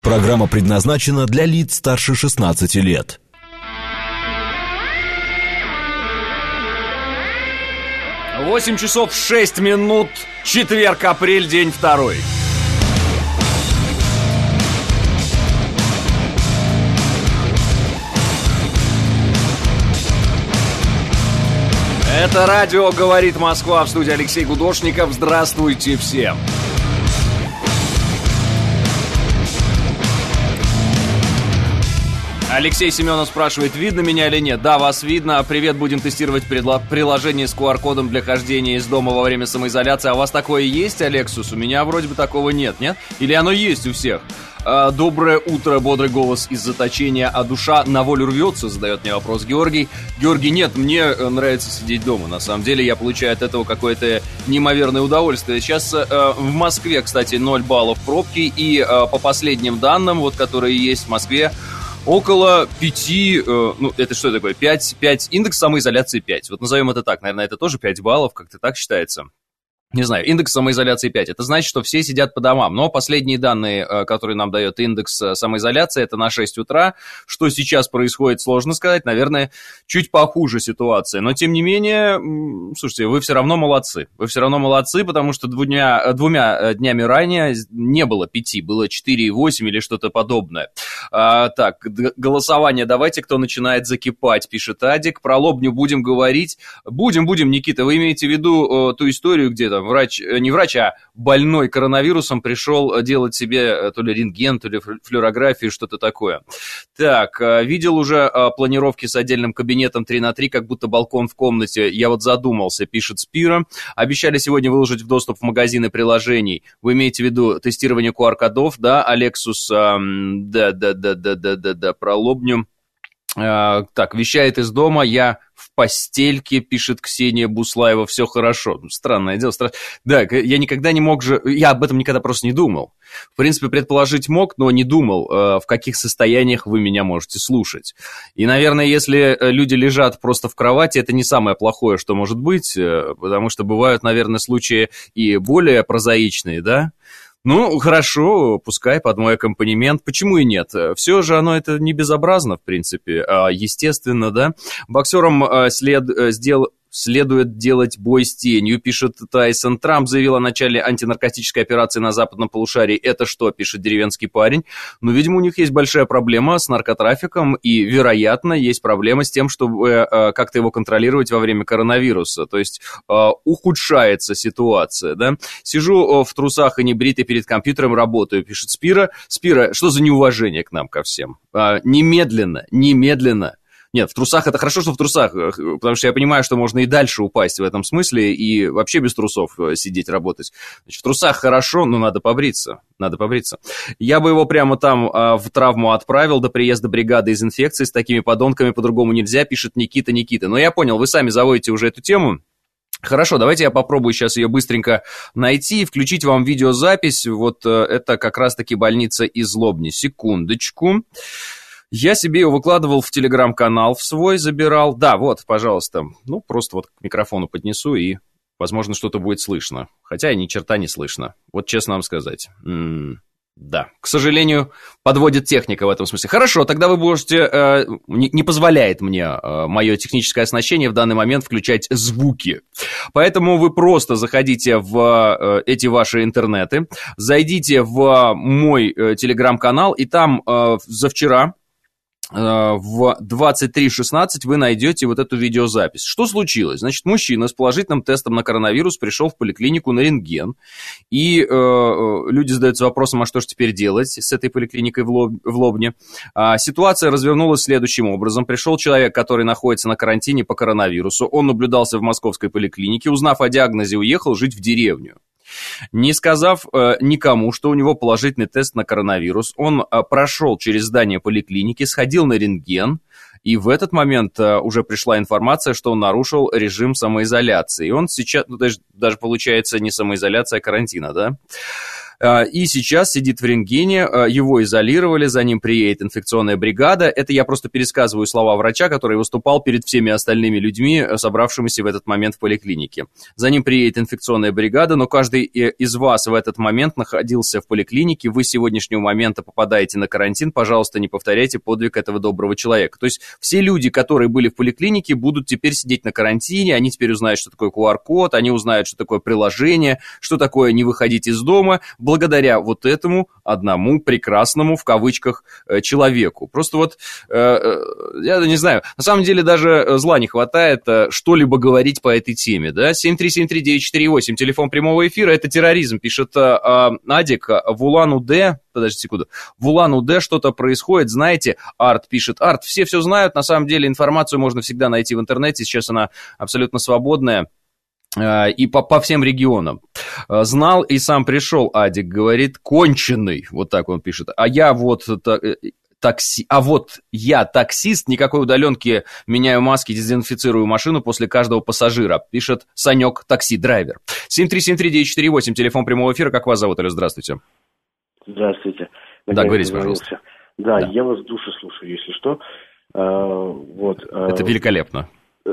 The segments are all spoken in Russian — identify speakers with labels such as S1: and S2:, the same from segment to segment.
S1: Программа предназначена для лиц старше 16 лет.
S2: Восемь часов 6 минут, четверг, апрель, день второй. Это радио «Говорит Москва», в студии Алексей Гудошников. Здравствуйте всем. Алексей Семенов спрашивает, видно меня или нет? Да, вас видно. Привет, будем тестировать приложение с QR-кодом для хождения из дома во время самоизоляции. А у вас такое есть, Алексус? У меня вроде бы такого нет? Или оно есть у всех? Доброе утро, бодрый голос из заточения, а душа на волю рвется, задает мне вопрос Георгий. Георгий, нет, мне нравится сидеть дома. На самом деле я получаю от этого какое-то неимоверное удовольствие. Сейчас в Москве, кстати, 0 баллов пробки. И по последним данным, вот которые есть в Москве, около 5, это что такое? 5, индекс самоизоляции 5. Вот назовем это так, наверное, это тоже 5 баллов, как-то так считается. Не знаю, индекс самоизоляции 5. Это значит, что все сидят по домам. Но последние данные, которые нам дает индекс самоизоляции, это на 6 утра. Что сейчас происходит, сложно сказать. Наверное, чуть похуже ситуация. Но, тем не менее, слушайте, вы все равно молодцы. Вы все равно молодцы, потому что двумя днями ранее не было 5, было 4,8 или что-то подобное. Так, голосование давайте, кто начинает закипать, пишет Адик. Про Лобню будем говорить. Будем, Никита. Вы имеете в виду ту историю, где там не врач, а больной коронавирусом пришел делать себе то ли рентген, то ли флюорографию, что-то такое. Так, видел уже планировки с отдельным кабинетом 3х3, как будто балкон в комнате. Я вот задумался, пишет Спира. Обещали сегодня выложить в доступ в магазины приложений. Вы имеете в виду тестирование QR-кодов, да, Алексус? Да, про Лобню. Так, вещает из дома, я в постельке, пишет Ксения Буслаева, все хорошо. Странное дело. Да, я никогда не мог же... Я об этом никогда просто не думал. В принципе, предположить мог, но не думал, в каких состояниях вы меня можете слушать. И, наверное, если люди лежат просто в кровати, это не самое плохое, что может быть, потому что бывают, наверное, случаи и более прозаичные, да? Ну, хорошо, пускай под мой аккомпанемент. Почему и нет? Все же оно это не безобразно, в принципе, естественно, да? Боксерам следует делать бой с тенью, пишет Тайсон. Трамп заявил о начале антинаркотической операции на западном полушарии. Это что, пишет деревенский парень? Ну, видимо, у них есть большая проблема с наркотрафиком, и, вероятно, есть проблема с тем, чтобы как-то его контролировать во время коронавируса. То есть ухудшается ситуация, да? Сижу в трусах и небритый перед компьютером, работаю, пишет Спира. Спира, что за неуважение к нам ко всем? Немедленно. Нет, в трусах это хорошо, что в трусах, потому что я понимаю, что можно и дальше упасть в этом смысле, и вообще без трусов сидеть, работать. Значит, в трусах хорошо, но надо побриться. Я бы его прямо там в травму отправил до приезда бригады из инфекции. С такими подонками по-другому нельзя, пишет Никита. Но я понял, вы сами заводите уже эту тему. Хорошо, давайте я попробую сейчас ее быстренько найти и включить вам видеозапись. Вот это как раз-таки больница из Лобни. Секундочку. Я себе ее выкладывал в телеграм-канал в свой, забирал. Да, вот, пожалуйста. Ну, просто вот к микрофону поднесу, и, возможно, что-то будет слышно. Хотя и ни черта не слышно. Вот честно вам сказать. Да, к сожалению, подводит техника в этом смысле. Хорошо, тогда вы можете... не позволяет мне мое техническое оснащение в данный момент включать звуки. Поэтому вы просто заходите в эти ваши интернеты, зайдите в мой телеграм-канал, и там за вчера... в 23:16 вы найдете вот эту видеозапись. Что случилось? Значит, мужчина с положительным тестом на коронавирус пришел в поликлинику на рентген, и люди задаются вопросом, а что же теперь делать с этой поликлиникой в Лобне? Ситуация развернулась следующим образом. Пришел человек, который находится на карантине по коронавирусу, он наблюдался в московской поликлинике, узнав о диагнозе, уехал жить в деревню. Не сказав никому, что у него положительный тест на коронавирус, он прошел через здание поликлиники, сходил на рентген, и в этот момент уже пришла информация, что он нарушил режим самоизоляции. И он сейчас, даже получается не самоизоляция, а карантина, да? и сейчас сидит в рентгене, его изолировали, за ним приедет инфекционная бригада. Это я просто пересказываю слова врача, который выступал перед всеми остальными людьми, собравшимися в этот момент в поликлинике. За ним приедет инфекционная бригада, но каждый из вас в этот момент находился в поликлинике, вы с сегодняшнего момента попадаете на карантин, пожалуйста, не повторяйте подвиг этого доброго человека. То есть все люди, которые были в поликлинике, будут теперь сидеть на карантине, они теперь узнают, что такое QR-код, они узнают, что такое приложение, что такое не выходить из дома, благодаря вот этому одному прекрасному, в кавычках, человеку. Просто вот, я не знаю, на самом деле даже зла не хватает что-либо говорить по этой теме, да, 7373948, телефон прямого эфира, это терроризм, пишет Адик, в Улан-Удэ, подождите секунду, в Улан-Удэ что-то происходит, знаете, Арт пишет, Арт, все знают, на самом деле информацию можно всегда найти в интернете, сейчас она абсолютно свободная, и по всем регионам. Знал и сам пришел, Адик говорит, конченый, вот так он пишет, а я вот я таксист, никакой удаленки, меняю маски, дезинфицирую машину после каждого пассажира, пишет Санек, такси-драйвер. 7373948, телефон прямого эфира, как вас зовут, алло, здравствуйте.
S3: Здравствуйте.
S2: Да, говорите, пожалуйста.
S3: Да, я вас в душе слушаю, если что.
S2: Это великолепно.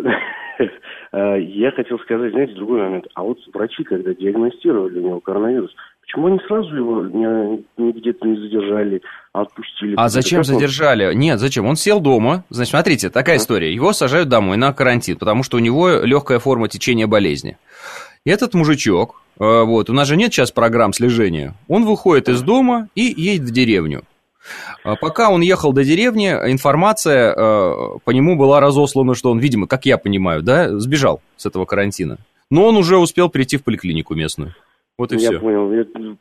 S3: Я хотел сказать, знаете, другой момент. А вот врачи, когда диагностировали у него коронавирус, почему они сразу его где-то не задержали, а отпустили?
S2: А зачем задержали? Нет, зачем? Он сел дома. Значит, смотрите, такая история. Его сажают домой на карантин, потому что у него легкая форма течения болезни. И этот мужичок, вот, у нас же нет сейчас программ слежения, он выходит из дома и едет в деревню. Пока он ехал до деревни, информация по нему была разослана, что он, видимо, как я понимаю, да, сбежал с этого карантина. Но он уже успел прийти в поликлинику местную. Вот и все.
S3: Я понял.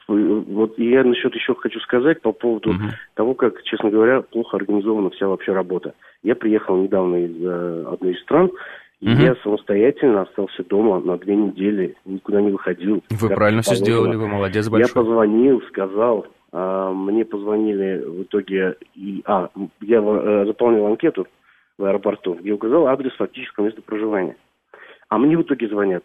S3: Вот я насчет еще хочу сказать по поводу того, как, честно говоря, плохо организована вся вообще работа. Я приехал недавно из одной из стран, и я самостоятельно остался дома на 2 недели, никуда не выходил.
S2: Вы правильно все сделали, вы молодец большой.
S3: Я позвонил, сказал, мне позвонили в итоге, я заполнил анкету в аэропорту, где указал адрес фактического места проживания. А мне в итоге звонят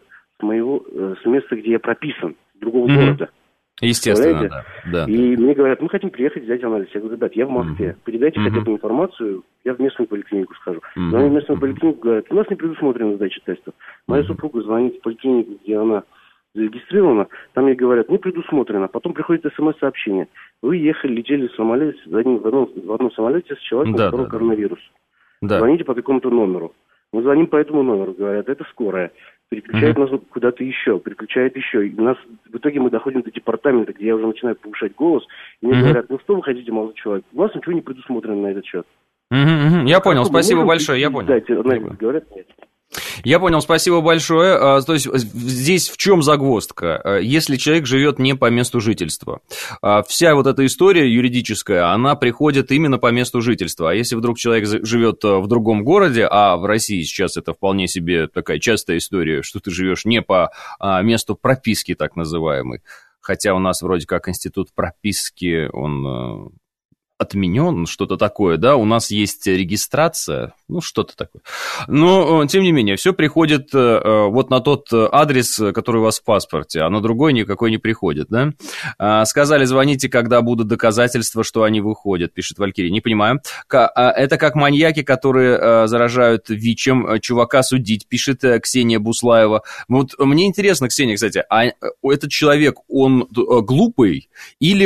S3: с места, где я прописан, с другого города.
S2: Естественно, да.
S3: И мне говорят, мы хотим приехать взять анализ. Я говорю, ребят, я в Москве, передайте хотя бы информацию, я в местную поликлинику схожу. Звоню в местную поликлинику, говорят, у нас не предусмотрена сдача тестов. Моя супруга звонит в поликлинику, где она зарегистрирована, там ей говорят, не предусмотрено. Потом приходит смс-сообщение. Вы летели в самолете, в одном самолете с человеком, у которого коронавирус. Звоните по такому-то номеру. Мы звоним по этому номеру, говорят, это скорая. Переключает нас куда-то еще, переключает еще. И в итоге мы доходим до департамента, где я уже начинаю повышать голос. И мне говорят, ну что вы хотите, молодой человек? У вас ничего не предусмотрено на этот счет.
S2: Я понял, спасибо большое, я понял.
S3: Говорят, нет.
S2: Я понял, спасибо большое. То есть здесь в чем загвоздка? Если человек живет не по месту жительства, вся вот эта история юридическая, она приходит именно по месту жительства. А если вдруг человек живет в другом городе, а в России сейчас это вполне себе такая частая история, что ты живешь не по месту прописки, так называемой, хотя у нас вроде как институт прописки, он отменен, что-то такое, да, у нас есть регистрация, ну, что-то такое. Но, тем не менее, все приходит вот на тот адрес, который у вас в паспорте, а на другой никакой не приходит, да. Сказали, звоните, когда будут доказательства, что они выходят, пишет Валькирия. Не понимаю. Это как маньяки, которые заражают ВИЧем, чувака судить, пишет Ксения Буслаева. Вот мне интересно, Ксения, кстати, а этот человек, он глупый или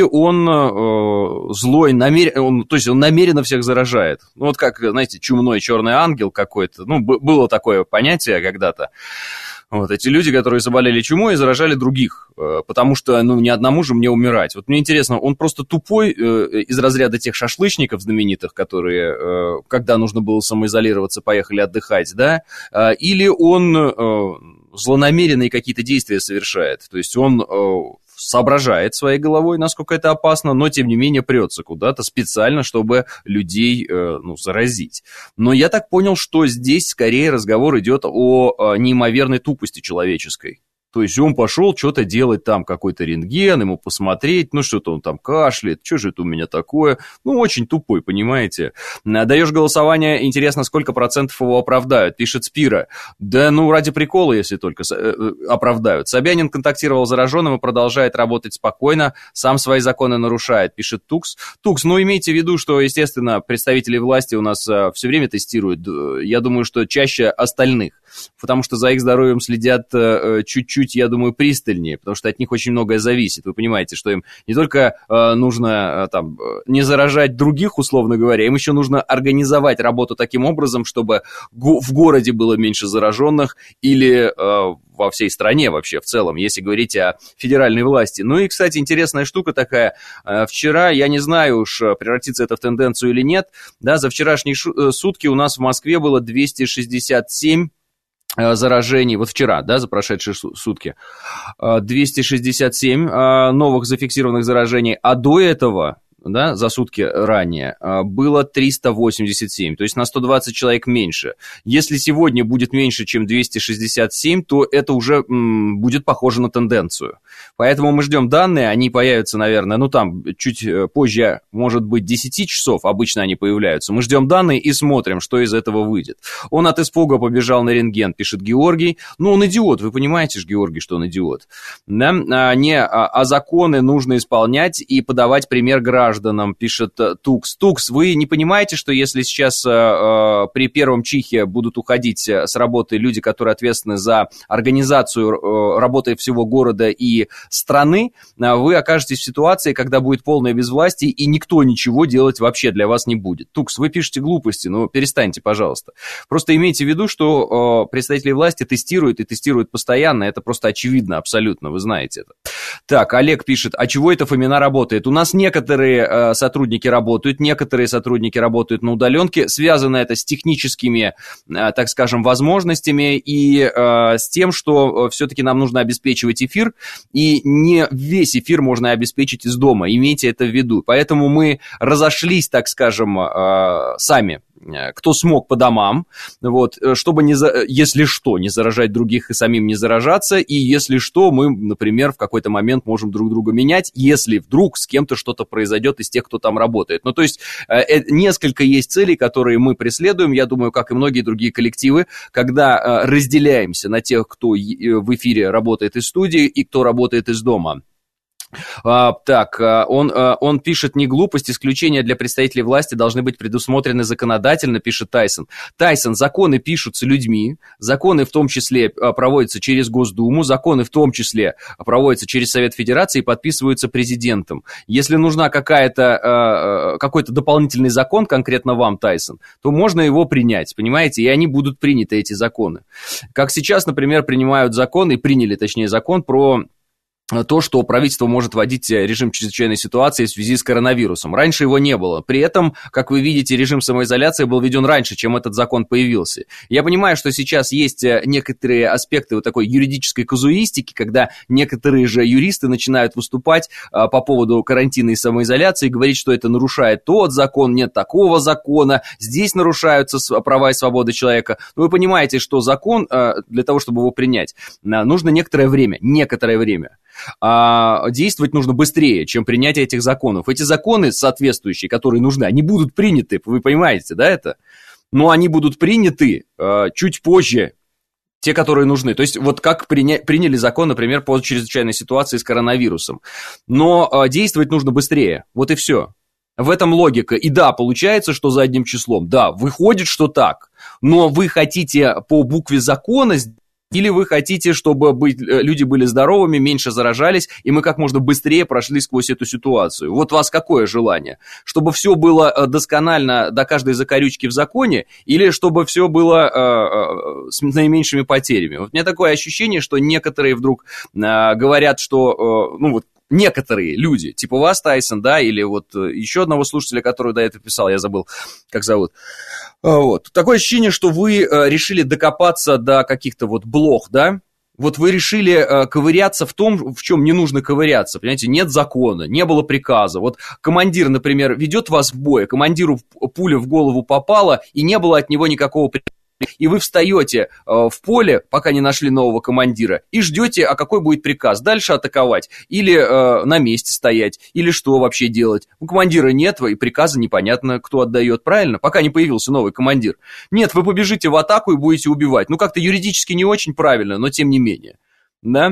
S2: он злой, то есть он намеренно всех заражает? Ну, вот как, знаете, чумной черный ангел какой-то. Ну, было такое понятие когда-то. Вот эти люди, которые заболели чумой и заражали других, потому что, ну, ни одному же мне умирать. Вот мне интересно, он просто тупой из разряда тех шашлычников знаменитых, которые, когда нужно было самоизолироваться, поехали отдыхать, да? Или он злонамеренные какие-то действия совершает? То есть он соображает своей головой, насколько это опасно, но, тем не менее, прется куда-то специально, чтобы людей, заразить. Но я так понял, что здесь скорее разговор идет о неимоверной тупости человеческой. То есть он пошел что-то делать там, какой-то рентген, ему посмотреть, ну что-то он там кашляет, что же это у меня такое? Ну, очень тупой, понимаете. Даешь голосование, интересно, сколько процентов его оправдают, пишет Спира. Да, ну, ради прикола, если только оправдают. Собянин контактировал с зараженным и продолжает работать спокойно, сам свои законы нарушает, пишет Тукс. Тукс, ну, имейте в виду, что, естественно, представители власти у нас все время тестируют. Я думаю, что чаще остальных, потому что за их здоровьем следят чуть-чуть, я думаю, пристальнее, потому что от них очень многое зависит. Вы понимаете, что им не только нужно там не заражать других, условно говоря, им еще нужно организовать работу таким образом, чтобы в городе было меньше зараженных или во всей стране вообще в целом, если говорить о федеральной власти. Ну и, кстати, интересная штука такая. Вчера, я не знаю уж, превратится это в тенденцию или нет, да, за вчерашние сутки у нас в Москве было 267 заражений, вот вчера, да, за прошедшие сутки, 267 новых зафиксированных заражений, а до этого, да, за сутки ранее, было 387, то есть на 120 человек меньше. Если сегодня будет меньше, чем 267, то это уже будет похоже на тенденцию. Поэтому мы ждем данные, они появятся, наверное, ну там чуть позже, может быть, 10 часов, обычно они появляются. Мы ждем данные и смотрим, что из этого выйдет. Он от испуга побежал на рентген, пишет Георгий. Ну, он идиот, вы понимаете же, Георгий, что он идиот. Да? А законы нужно исполнять и подавать пример гражданам, пишет Тукс. Тукс, вы не понимаете, что если сейчас при первом чихе будут уходить с работы люди, которые ответственны за организацию работы всего города и страны, вы окажетесь в ситуации, когда будет полное безвластие, и никто ничего делать вообще для вас не будет. Тукс, вы пишете глупости, но перестаньте, пожалуйста. Просто имейте в виду, что представители власти тестируют и тестируют постоянно, это просто очевидно абсолютно, вы знаете это. Так, Олег пишет, а чего это Фомина работает? У нас некоторые сотрудники работают, некоторые сотрудники работают на удаленке, связано это с техническими, так скажем, возможностями и с тем, что все-таки нам нужно обеспечивать эфир, и не весь эфир можно обеспечить из дома, имейте это в виду. Поэтому мы разошлись, так скажем, сами, кто смог, по домам, вот, чтобы, если что, не заражать других и самим не заражаться, и если что, мы, например, в какой-то момент можем друг друга менять, если вдруг с кем-то что-то произойдет из тех, кто там работает. Ну, то есть, несколько есть целей, которые мы преследуем, я думаю, как и многие другие коллективы, когда разделяемся на тех, кто в эфире работает из студии и кто работает из дома. Так, он пишет не глупость, исключения для представителей власти должны быть предусмотрены законодательно, пишет Тайсон. Тайсон, законы пишутся людьми, законы в том числе проводятся через Госдуму, законы в том числе проводятся через Совет Федерации и подписываются президентом. Если нужна какой-то дополнительный закон, конкретно вам, Тайсон, то можно его принять, понимаете, и они будут приняты, эти законы. Как сейчас, например, принимают закон, и приняли, точнее, закон про то, что правительство может вводить режим чрезвычайной ситуации в связи с коронавирусом. Раньше его не было. При этом, как вы видите, режим самоизоляции был введен раньше, чем этот закон появился. Я понимаю, что сейчас есть некоторые аспекты вот такой юридической казуистики, когда некоторые же юристы начинают выступать по поводу карантина и самоизоляции, говорить, что это нарушает тот закон, нет такого закона, здесь нарушаются права и свободы человека. Но вы понимаете, что закон, для того, чтобы его принять, нужно некоторое время. Действовать нужно быстрее, чем принятие этих законов. Эти законы соответствующие, которые нужны, они будут приняты, вы понимаете, да, это? Но они будут приняты чуть позже, те, которые нужны. То есть вот как приняли закон, например, по чрезвычайной ситуации с коронавирусом. Но действовать нужно быстрее, вот и все. В этом логика. И да, получается, что задним числом. Да, выходит, что так. Но вы хотите по букве закона... Или вы хотите, чтобы люди были здоровыми, меньше заражались, и мы как можно быстрее прошли сквозь эту ситуацию? Вот у вас какое желание? Чтобы все было досконально до каждой закорючки в законе, или чтобы все было с наименьшими потерями? Вот у меня такое ощущение, что некоторые вдруг говорят, что... некоторые люди, типа вас, Тайсон, да, или вот еще одного слушателя, который до этого писал, я забыл, как зовут. Вот. Такое ощущение, что вы решили докопаться до каких-то вот блох, да? Вот вы решили ковыряться в том, в чем не нужно ковыряться, понимаете? Нет закона, не было приказа. Вот командир, например, ведет вас в бой, командиру пуля в голову попала, и не было от него никакого приказа. И вы встаете в поле, пока не нашли нового командира, и ждете, а какой будет приказ, дальше атаковать, или на месте стоять, или что вообще делать. У командира нет, и приказа непонятно, кто отдает, правильно? Пока не появился новый командир. Нет, вы побежите в атаку и будете убивать. Ну, как-то юридически не очень правильно, но тем не менее. Да?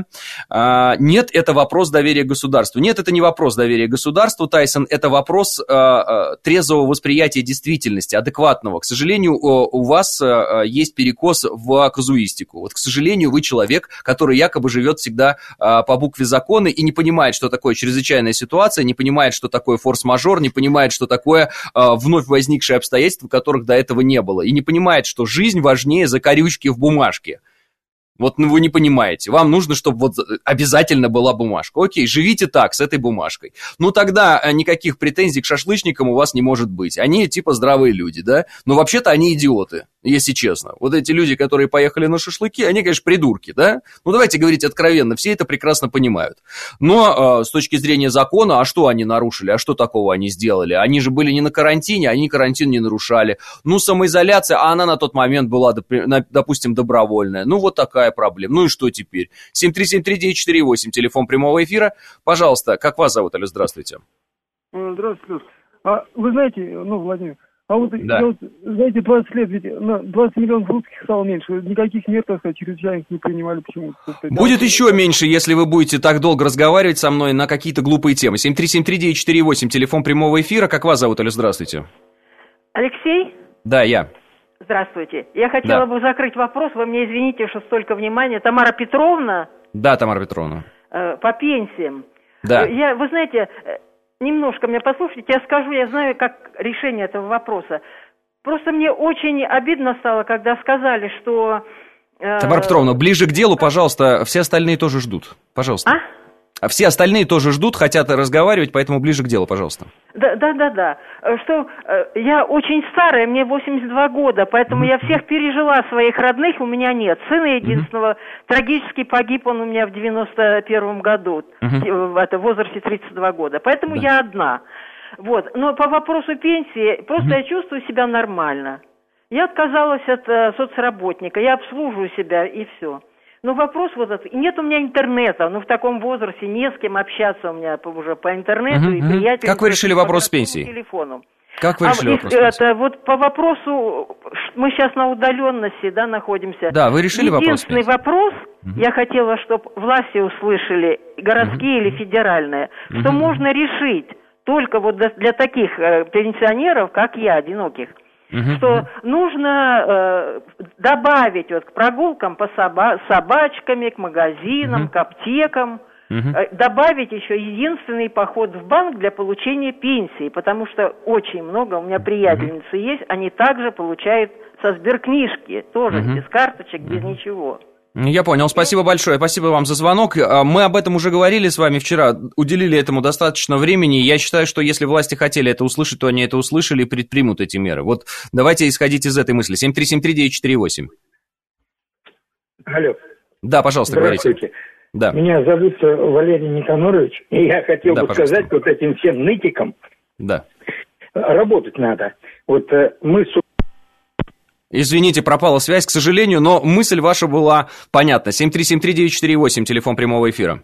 S2: Нет, это вопрос доверия государству. Нет, это не вопрос доверия государству, Тайсон, это вопрос трезвого восприятия действительности, адекватного. К сожалению, у вас есть перекос в казуистику. Вот, к сожалению, вы человек, который якобы живет всегда по букве закона и не понимает, что такое чрезвычайная ситуация, не понимает, что такое форс-мажор, не понимает, что такое вновь возникшие обстоятельства, которых до этого не было, и не понимает, что жизнь важнее закорючки в бумажке. Вот вы не понимаете, вам нужно, чтобы вот обязательно была бумажка. Окей, живите так, с этой бумажкой. Ну тогда никаких претензий к шашлычникам у вас не может быть. Они типа здравые люди, да? Но вообще-то они идиоты, если честно. Вот эти люди, которые поехали на шашлыки, они, конечно, придурки, да? Ну давайте говорить откровенно, все это прекрасно понимают. Но с точки зрения закона, а что они нарушили, а что такого они сделали? Они же были не на карантине, они карантин не нарушали. Ну самоизоляция, а она на тот момент была, допустим, добровольная. Ну вот такая проблем. Ну и что теперь? 7373948, телефон прямого эфира. Пожалуйста, как вас зовут, Алло, здравствуйте.
S4: Здравствуйте, вы знаете, Владимир,
S2: да.
S4: я знаете, 20 лет, ведь 20 миллионов русских стало меньше, никаких мер, так сказать, чрезвычайных не принимали почему-то.
S2: Будет еще меньше, если вы будете так долго разговаривать со мной на какие-то глупые темы. 7373948, телефон прямого эфира. Как вас зовут, Алло, здравствуйте.
S5: Алексей?
S2: Да, я.
S5: Здравствуйте. Я хотела бы закрыть вопрос. Вы мне извините, что столько внимания. Тамара Петровна?
S2: Да, Тамара Петровна.
S5: По пенсиям.
S2: Да.
S5: Вы знаете, немножко меня послушайте. Я скажу, я знаю, как решение этого вопроса. Просто мне очень обидно стало, когда сказали, что...
S2: Тамара Петровна, ближе к делу, пожалуйста. Все остальные тоже ждут. Пожалуйста. А все остальные тоже ждут, хотят разговаривать, поэтому ближе к делу, пожалуйста.
S5: Да. Что я очень старая, мне 82 года, поэтому я всех пережила, своих родных у меня нет. Сына единственного трагически погиб он у меня в 91 году, в возрасте 32 года. Поэтому я одна. Вот. Но по вопросу пенсии, просто я чувствую себя нормально. Я отказалась от соцработника, я обслуживаю себя и все. Но вопрос вот этот, нет у меня интернета, в таком возрасте не с кем общаться у меня уже по интернету и приятелям.
S2: Как вы решили вопрос с пенсией?
S5: Телефоном.
S2: Как вы решили вопрос с пенсией?
S5: Вот по вопросу, мы сейчас на удаленности, находимся.
S2: Да, вы решили вопрос с
S5: пенсией? Единственный вопрос, я хотела, чтобы власти услышали, городские или федеральные, что можно решить только вот для таких пенсионеров, как я, одиноких. Что нужно добавить к прогулкам по собачками, к магазинам, к аптекам, добавить еще единственный поход в банк для получения пенсии, потому что очень много, у меня приятельницы есть, они также получают со сберкнижки, тоже без карточек, без ничего.
S2: Я понял, спасибо большое, спасибо вам за звонок. Мы об этом уже говорили с вами вчера, уделили этому достаточно времени. Я считаю, что если власти хотели это услышать, то они это услышали и предпримут эти меры. Вот давайте исходить из этой мысли. 7373948.
S6: Алло.
S2: Да, пожалуйста, говорите. Да.
S6: Меня зовут Валерий Никонорович, и я хотел бы сказать вот этим всем нытикам, работать надо. Вот мы...
S2: Извините, пропала связь, к сожалению, но мысль ваша была понятна. 7373948, телефон прямого эфира.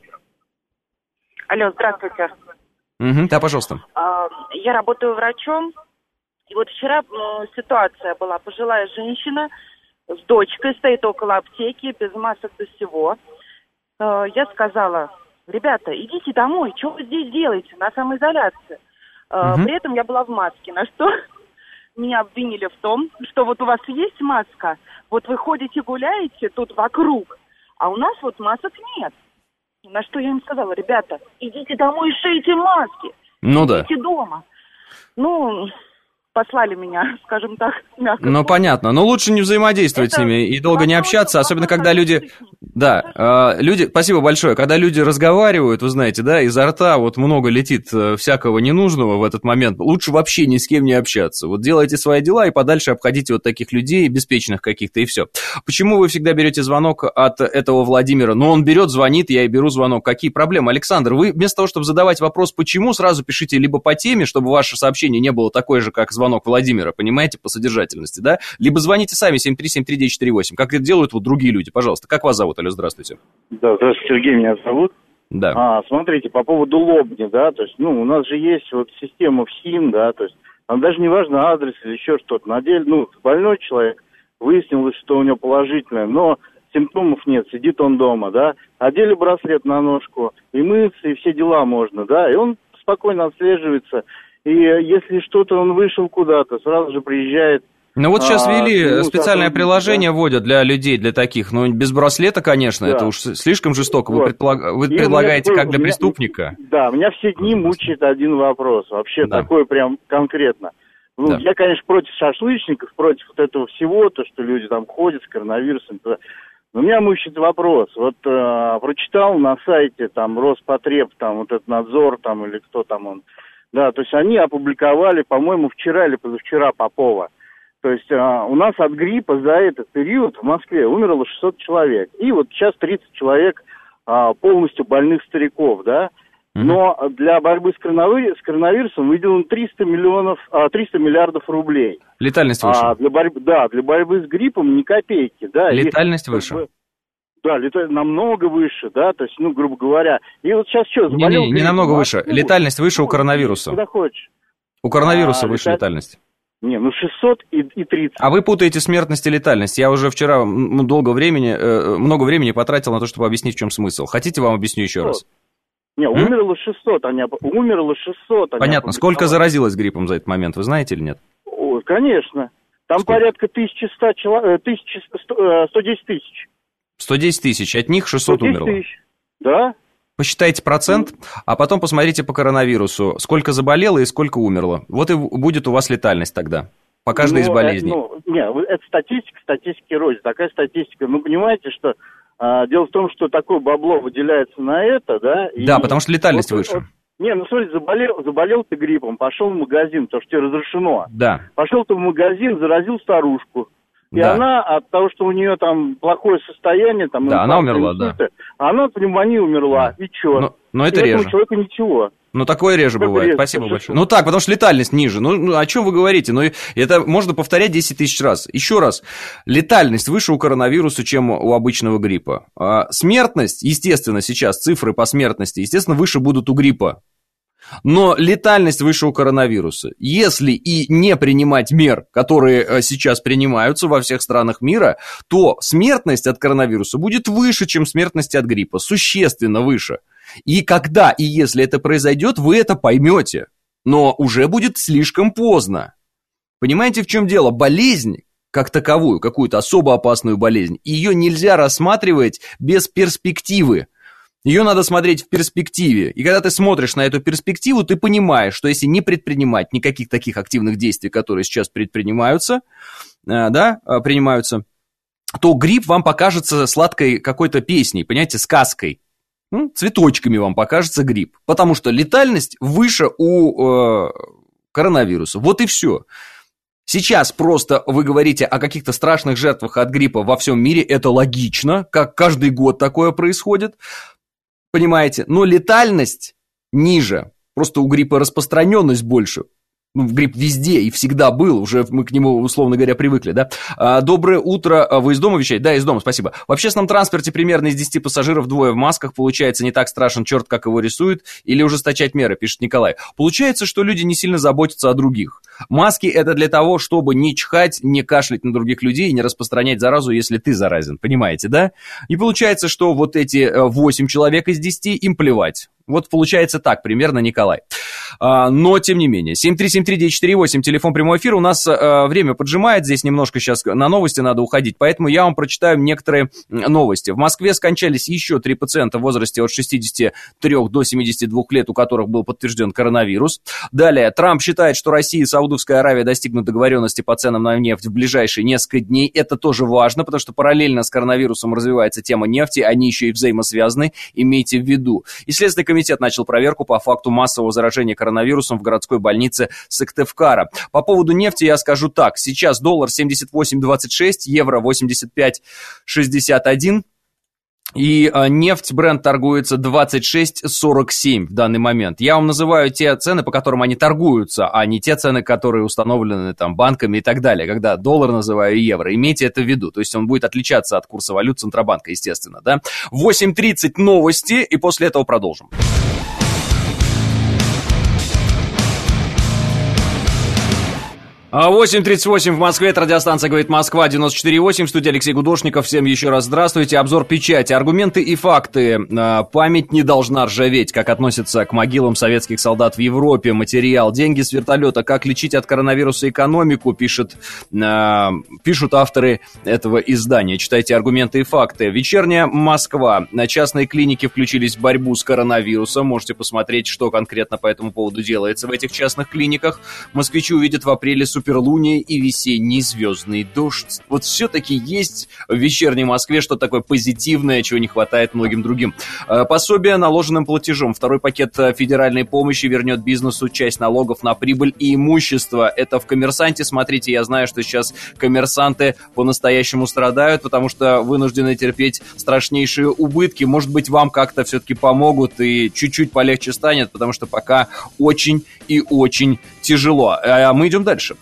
S7: Алло, здравствуйте.
S2: Да, пожалуйста.
S7: Я работаю врачом, и вот вчера ситуация была. Пожилая женщина с дочкой стоит около аптеки, без масок, без всего. Я сказала: ребята, идите домой, что вы здесь делаете на самоизоляции? При этом я была в маске, на что... Меня обвинили в том, что вот у вас есть маска, вот вы ходите гуляете тут вокруг, а у нас вот масок нет. На что я им сказала: ребята, идите домой и шейте маски. Идите дома. Послали меня, скажем так, мягко.
S2: Понятно, но лучше не взаидействовать с ними и долго не общаться, особенно когда люди Да, люди, спасибо большое. Когда люди разговаривают, вы знаете, да, изо рта вот много летит всякого ненужного в этот момент, лучше вообще ни с кем не общаться. Вот делайте свои дела и подальше обходите вот таких людей, беспечных каких-то, и все. Почему вы всегда берете звонок от этого Владимира? Ну, он берет, звонит, я и беру звонок. Какие проблемы? Александр, вы вместо того, чтобы задавать вопрос «почему?», сразу пишите либо по теме, чтобы ваше сообщение не было такое же, как звонок Владимира, понимаете, по содержательности, да? Либо звоните сами 7373948, как это делают вот другие люди. Пожалуйста, как вас зовут? Алло, здравствуйте.
S8: Да, здравствуйте, Сергей меня зовут.
S2: Да.
S8: Смотрите, по поводу Лобни, да, то есть, у нас же есть вот система ФСИН, да, то есть, там даже не важно адрес или еще что-то. На деле, больной человек, выяснилось, что у него положительное, но симптомов нет, сидит он дома, да, одели браслет на ножку, и мыться, и все дела можно, да, и он спокойно отслеживается, и если что-то, он вышел куда-то, сразу же приезжает.
S2: Ну вот сейчас ввели специальное приложение, вводят для людей, для таких, без браслета, конечно, да. Это уж слишком жестоко, вот. Вы предлагаете как для преступника.
S8: Да, меня все дни мучает один вопрос, вообще такой прям конкретно. Да. Я, конечно, против шашлычников, против вот этого всего, то, что люди там ходят с коронавирусом, но меня мучает вопрос, вот прочитал на сайте там Роспотреб, там вот этот надзор, там или кто там он, да, то есть они опубликовали, по-моему, вчера или позавчера Попова. То есть у нас от гриппа за этот период в Москве умерло 600 человек. И вот сейчас 30 человек полностью больных стариков, да. Но для борьбы с коронавирусом выделено 300 миллиардов рублей.
S2: Летальность выше.
S8: Для борьбы с гриппом ни копейки, да.
S2: Летальность выше.
S8: Да, намного выше, да, то есть, грубо говоря. И вот сейчас что, заболел...
S2: Не намного выше. Летальность выше у коронавируса.
S8: Куда хочешь.
S2: У коронавируса выше летальность.
S8: 600 и 30.
S2: А вы путаете смертность и летальность. Я уже вчера много времени потратил на то, чтобы объяснить, в чем смысл. Хотите, вам объясню еще раз?
S8: Умерло 600.
S2: Понятно. Сколько заразилось гриппом за этот момент, вы знаете или нет?
S8: Конечно. Там порядка 110 тысяч.
S2: 110 тысяч, от них 600 умерло.
S8: Тысяч. Да.
S2: Посчитайте процент, а потом посмотрите по коронавирусу, сколько заболело и сколько умерло. Вот и будет у вас летальность тогда, по каждой из болезней.
S8: Это статистики рознь, такая статистика. Понимаете, что дело в том, что такое бабло выделяется на это, да?
S2: Да, потому что летальность выше.
S8: Смотри, заболел ты гриппом, пошел в магазин, потому что тебе разрешено.
S2: Да.
S8: Пошел ты в магазин, заразил старушку. И она от того, что у нее там плохое состояние, там,
S2: да, она умерла,
S8: инсульта, она от пневмонии умерла. И что?
S2: Но это реже.
S8: Человеку ничего.
S2: Такое реже бывает. Спасибо большое. Потому что летальность ниже. О чем вы говорите? Это можно повторять 10 тысяч раз. Еще раз. Летальность выше у коронавируса, чем у обычного гриппа. Смертность, естественно, сейчас цифры по смертности, естественно, выше будут у гриппа. Но летальность выше у коронавируса. Если и не принимать мер, которые сейчас принимаются во всех странах мира, то смертность от коронавируса будет выше, чем смертность от гриппа. Существенно выше. И когда и если это произойдет, вы это поймете. Но уже будет слишком поздно. Понимаете, в чем дело? Болезнь, как таковую, какую-то особо опасную болезнь, ее нельзя рассматривать без перспективы. Ее надо смотреть в перспективе. И когда ты смотришь на эту перспективу, ты понимаешь, что если не предпринимать никаких таких активных действий, которые сейчас принимаются, то грипп вам покажется сладкой какой-то песней, понимаете, сказкой. Цветочками вам покажется грипп. Потому что летальность выше у коронавируса. Вот и все. Сейчас просто вы говорите о каких-то страшных жертвах от гриппа во всем мире. Это логично, как каждый год такое происходит. Понимаете? Но летальность ниже. Просто у гриппа распространенность больше. Грипп везде и всегда был, уже мы к нему, условно говоря, привыкли, да? Доброе утро, вы из дома вещаете? Да, из дома, спасибо. В общественном транспорте примерно из 10 пассажиров 2 в масках, получается, не так страшен черт, как его рисуют, или ужесточать меры, пишет Николай. Получается, что люди не сильно заботятся о других. Маски это для того, чтобы не чихать, не кашлять на других людей и не распространять заразу, если ты заразен, понимаете, да? И получается, что вот эти 8 человек из 10, им плевать. Вот получается так примерно, Николай. Но, тем не менее, 7373948, телефон прямого эфира. У нас время поджимает, здесь немножко сейчас на новости надо уходить, поэтому я вам прочитаю некоторые новости. В Москве скончались еще 3 пациента в возрасте от 63 до 72 лет, у которых был подтвержден коронавирус. Далее, Трамп считает, что Россия и Саудовская Аравия достигнут договоренности по ценам на нефть в ближайшие несколько дней. Это тоже важно, потому что параллельно с коронавирусом развивается тема нефти, они еще и взаимосвязаны, имейте в виду. И Следственный комитет начал проверку по факту массового заражения коронавирусом в городской больнице Сыктывкара. По поводу нефти я скажу так. Сейчас доллар 78.26, евро 85.61. И нефть Brent торгуется 26.47 в данный момент. Я вам называю те цены, по которым они торгуются, а не те цены, которые установлены там банками и так далее. Когда доллар называю и евро, имейте это в виду. То есть он будет отличаться от курса валют Центробанка, естественно, да. 8:30 новости, и после этого продолжим. 8:38 в Москве, это радиостанция «Говорит Москва», 94.8, в студии Алексей Гудошников. Всем еще раз здравствуйте. Обзор печати. Аргументы и факты. Память не должна ржаветь. Как относятся к могилам советских солдат в Европе. Материал. Деньги с вертолета. Как лечить от коронавируса экономику, пишут авторы этого издания. Читайте аргументы и факты. Вечерняя Москва. Частные клиники включились в борьбу с коронавирусом. Можете посмотреть, что конкретно по этому поводу делается в этих частных клиниках. Москвичи увидят в апреле суперлуние и весенний звездный дождь. Вот все-таки есть в вечерней Москве что-то такое позитивное, чего не хватает многим другим. Пособие наложенным платежом. Второй пакет федеральной помощи вернет бизнесу часть налогов на прибыль и имущество. Это в «Коммерсанте». Смотрите, я знаю, что сейчас коммерсанты по-настоящему страдают, потому что вынуждены терпеть страшнейшие убытки. Может быть, вам как-то все-таки помогут и чуть-чуть полегче станет, потому что пока очень и очень тяжело. А мы идем дальше.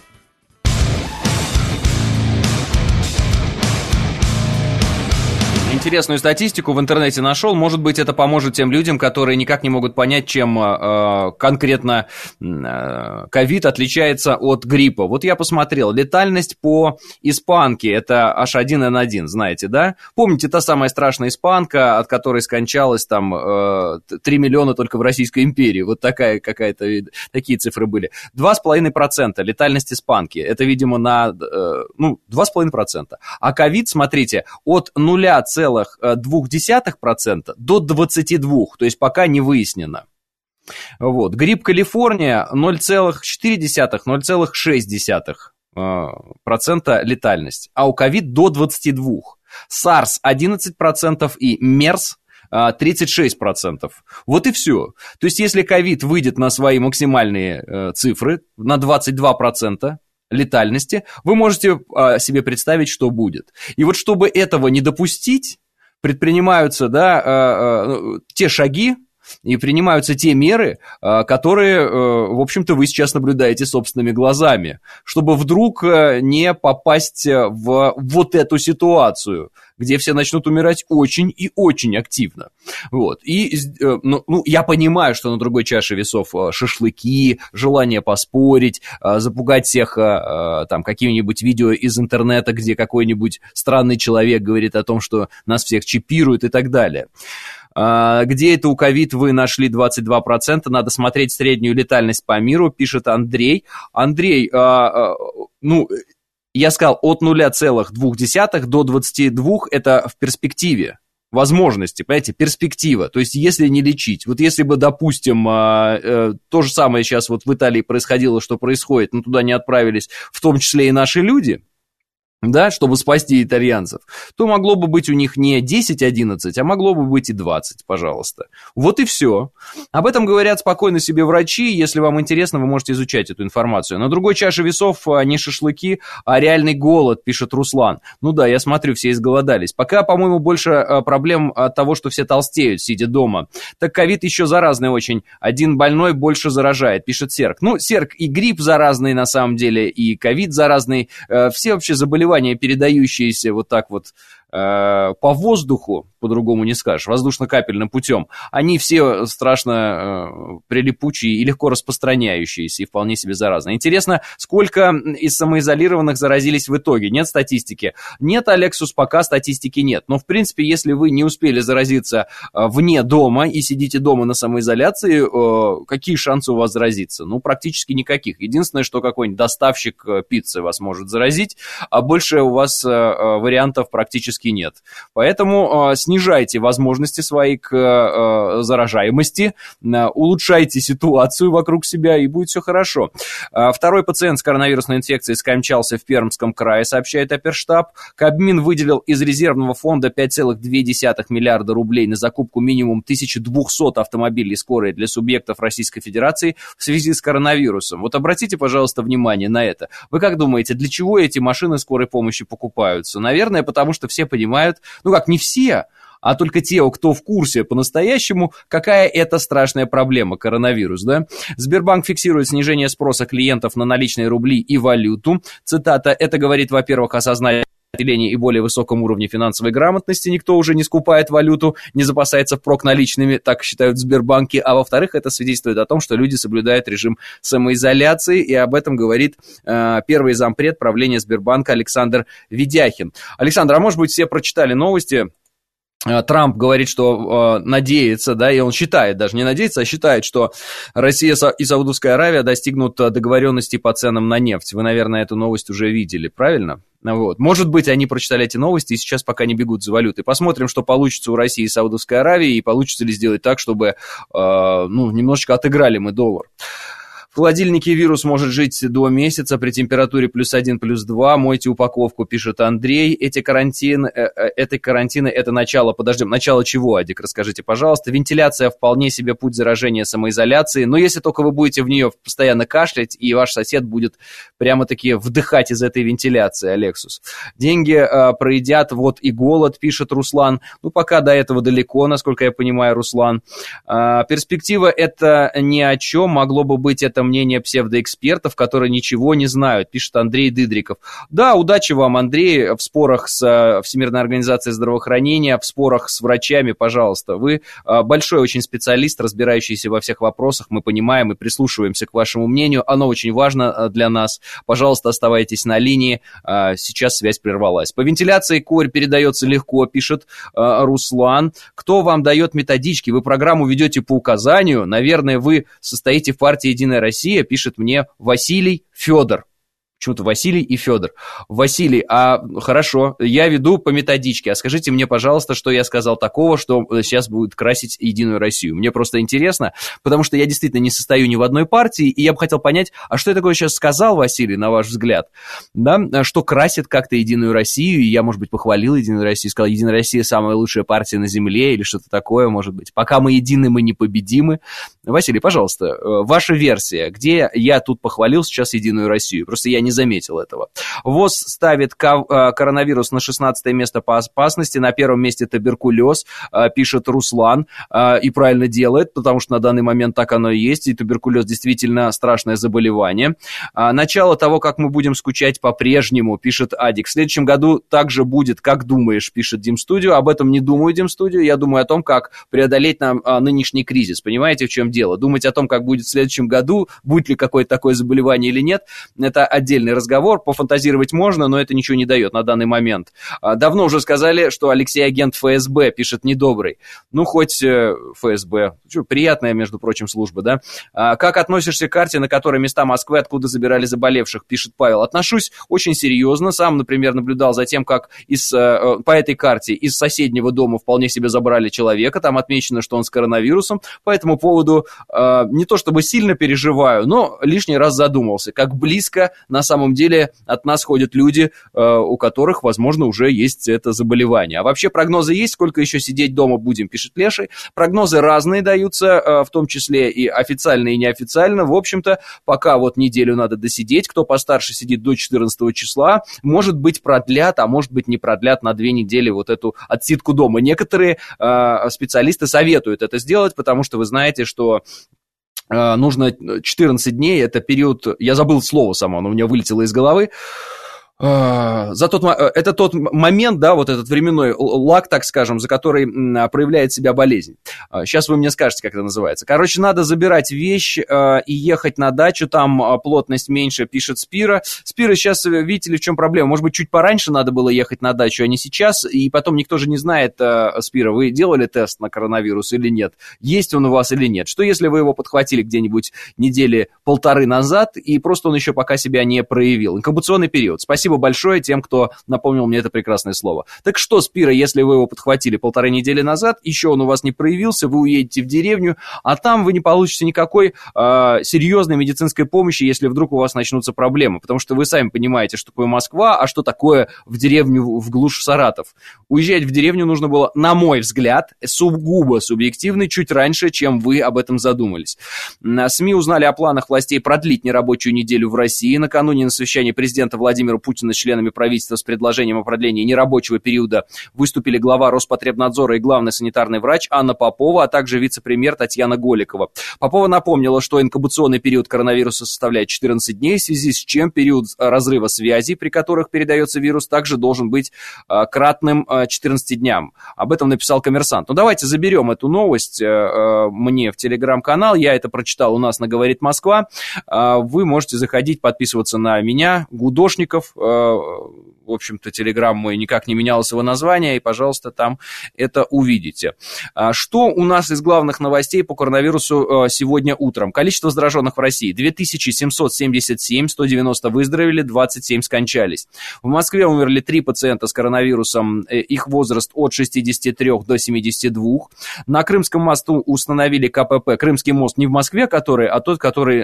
S2: Интересную статистику в интернете нашел. Может быть, это поможет тем людям, которые никак не могут понять, чем конкретно ковид отличается от гриппа. Вот я посмотрел. Летальность по испанке. Это H1N1, знаете, да? Помните, та самая страшная испанка, от которой скончалось там 3 миллиона только в Российской империи. Вот такая какая-то, такие цифры были. 2,5% летальность испанки. Это, видимо, на 2,5%. А ковид, смотрите, от 0,2% до 22%, то есть пока не выяснено. Вот. Грипп Калифорния 0,4-0,6% летальность, а у ковид до 22%. SARS 11% и MERS 36%. Вот и все. То есть если ковид выйдет на свои максимальные цифры, на 22%, летальности, вы можете себе представить, что будет. И вот чтобы этого не допустить, предпринимаются те шаги и принимаются те меры, которые, в общем-то, вы сейчас наблюдаете собственными глазами, чтобы вдруг не попасть в вот эту ситуацию, где все начнут умирать очень и очень активно. Вот. И я понимаю, что на другой чаше весов шашлыки, желание поспорить, запугать всех там какими-нибудь видео из интернета, где какой-нибудь странный человек говорит о том, что нас всех чипируют и так далее. Где это у ковид вы нашли 22%? Надо смотреть среднюю летальность по миру, пишет Андрей. Андрей, я сказал, от 0,2 до 22 это в перспективе. Возможности, понимаете, перспектива. То есть, если не лечить. Вот если бы, допустим, то же самое сейчас вот в Италии происходило, что происходит, но туда не отправились, в том числе и наши люди, да, чтобы спасти итальянцев, то могло бы быть у них не 10-11, а могло бы быть и 20, пожалуйста. Вот и все. Об этом говорят спокойно себе врачи. Если вам интересно, вы можете изучать эту информацию. На другой чаше весов не шашлыки, а реальный голод, пишет Руслан. Ну да, я смотрю, все изголодались. Пока, по-моему, больше проблем от того, что все толстеют, сидя дома. Так ковид еще заразный очень. Один больной больше заражает, пишет Серк. Ну, Серк, и грипп заразный на самом деле, и ковид заразный. Все вообще заболевания, передающиеся вот так вот по воздуху, по-другому не скажешь, воздушно-капельным путем, они все страшно прилипучие и легко распространяющиеся и вполне себе заразные. Интересно, сколько из самоизолированных заразились в итоге? Нет статистики? Нет, Алексус, пока статистики нет. Но, в принципе, если вы не успели заразиться вне дома и сидите дома на самоизоляции, какие шансы у вас заразиться? Ну, практически никаких. Единственное, что какой-нибудь доставщик пиццы вас может заразить, а больше у вас вариантов практически нет. Поэтому снижайте возможности свои к заражаемости, улучшайте ситуацию вокруг себя, и будет все хорошо. Второй пациент с коронавирусной инфекцией скончался в Пермском крае, сообщает Оперштаб. Кабмин выделил из резервного фонда 5,2 миллиарда рублей на закупку минимум 1200 автомобилей скорой для субъектов Российской Федерации в связи с коронавирусом. Вот обратите, пожалуйста, внимание на это. Вы как думаете, для чего эти машины скорой помощи покупаются? Наверное, потому что все понимают, ну как, не все, а только те, кто в курсе по-настоящему, какая это страшная проблема, коронавирус, да? Сбербанк фиксирует снижение спроса клиентов на наличные рубли и валюту. Цитата: «Это говорит, во-первых, о сознании населения и более высоком уровне финансовой грамотности. Никто уже не скупает валюту, не запасается впрок наличными, так считают в Сбербанке. А во-вторых, это свидетельствует о том, что люди соблюдают режим самоизоляции». И об этом говорит первый зампред правления Сбербанка Александр Ведяхин. Александр, а может быть, все прочитали новости? Трамп говорит, что надеется, да, и он считает, даже не надеется, а считает, что Россия и Саудовская Аравия достигнут договоренности по ценам на нефть. Вы, наверное, эту новость уже видели, правильно? Вот. Может быть, они прочитали эти новости и сейчас пока не бегут за валютой. Посмотрим, что получится у России и Саудовской Аравии, и получится ли сделать так, чтобы немножечко отыграли мы доллар. В холодильнике вирус может жить до месяца при температуре +1, +2. Мойте упаковку, пишет Андрей. Эти карантины, это начало, подождем, начало чего, Адик, расскажите, пожалуйста. Вентиляция вполне себе путь заражения самоизоляции, но если только вы будете в нее постоянно кашлять, и ваш сосед будет прямо-таки вдыхать из этой вентиляции, Алексус. Деньги проедят, вот и голод, пишет Руслан. Ну, пока до этого далеко, насколько я понимаю, Руслан. Перспектива это ни о чем, могло бы быть это мнение псевдоэкспертов, которые ничего не знают, пишет Андрей Дыдриков. Да, удачи вам, Андрей, в спорах с Всемирной организацией здравоохранения, в спорах с врачами, пожалуйста. Вы большой очень специалист, разбирающийся во всех вопросах, мы понимаем и прислушиваемся к вашему мнению, оно очень важно для нас. Пожалуйста, оставайтесь на линии, сейчас связь прервалась. По вентиляции корь передается легко, пишет Руслан. Кто вам дает методички? Вы программу ведете по указанию, наверное, вы состоите в партии «Единая Россия», пишет мне Василий Федор. Почему-то Василий и Федор. Василий, хорошо, я веду по методичке, а скажите мне, пожалуйста, что я сказал такого, что сейчас будет красить Единую Россию. Мне просто интересно, потому что я действительно не состою ни в одной партии, и я бы хотел понять, а что я такое сейчас сказал, Василий, на ваш взгляд, да, что красит как-то Единую Россию, и я, может быть, похвалил Единую Россию, сказал, Единая Россия самая лучшая партия на земле, или что-то такое, может быть. Пока мы едины, мы непобедимы. Василий, пожалуйста, ваша версия, где я тут похвалил сейчас Единую Россию? Просто я не заметил этого. ВОЗ ставит коронавирус на 16 место по опасности, на первом месте туберкулез, пишет Руслан, и правильно делает, потому что на данный момент так оно и есть, и туберкулез действительно страшное заболевание. Начало того, как мы будем скучать по-прежнему, пишет Адик. В следующем году также будет, как думаешь, пишет Димстудио. Об этом не думаю, Димстудио, я думаю о том, как преодолеть нам нынешний кризис. Понимаете, в чем дело? Думать о том, как будет в следующем году, будет ли какое-то такое заболевание или нет, это отдельный разговор, пофантазировать можно, но это ничего не дает на данный момент. Давно уже сказали, что Алексей агент ФСБ, пишет Недобрый. Ну, хоть ФСБ. Приятная, между прочим, служба, да? Как относишься к карте, на которой места Москвы, откуда забирали заболевших, пишет Павел. Отношусь очень серьезно. Сам, например, наблюдал за тем, как по этой карте из соседнего дома вполне себе забрали человека. Там отмечено, что он с коронавирусом. По этому поводу не то чтобы сильно переживаю, но лишний раз задумался, как близко на самом деле от нас ходят люди, у которых, возможно, уже есть это заболевание. А вообще прогнозы есть, сколько еще сидеть дома будем, пишет Леший. Прогнозы разные даются, в том числе и официально, и неофициально. В общем-то, пока вот неделю надо досидеть. Кто постарше сидит до 14 числа, может быть, продлят, а может быть, не продлят на 2 недели вот эту отсидку дома. Некоторые специалисты советуют это сделать, потому что вы знаете, что нужно 14 дней, это период, я забыл слово само, оно у меня вылетело из головы, Это тот момент, да, вот этот временной лаг, так скажем, за который проявляет себя болезнь. Сейчас вы мне скажете, как это называется. Короче, надо забирать вещь и ехать на дачу, там плотность меньше, пишет Спира. Спира, сейчас, видите ли, в чем проблема? Может быть, чуть пораньше надо было ехать на дачу, а не сейчас, и потом никто же не знает, Спира, вы делали тест на коронавирус или нет, есть он у вас или нет. Что если вы его подхватили где-нибудь недели полторы назад, и просто он еще пока себя не проявил? Инкубационный период. Спасибо большое тем, кто напомнил мне это прекрасное слово. Так что, Спира, если вы его подхватили полторы недели назад, еще он у вас не проявился, вы уедете в деревню, а там вы не получите никакой серьезной медицинской помощи, если вдруг у вас начнутся проблемы, потому что вы сами понимаете, что такое Москва, а что такое в деревню, в глушь Саратов. Уезжать в деревню нужно было, на мой взгляд, сугубо субъективный, чуть раньше, чем вы об этом задумались. СМИ узнали о планах властей продлить нерабочую неделю в России. Накануне на совещании президента Владимира Путина с членами правительства с предложением о продлении нерабочего периода выступили глава Роспотребнадзора и главный санитарный врач Анна Попова, а также вице-премьер Татьяна Голикова. Попова напомнила, что инкубационный период коронавируса составляет 14 дней, в связи с чем период разрыва связей, при которых передается вирус, также должен быть кратным 14 дням. Об этом написал «Коммерсант». Ну, давайте заберем эту новость мне в телеграм-канал. Я это прочитал у нас на «Говорит Москва». Вы можете заходить, подписываться на меня, Гудошников. В общем-то, телеграм мой никак не менялось его название, и, пожалуйста, там это увидите. Что у нас из главных новостей по коронавирусу сегодня утром? Количество зараженных в России 2777, 190 выздоровели, 27 скончались. В Москве умерли 3 пациента с коронавирусом, их возраст от 63 до 72. На Крымском мосту установили КПП. Крымский мост не в Москве, а тот, который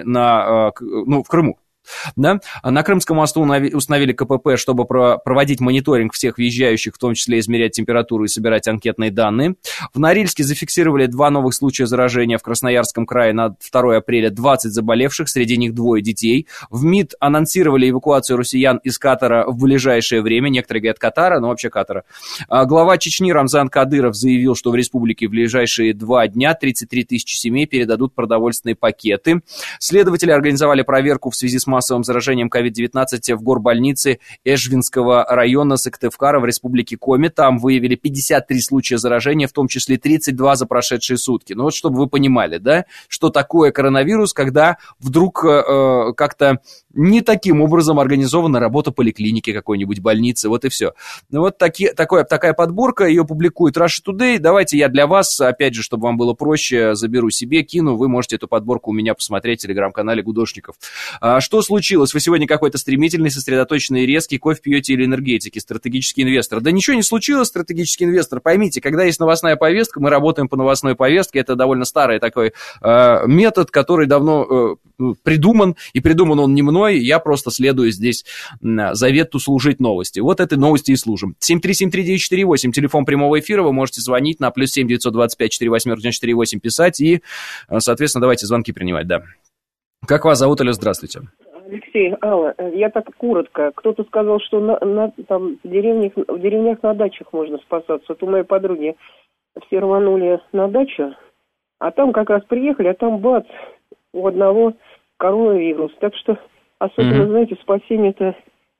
S2: в Крыму. Да? На Крымском мосту установили КПП, чтобы проводить мониторинг всех въезжающих, в том числе измерять температуру и собирать анкетные данные. В Норильске зафиксировали 2 новых случая заражения. В Красноярском крае на 2 апреля 20 заболевших, среди них 2 детей. В МИД анонсировали эвакуацию россиян из Катара в ближайшее время. Некоторые говорят Катара, но вообще Катара. Глава Чечни Рамзан Кадыров заявил, что в республике в ближайшие 2 дня 33 тысячи семей передадут продовольственные пакеты. Следователи организовали проверку в связи с массовым заражением COVID-19 в горбольнице Эжвинского района Сыктывкара в республике Коми. Там выявили 53 случая заражения, в том числе 32 за прошедшие сутки. Ну вот, чтобы вы понимали, да, что такое коронавирус, когда вдруг как-то не таким образом организована работа поликлиники какой-нибудь, больницы, вот и все. Ну вот такая подборка, ее публикует Russia Today. Давайте я для вас, опять же, чтобы вам было проще, заберу себе, кину. Вы можете эту подборку у меня посмотреть в телеграм-канале Гудошников. Что случилось? Вы сегодня какой-то стремительный, сосредоточенный, резкий, кофе пьете или энергетики, стратегический инвестор? Да ничего не случилось, стратегический инвестор. Поймите, когда есть новостная повестка, мы работаем по новостной повестке, это довольно старый такой метод, который давно придуман, и придуман он не мной, я просто следую здесь завету служить новости. Вот этой новости и служим. 7373948, телефон прямого эфира, вы можете звонить на +7 925 48 писать, и, соответственно, давайте звонки принимать, да. Как вас зовут, Алло, здравствуйте.
S9: Алексей, Алла, я так коротко. Кто-то сказал, что там в деревнях на дачах можно спасаться. Вот у моей подруги все рванули на дачу, а там как раз приехали, а там бац, у одного коронавирус. Так что особенно, знаете, спасение-то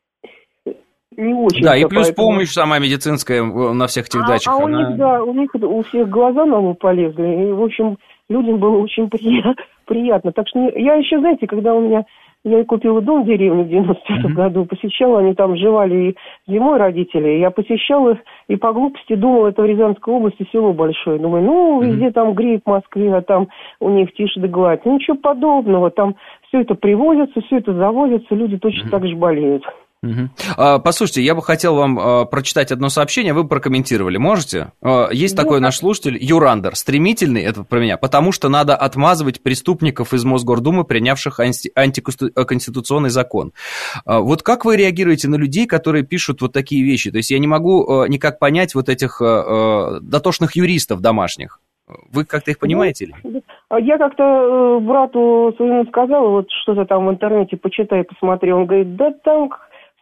S9: не очень.
S2: Да, и плюс помощь сама медицинская на всех этих дачах.
S9: У них, да, у всех глаза на лоб полезли. И, в общем, людям было очень приятно. Так что я еще, знаете, когда я купила дом в деревне в 95-м году, посещала, они там жевали и зимой родители, я посещала и по глупости думала, это в Рязанской области село большое. Думаю, везде там грипп в Москве, а там у них тише да гладь. Ничего подобного, там все это привозится, все это завозится, люди точно так же болеют.
S2: Послушайте, я бы хотел вам прочитать одно сообщение, вы прокомментировали, можете? Есть такой наш слушатель, Юрандер, стремительный, это про меня, потому что надо отмазывать преступников из Мосгордумы, принявших антиконституционный закон. Вот как вы реагируете на людей, которые пишут вот такие вещи? То есть я не могу никак понять вот этих дотошных юристов домашних. Вы как-то их понимаете?
S9: Я как-то брату своему сказала, вот что-то там в интернете почитай, посмотри, он говорит, да там...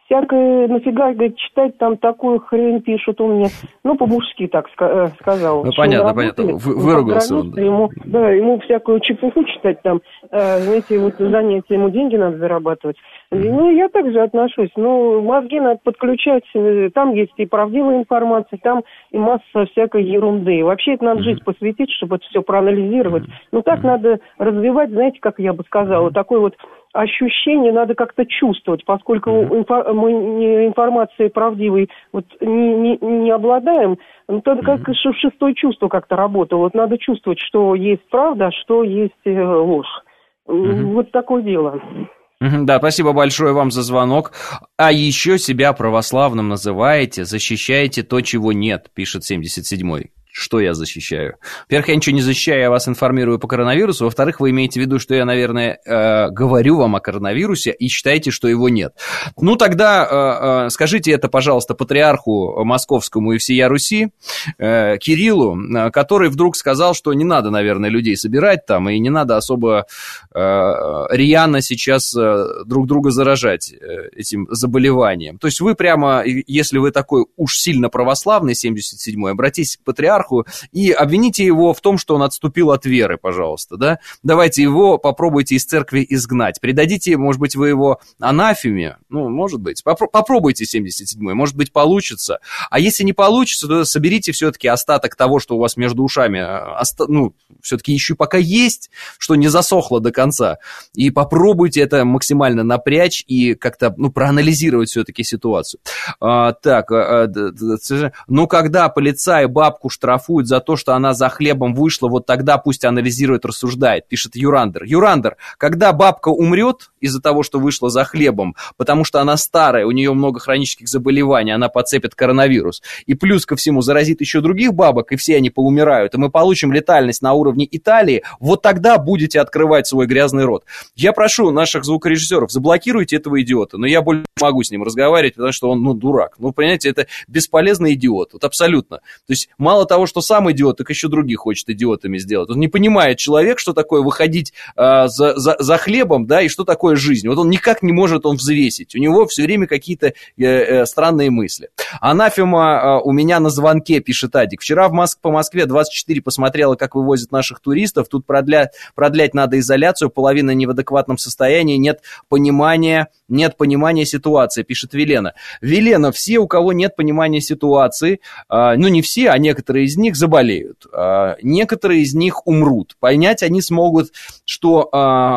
S9: всякое, нафига, говорит, читать там такую хрень пишут у меня. Ну, по-мужски так сказал.
S2: Ну, понятно, выругался он.
S9: Ему всякую чепуху читать там, эти вот занятия, ему деньги надо зарабатывать. Ну, я также отношусь. Ну, мозги надо подключать, там есть и правдивая информация, там и масса всякой ерунды. Вообще это надо жизнь посвятить, чтобы это все проанализировать. Ну, так надо развивать, знаете, как я бы сказала, такой вот ощущение надо как-то чувствовать, поскольку мы информацией правдивой вот не обладаем, ну, то как шестое чувство как-то работало. Вот надо чувствовать, что есть правда, а что есть ложь. Вот такое дело.
S2: Да, спасибо большое вам за звонок. А еще себя православным называете, защищаете то, чего нет, пишет 77-й. Что я защищаю? Во-первых, я ничего не защищаю, я вас информирую по коронавирусу. Во-вторых, вы имеете в виду, что я, наверное, говорю вам о коронавирусе и считаете, что его нет. Ну, тогда скажите это, пожалуйста, патриарху московскому и всея Руси, Кириллу, который вдруг сказал, что не надо, наверное, людей собирать там, и не надо особо рьяно сейчас друг друга заражать этим заболеванием. То есть вы прямо, если вы такой уж сильно православный, 77-й, обратитесь к патриарху, и обвините его в том, что он отступил от веры, пожалуйста, да? Давайте его попробуйте из церкви изгнать. Придадите, может быть, вы его анафеме, ну, может быть. Попробуйте 77-й, может быть, получится. А если не получится, то соберите все-таки остаток того, что у вас между ушами, ну, все-таки еще пока есть, что не засохло до конца. И попробуйте это максимально напрячь и как-то, ну, проанализировать все-таки ситуацию. Ну, когда полицай бабку штрафуют за то, что она за хлебом вышла, вот тогда пусть анализирует, рассуждает, пишет Юрандер. Юрандер, когда бабка умрет из-за того, что вышла за хлебом, потому что она старая, у нее много хронических заболеваний, она подцепит коронавирус, и плюс ко всему заразит еще других бабок, и все они поумирают, и мы получим летальность на уровне Италии, вот тогда будете открывать свой грязный рот. Я прошу наших звукорежиссеров, заблокируйте этого идиота, но я больше не могу с ним разговаривать, потому что он, ну, дурак. Ну, понимаете, это бесполезный идиот, вот абсолютно. То есть мало того, что сам идиот, так еще других хочет идиотами сделать. Он не понимает человек, что такое выходить за хлебом, да, и что такое жизнь. Вот он никак не может взвесить. У него все время какие-то странные мысли. Анафема у меня на звонке, пишет Адик. Вчера по Москве 24 посмотрела, как вывозят наших туристов. Тут продлять надо изоляцию, половина не в адекватном состоянии, нет понимания ситуации, пишет Велена. Велена, все, у кого нет понимания ситуации, ну не все, а некоторые из них заболеют, некоторые из них умрут. Понять они смогут, что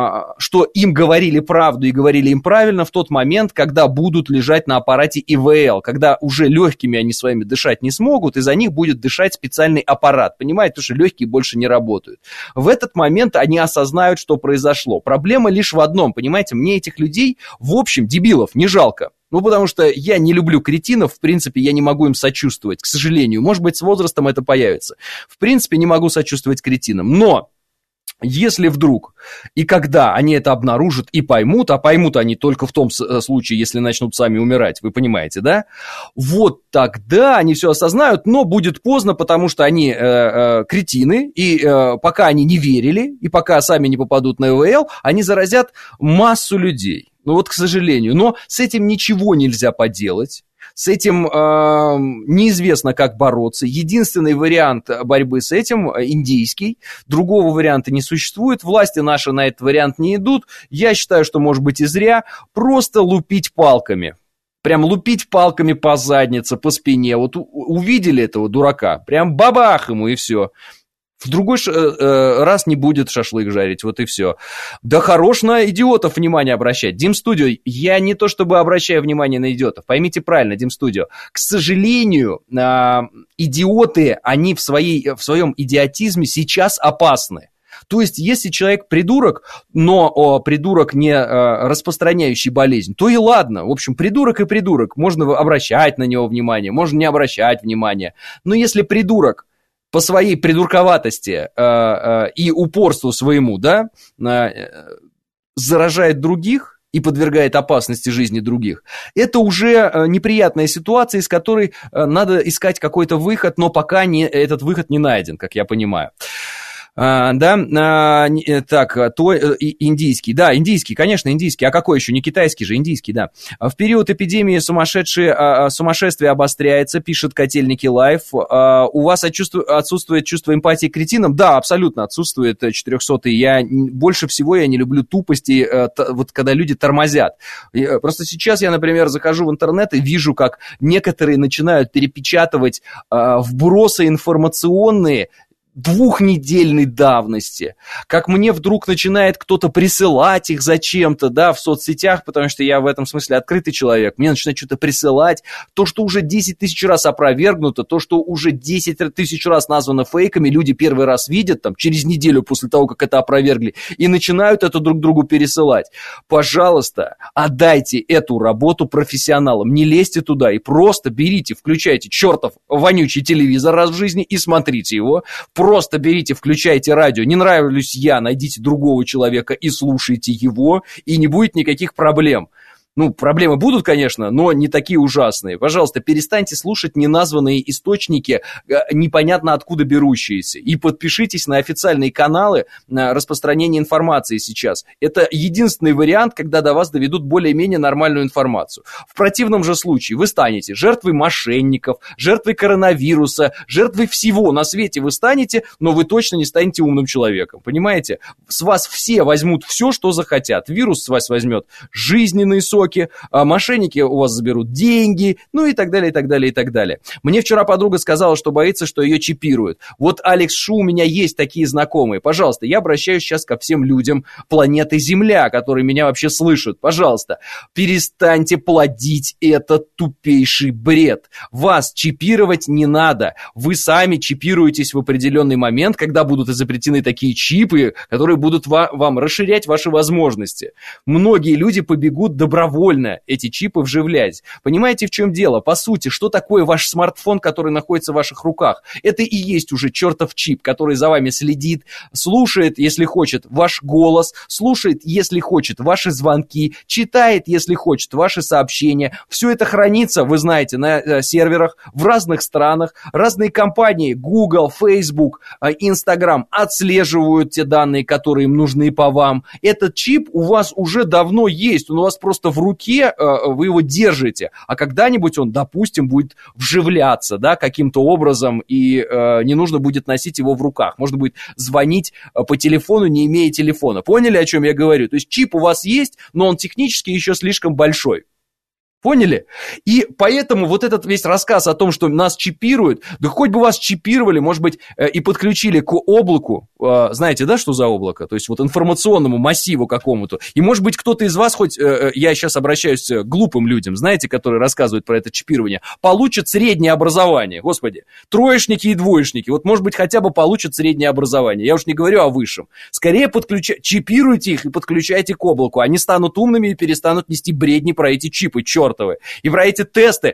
S2: им говорили правду и говорили им правильно в тот момент, когда будут лежать на аппарате ИВЛ, когда уже легкими они своими дышать не смогут, и за них будет дышать специальный аппарат, понимаете, потому что легкие больше не работают. В этот момент они осознают, что произошло. Проблема лишь в одном, понимаете, мне этих людей, в общем, дебилов, не жалко. Ну, потому что я не люблю кретинов, в принципе, я не могу им сочувствовать, к сожалению. Может быть, с возрастом это появится. В принципе, не могу сочувствовать кретинам. Но если вдруг и когда они это обнаружат и поймут, а поймут они только в том случае, если начнут сами умирать, вы понимаете, да? Вот тогда они все осознают, но будет поздно, потому что они кретины, и пока они не верили, и пока сами не попадут на ИВЛ, они заразят массу людей. Ну вот, к сожалению, но с этим ничего нельзя поделать. С этим неизвестно, как бороться. Единственный вариант борьбы с этим индийский. Другого варианта не существует. Власти наши на этот вариант не идут. Я считаю, что, может быть, и зря. Просто лупить палками. Прям лупить палками по заднице, по спине. Вот увидели этого дурака, прям бабах ему и все. В другой раз не будет шашлык жарить, вот и все. Да хорош на идиотов внимание обращать. Дим-студио, я не то чтобы обращаю внимание на идиотов, поймите правильно, Дим-студио. К сожалению, идиоты, они в своем идиотизме сейчас опасны. То есть, если человек придурок, но придурок не распространяющий болезнь, то и ладно. В общем, придурок и придурок. Можно обращать на него внимание, можно не обращать внимания. Но если придурок по своей придурковатости и упорству своему, да, заражает других и подвергает опасности жизни других, это уже неприятная ситуация, из которой надо искать какой-то выход, но пока этот выход не найден, как я понимаю. Индийский. Да, индийский, конечно, индийский. А какой еще? Не китайский же, индийский, да. В период эпидемии сумасшествие обостряется, пишет Котельники Лайф. У вас отсутствует чувство эмпатии к кретинам? Да, абсолютно отсутствует, 400-й. Больше всего я не люблю тупости, вот когда люди тормозят. Просто сейчас я, например, захожу в интернет и вижу, как некоторые начинают перепечатывать вбросы информационные двухнедельной давности, как мне вдруг начинает кто-то присылать их зачем-то, да, в соцсетях, потому что я в этом смысле открытый человек, мне начинают что-то присылать, то, что уже 10 тысяч раз опровергнуто, то, что уже 10 тысяч раз названо фейками, люди первый раз видят, там, через неделю после того, как это опровергли, и начинают это друг другу пересылать. Пожалуйста, отдайте эту работу профессионалам, не лезьте туда и просто берите, включайте чертов вонючий телевизор раз в жизни и смотрите его. Просто берите, включайте радио. Не нравлюсь я, найдите другого человека и слушайте его, и не будет никаких проблем. Ну, проблемы будут, конечно, но не такие ужасные. Пожалуйста, перестаньте слушать неназванные источники, непонятно откуда берущиеся. И подпишитесь на официальные каналы распространения информации сейчас. Это единственный вариант, когда до вас доведут более-менее нормальную информацию. В противном же случае вы станете жертвой мошенников, жертвой коронавируса, жертвой всего на свете вы станете, но вы точно не станете умным человеком. Понимаете? С вас все возьмут все, что захотят. Вирус с вас возьмет жизненные соки, мошенники у вас заберут деньги, ну и так далее, и так далее, и так далее. Мне вчера подруга сказала, что боится, что ее чипируют. Вот, Алекс Шу, у меня есть такие знакомые. Пожалуйста, я обращаюсь сейчас ко всем людям планеты Земля, которые меня вообще слышат. Пожалуйста, перестаньте плодить этот тупейший бред. Вас чипировать не надо. Вы сами чипируетесь в определенный момент, когда будут изобретены такие чипы, которые будут вам расширять ваши возможности. Многие люди побегут добровольно эти чипы вживлять. Понимаете, в чем дело? По сути, что такое ваш смартфон, который находится в ваших руках? Это и есть уже чертов чип, который за вами следит, слушает, если хочет, ваш голос, слушает, если хочет, ваши звонки, читает, если хочет, ваши сообщения. Все это хранится, вы знаете, на серверах в разных странах. Разные компании, Google, Facebook, Instagram, отслеживают те данные, которые им нужны по вам. Этот чип у вас уже давно есть, он у вас просто в руке, вы его держите, а когда-нибудь он, допустим, будет вживляться, да, каким-то образом, и не нужно будет носить его в руках. Можно будет звонить по телефону, не имея телефона. Поняли, о чем я говорю? То есть чип у вас есть, но он технически еще слишком большой. Поняли? И поэтому вот этот весь рассказ о том, что нас чипируют, да хоть бы вас чипировали, может быть, и подключили к облаку, знаете, да, что за облако? То есть вот информационному массиву какому-то. И может быть кто-то из вас, хоть я сейчас обращаюсь к глупым людям, знаете, которые рассказывают про это чипирование, получат среднее образование. Господи, троечники и двоечники, вот может быть хотя бы получат среднее образование. Я уж не говорю о высшем. Скорее чипируйте их и подключайте к облаку. Они станут умными и перестанут нести бредни про эти чипы, черт. И про эти тесты.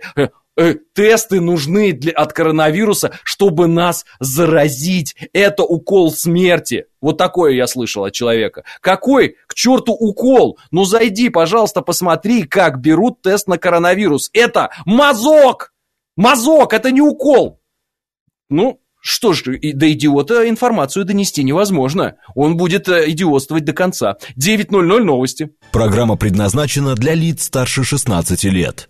S2: Тесты нужны от коронавируса, чтобы нас заразить. Это укол смерти. Вот такое я слышал от человека. Какой к черту укол? Ну зайди, пожалуйста, посмотри, как берут тест на коронавирус. Это мазок! Мазок, это не укол. Ну, что ж, до идиота информацию донести невозможно. Он будет идиотствовать до конца. 9:00 новости.
S1: Программа предназначена для лиц старше 16 лет.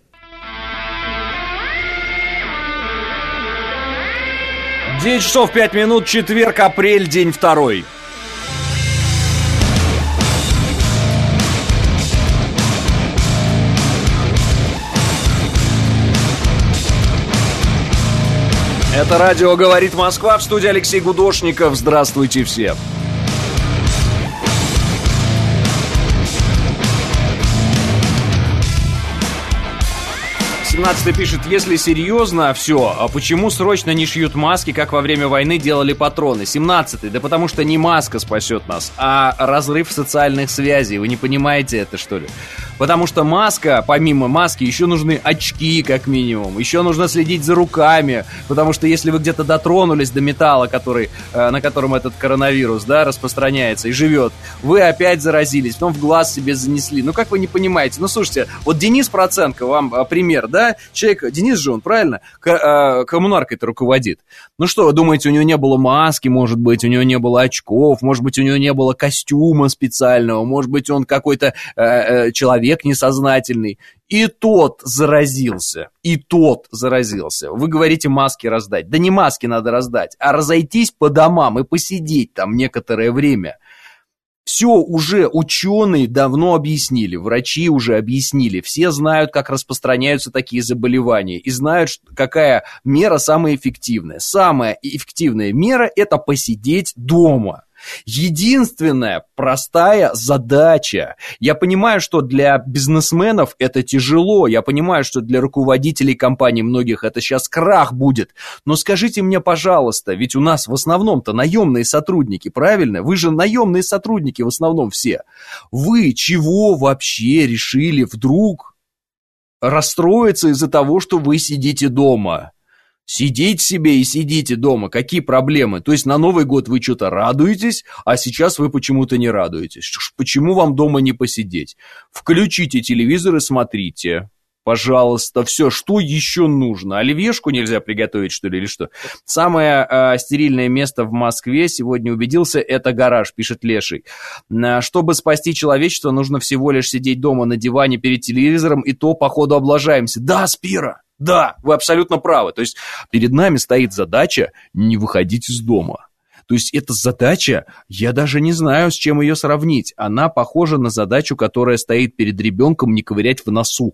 S2: 9 часов 5 минут, четверг, апрель, день 2. Это радио «Говорит Москва», в студии Алексей Гудошников. Здравствуйте все. 17-й пишет: если серьезно все, а почему срочно не шьют маски, как во время войны делали патроны? 17-й: да потому что не маска спасет нас, а разрыв социальных связей. Вы не понимаете это, что ли? Потому что маска, помимо маски, еще нужны очки, как минимум. Еще нужно следить за руками, потому что если вы где-то дотронулись до металла, на котором этот коронавирус, да, распространяется и живет, вы опять заразились, потом в глаз себе занесли. Ну, как вы не понимаете? Ну, слушайте, вот Денис Проценко, вам пример, да? да? Человек, Денис же он, правильно, коммунаркой-то руководит. Ну что, вы думаете, у него не было маски, может быть, у него не было очков, может быть, у него не было костюма специального, может быть, он какой-то человек несознательный. И тот заразился. Вы говорите, маски раздать. Да не маски надо раздать, а разойтись по домам и посидеть там некоторое время. Все уже ученые давно объяснили, врачи уже объяснили, все знают, как распространяются такие заболевания и знают, какая мера самая эффективная. Самая эффективная мера – это посидеть дома. Единственная простая задача. Я понимаю, что для бизнесменов это тяжело, я понимаю, что для руководителей компаний многих это сейчас крах будет, но скажите мне, пожалуйста, ведь у нас в основном-то наемные сотрудники, правильно? Вы же наемные сотрудники в основном все. Вы чего вообще решили вдруг расстроиться из-за того, что вы сидите дома? Сидите себе и сидите дома. Какие проблемы? То есть на Новый год вы что-то радуетесь, а сейчас вы почему-то не радуетесь. Почему вам дома не посидеть? Включите телевизор и смотрите. Пожалуйста, все, что еще нужно? Оливьешку нельзя приготовить, что ли, или что? Самое стерильное место в Москве, сегодня убедился, это гараж, пишет Леший. Чтобы спасти человечество, нужно всего лишь сидеть дома на диване перед телевизором, и то, походу, облажаемся. Да, Спира! Да, вы абсолютно правы. То есть перед нами стоит задача не выходить из дома. То есть эта задача, я даже не знаю, с чем ее сравнить. Она похожа на задачу, которая стоит перед ребенком, не ковырять в носу.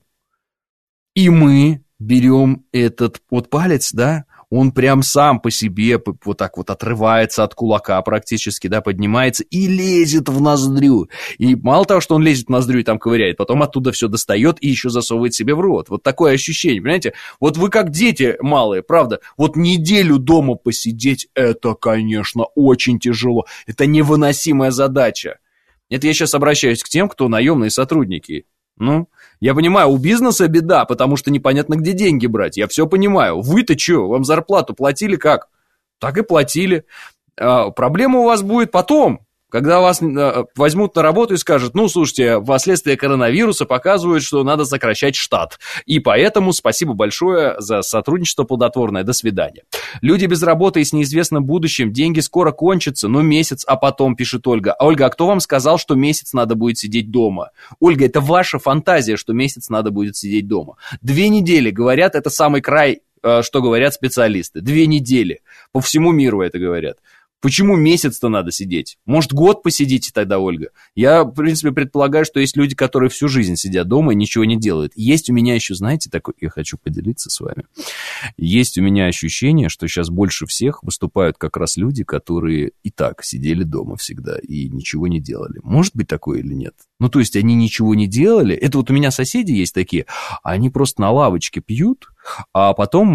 S2: И мы берем этот вот палец, да, он прям сам по себе вот так вот отрывается от кулака практически, да, поднимается и лезет в ноздрю. И мало того, что он лезет в ноздрю и там ковыряет, потом оттуда все достает и еще засовывает себе в рот. Вот такое ощущение, понимаете? Вот вы как дети малые, правда? Вот неделю дома посидеть, это, конечно, очень тяжело. Это невыносимая задача. Это я сейчас обращаюсь к тем, кто наемные сотрудники. Ну, я понимаю, у бизнеса беда, потому что непонятно, где деньги брать. Я все понимаю. Вы-то что, вам зарплату платили как? Так и платили. Проблема у вас будет потом, когда вас возьмут на работу и скажут, ну, слушайте, последствия коронавируса показывают, что надо сокращать штат. И поэтому спасибо большое за сотрудничество плодотворное. До свидания. Люди без работы и с неизвестным будущим, деньги скоро кончатся, ну, месяц, а потом, пишет Ольга. Ольга, а кто вам сказал, что месяц надо будет сидеть дома? Ольга, это ваша фантазия, что месяц надо будет сидеть дома. 2 недели, говорят, это самый край, что говорят специалисты. 2 недели. По всему миру это говорят. Почему месяц-то надо сидеть? Может, год посидите тогда, Ольга? Я, в принципе, предполагаю, что есть люди, которые всю жизнь сидят дома и ничего не делают. Есть у меня еще, знаете, такое, я хочу поделиться с вами. Есть у меня ощущение, что сейчас больше всех выступают как раз люди, которые и так сидели дома всегда и ничего не делали. Может быть такое или нет? Ну, то есть они ничего не делали. Это вот у меня соседи есть такие, они просто на лавочке пьют, а потом,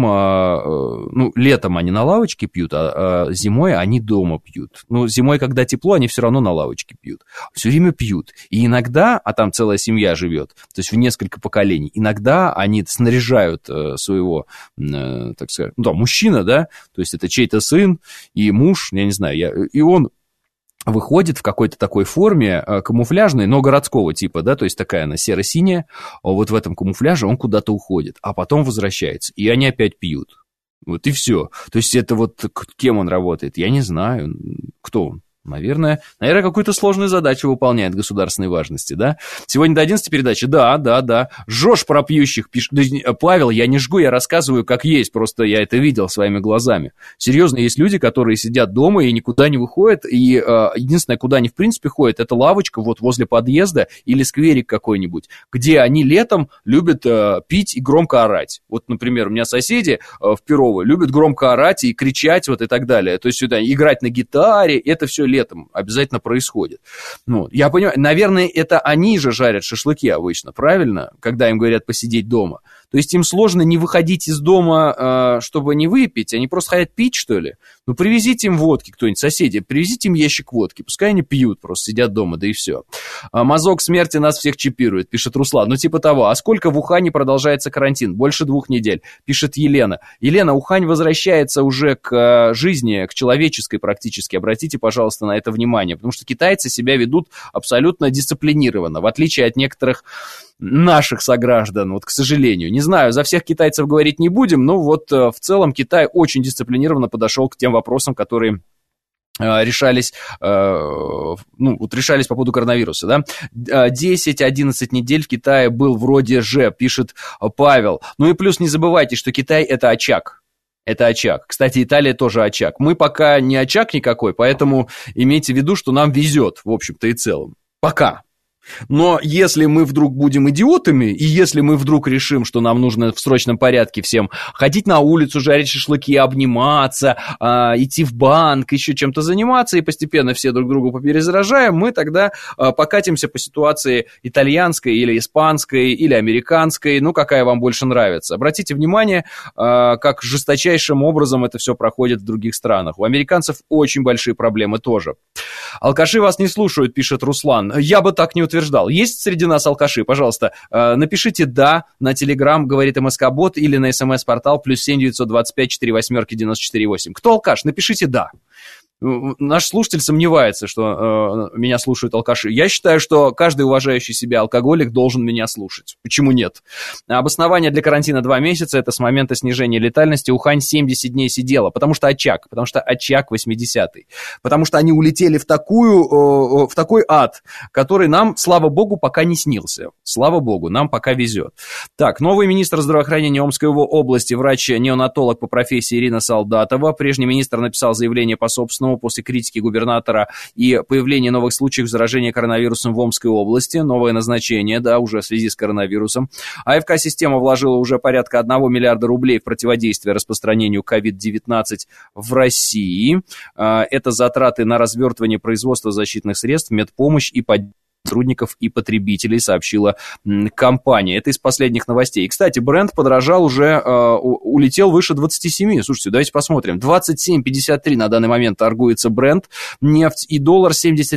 S2: ну, летом они на лавочке пьют, а зимой они дома пьют. Ну, зимой, когда тепло, они все равно на лавочке пьют. Все время пьют. И иногда, а там целая семья живет, то есть в несколько поколений, иногда они снаряжают своего, так сказать, ну, да, мужчина, да, то есть это чей-то сын и муж, я не знаю, и он выходит в какой-то такой форме камуфляжной, но городского типа, да, то есть такая она серо-синяя, вот в этом камуфляже он куда-то уходит, а потом возвращается, и они опять пьют. Вот и все. То есть это вот кем он работает, я не знаю, кто он. Наверное, какую-то сложную задачу выполняет государственной важности, да? Сегодня до 11 передачи, да. Жжешь про пьющих, пишет. Павел, я не жгу, я рассказываю, как есть, просто я это видел своими глазами. Серьезно, есть люди, которые сидят дома и никуда не выходят, и единственное, куда они в принципе ходят, это лавочка вот возле подъезда или скверик какой-нибудь, где они летом любят пить и громко орать. Вот, например, у меня соседи в Перово любят громко орать и кричать вот и так далее. То есть сюда играть на гитаре, это все летом обязательно происходит. Ну, я понимаю, наверное, это они же жарят шашлыки обычно, правильно? Когда им говорят посидеть дома. То есть им сложно не выходить из дома, чтобы не выпить, они просто хотят пить, что ли? Ну, привезите им водки кто-нибудь, соседи, привезите им ящик водки, пускай они пьют, просто сидят дома, да и все. Мазок смерти нас всех чипирует, пишет Руслан. Ну, типа того. А сколько в Ухане продолжается карантин? Больше 2 недель, пишет Елена. Елена, Ухань возвращается уже к жизни, к человеческой практически. Обратите, пожалуйста, на это внимание, потому что китайцы себя ведут абсолютно дисциплинированно, в отличие от некоторых наших сограждан, вот, к сожалению. Не знаю, за всех китайцев говорить не будем, но вот в целом Китай очень дисциплинированно подошел к тем вопросам, которые решались по поводу коронавируса, да. 10-11 недель в Китае был вроде же, пишет Павел. Ну и плюс не забывайте, что Китай – это очаг. Это очаг. Кстати, Италия тоже очаг. Мы пока не очаг никакой, поэтому имейте в виду, что нам везет, в общем-то и целом. Пока. Но если мы вдруг будем идиотами, и если мы вдруг решим, что нам нужно в срочном порядке всем ходить на улицу, жарить шашлыки, обниматься, идти в банк, еще чем-то заниматься, и постепенно все друг другу поперезаражаем, мы тогда покатимся по ситуации итальянской или испанской, или американской, ну, какая вам больше нравится. Обратите внимание, как жесточайшим образом это все проходит в других странах. У американцев очень большие проблемы тоже. Алкаши вас не слушают, пишет Руслан. Я бы так не утверждал. Есть среди нас алкаши? Пожалуйста, напишите «да» на Telegram, говорит МСК-бот, или на СМС-портал +7 925 48 94 8. Кто алкаш? Напишите «да». Наш слушатель сомневается, что меня слушают алкаши. Я считаю, что каждый уважающий себя алкоголик должен меня слушать. Почему нет? Обоснование для карантина 2 месяца, это с момента снижения летальности. Ухань 70 дней сидела, потому что очаг 80-й. Потому что они улетели в такой ад, который нам, слава богу, пока не снился. Слава богу, нам пока везет. Так, новый министр здравоохранения Омской области, врач-неонатолог по профессии Ирина Солдатова. Прежний министр написал заявление по собственному после критики губернатора и появления новых случаев заражения коронавирусом в Омской области. Новое назначение, да, уже в связи с коронавирусом. АФК-система вложила уже порядка 1 миллиарда рублей в противодействие распространению COVID-19 в России. Это затраты на развертывание производства защитных средств, медпомощь и поддержку сотрудников и потребителей, сообщила компания. Это из последних новостей. И, кстати, Brent подорожал уже, улетел выше 27. Слушайте, давайте посмотрим. 27.53 на данный момент торгуется Brent, нефть и доллар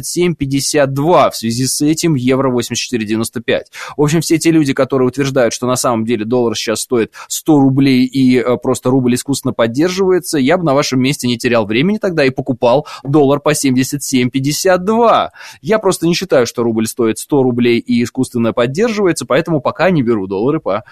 S2: 77.52. В связи с этим евро 84.95. В общем, все те люди, которые утверждают, что на самом деле доллар сейчас стоит 100 рублей и просто рубль искусственно поддерживается, я бы на вашем месте не терял времени тогда и покупал доллар по 77.52. Я просто не считаю, что рубль стоит 100 рублей и искусственно поддерживается, поэтому пока не беру доллары по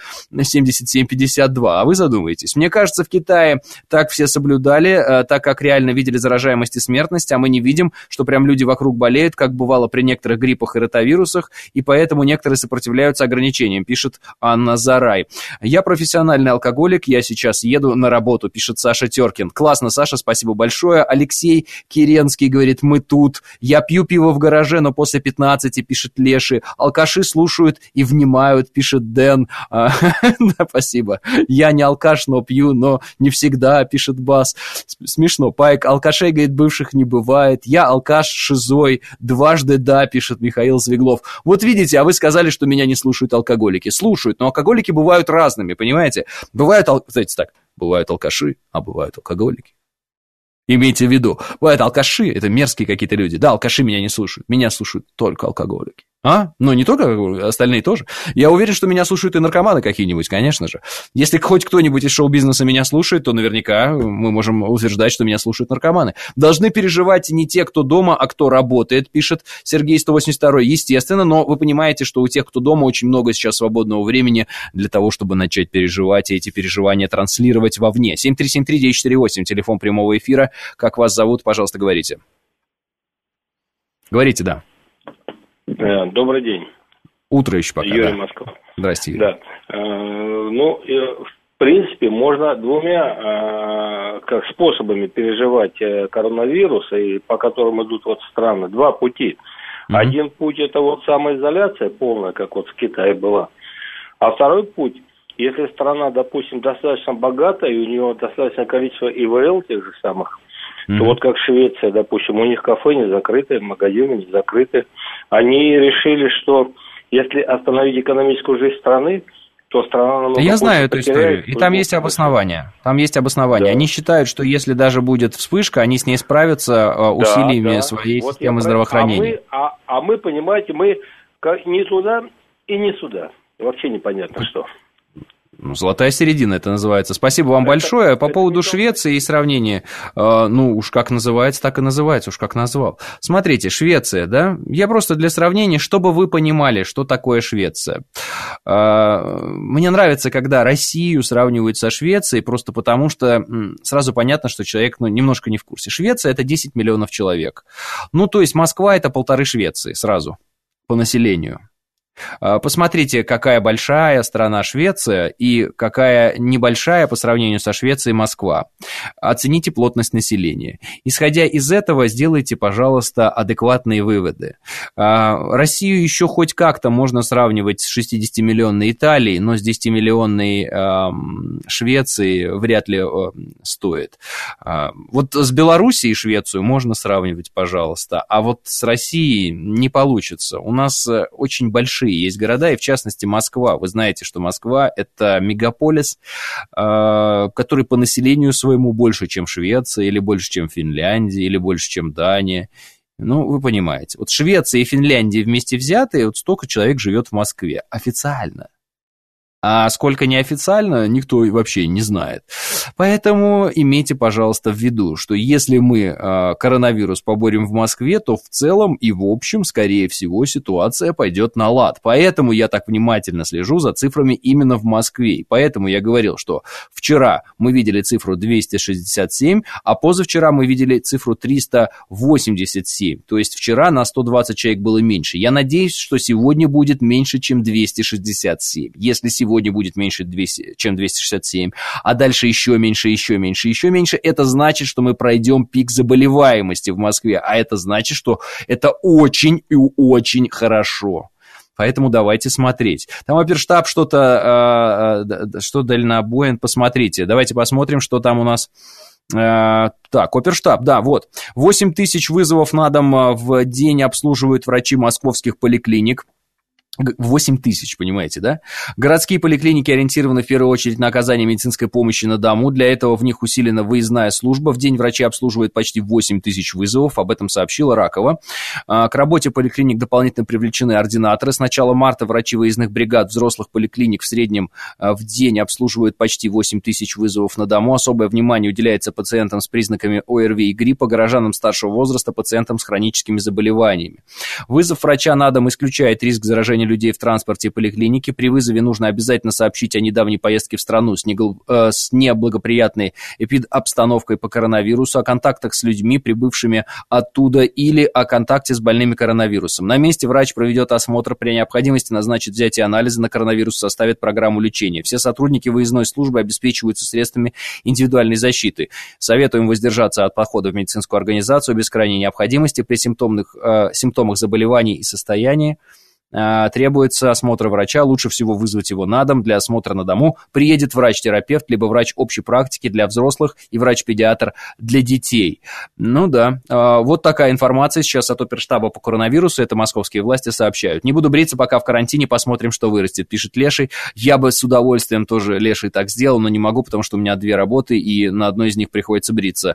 S2: 77.52. А вы задумаетесь. Мне кажется, в Китае так все соблюдали, так как реально видели заражаемость и смертность, а мы не видим, что прям люди вокруг болеют, как бывало при некоторых гриппах и ротавирусах, и поэтому некоторые сопротивляются ограничениям, пишет Анна Зарай. Я профессиональный алкоголик, я сейчас еду на работу, пишет Саша Теркин. Классно, Саша, спасибо большое. Алексей Киренский говорит, мы тут. Я пью пиво в гараже, но после 15, пишет Леший. Алкаши слушают и внимают, пишет Дэн. Да, спасибо. Я не алкаш, но пью, но не всегда, пишет Бас. Смешно. Пайк, алкашей, говорит, бывших не бывает. Я алкаш шизой. Дважды да, пишет Михаил Звеглов. Вот видите, а вы сказали, что меня не слушают алкоголики. Слушают, но алкоголики бывают разными, понимаете? Бывают, знаете так, бывают алкаши, а бывают алкоголики. Имейте в виду, бывают алкаши, это мерзкие какие-то люди. Да, алкаши меня не слушают, меня слушают только алкоголики. Ну, не только остальные тоже. Я уверен, что меня слушают и наркоманы какие-нибудь, конечно же. Если хоть кто-нибудь из шоу-бизнеса меня слушает, то наверняка мы можем утверждать, что меня слушают наркоманы. Должны переживать не те, кто дома, а кто работает, пишет Сергей 182. Естественно, но вы понимаете, что у тех, кто дома, очень много сейчас свободного времени для того, чтобы начать переживать и эти переживания транслировать вовне. 7373948, телефон прямого эфира. Как вас зовут, пожалуйста, говорите. Говорите, да.
S10: Добрый день.
S2: Утро еще пока.
S10: Юрий,
S2: да.
S10: Москва.
S2: Здрасте, Юрий.
S10: Да. В принципе, можно двумя способами переживать коронавирус, и по которым идут страны. Два пути. Один путь – это самоизоляция полная, как в Китае была. А второй путь – если страна, допустим, достаточно богатая, и у нее достаточное количество ИВЛ тех же самых, то как Швеция, допустим, у них кафе не закрыты, магазины не закрыты. Они решили, что если остановить экономическую жизнь страны, то страна намного
S2: Я знаю эту историю, и там есть обоснование. Там есть обоснование. Да. Они считают, что если даже будет вспышка, они с ней справятся усилиями своей системы здравоохранения.
S10: А мы, понимаете, мы ни туда и ни сюда. Вообще непонятно что.
S2: Золотая середина это называется. Спасибо вам большое. По поводу Швеции и сравнения, уж как называется, так и называется, уж как назвал. Смотрите, Швеция, да? Я просто для сравнения, чтобы вы понимали, что такое Швеция. Мне нравится, когда Россию сравнивают со Швецией, просто потому что сразу понятно, что человек немножко не в курсе. Швеция – это 10 миллионов человек. То есть Москва – это 1,5 Швеции сразу по населению. Посмотрите, какая большая страна Швеция и какая небольшая по сравнению со Швецией Москва. Оцените плотность населения. Исходя из этого, сделайте, пожалуйста, адекватные выводы. Россию еще хоть как-то можно сравнивать с 60-миллионной Италией, но с 10-миллионной Швецией вряд ли стоит. Вот с Белоруссией Швецию можно сравнивать, пожалуйста, а вот с Россией не получится. У нас очень большие есть города, и в частности Москва. Вы знаете, что Москва – это мегаполис, который по населению своему больше, чем Швеция, или больше, чем Финляндия, или больше, чем Дания. Вы понимаете. Вот Швеция и Финляндия вместе взятые, вот столько человек живет в Москве официально. А сколько неофициально, никто вообще не знает. Поэтому имейте, пожалуйста, в виду, что если мы коронавирус поборем в Москве, то в целом и в общем, скорее всего, ситуация пойдет на лад. Поэтому я так внимательно слежу за цифрами именно в Москве. И поэтому я говорил, что вчера мы видели цифру 267, а позавчера мы видели цифру 387. То есть вчера на 120 человек было меньше. Я надеюсь, что сегодня будет меньше, чем 267. Если сегодня будет меньше, чем 267, а дальше еще меньше, это значит, что мы пройдем пик заболеваемости в Москве, а это значит, что это очень и очень хорошо. Поэтому давайте смотреть. Там оперштаб что дальнобоен, посмотрите. Давайте посмотрим, что там у нас. Так, оперштаб, да, вот. 8 тысяч вызовов на дом в день обслуживают врачи московских поликлиник. 8 тысяч, понимаете, да? Городские поликлиники ориентированы в первую очередь на оказание медицинской помощи на дому. Для этого в них усилена выездная служба. В день врачи обслуживают почти 8 тысяч вызовов. Об этом сообщила Ракова. К работе поликлиник дополнительно привлечены ординаторы. С начала марта врачи выездных бригад взрослых поликлиник в среднем в день обслуживают почти 8 тысяч вызовов на дому. Особое внимание уделяется пациентам с признаками ОРВИ и гриппа, горожанам старшего возраста, пациентам с хроническими заболеваниями. Вызов врача на дом исключает риск заражения людей в транспорте и поликлинике. При вызове нужно обязательно сообщить о недавней поездке в страну с неблагоприятной эпидобстановкой по коронавирусу, о контактах с людьми, прибывшими оттуда, или о контакте с больными коронавирусом. На месте врач проведет осмотр, при необходимости назначит взятие анализа на коронавирус, составит программу лечения. Все сотрудники выездной службы обеспечиваются средствами индивидуальной защиты. Советуем воздержаться от похода в медицинскую организацию без крайней необходимости. При симптомах заболеваний и состояния требуется осмотр врача, лучше всего вызвать его на дом. Для осмотра на дому приедет врач-терапевт, либо врач общей практики для взрослых и врач-педиатр для детей. Вот такая информация сейчас от оперштаба по коронавирусу, это московские власти сообщают. Не буду бриться, пока в карантине, посмотрим, что вырастет, пишет Леший. Я бы с удовольствием тоже, Леший, так сделал, но не могу, потому что у меня 2 работы, и на одной из них приходится бриться.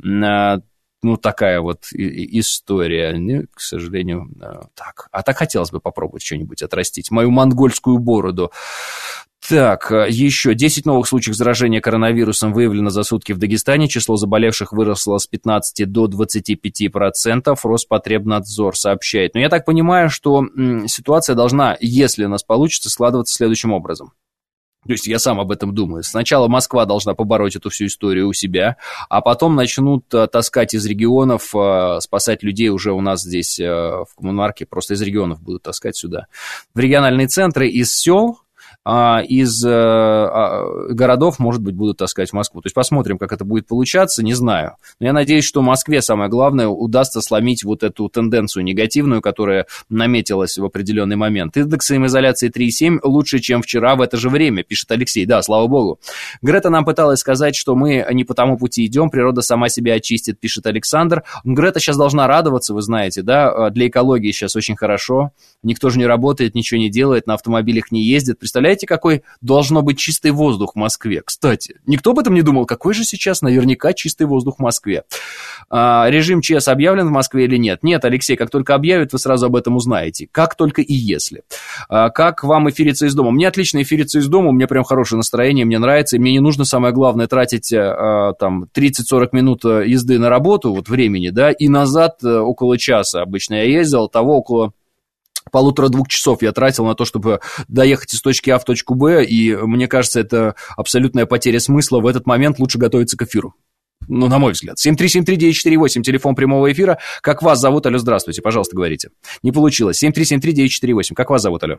S2: Такая вот история, к сожалению, так. А так хотелось бы попробовать что-нибудь отрастить, мою монгольскую бороду. Так, еще 10 новых случаев заражения коронавирусом выявлено за сутки в Дагестане. Число заболевших выросло с 15 до 25%. Роспотребнадзор сообщает. Но я так понимаю, что ситуация должна, если у нас получится, складываться следующим образом. То есть я сам об этом думаю. Сначала Москва должна побороть эту всю историю у себя, а потом начнут таскать из регионов, спасать людей уже у нас здесь в коммунарке, просто из регионов будут таскать сюда. В региональные центры из сел, из городов, может быть, будут таскать в Москву. То есть посмотрим, как это будет получаться, не знаю. Но я надеюсь, что Москве, самое главное, удастся сломить вот эту тенденцию негативную, которая наметилась в определенный момент. Индекс самоизоляции 3,7 лучше, чем вчера в это же время, пишет Алексей. Да, слава богу. Грета нам пыталась сказать, что мы не по тому пути идем, природа сама себя очистит, пишет Александр. Грета сейчас должна радоваться, вы знаете, да, для экологии сейчас очень хорошо. Никто же не работает, ничего не делает, на автомобилях не ездит. Представляете, представляете, какой должно быть чистый воздух в Москве? Кстати, никто об этом не думал, какой же сейчас наверняка чистый воздух в Москве. Режим ЧС объявлен в Москве или нет? Нет, Алексей, как только объявят, вы сразу об этом узнаете. Как только и если. Как вам эфириться из дома? Мне отлично эфириться из дома, у меня прям хорошее настроение, мне нравится, и мне не нужно, самое главное, тратить там 30-40 минут езды на работу, вот времени, да, и назад около часа обычно я ездил, того около 1,5-2 часов я тратил на то, чтобы доехать из точки А в точку Б, и мне кажется, это абсолютная потеря смысла. В этот момент лучше готовиться к эфиру. Ну, на мой взгляд. 7373948, телефон прямого эфира. Как вас зовут? Алло, здравствуйте, пожалуйста, говорите. Не получилось. 7373948. Как вас зовут, алло?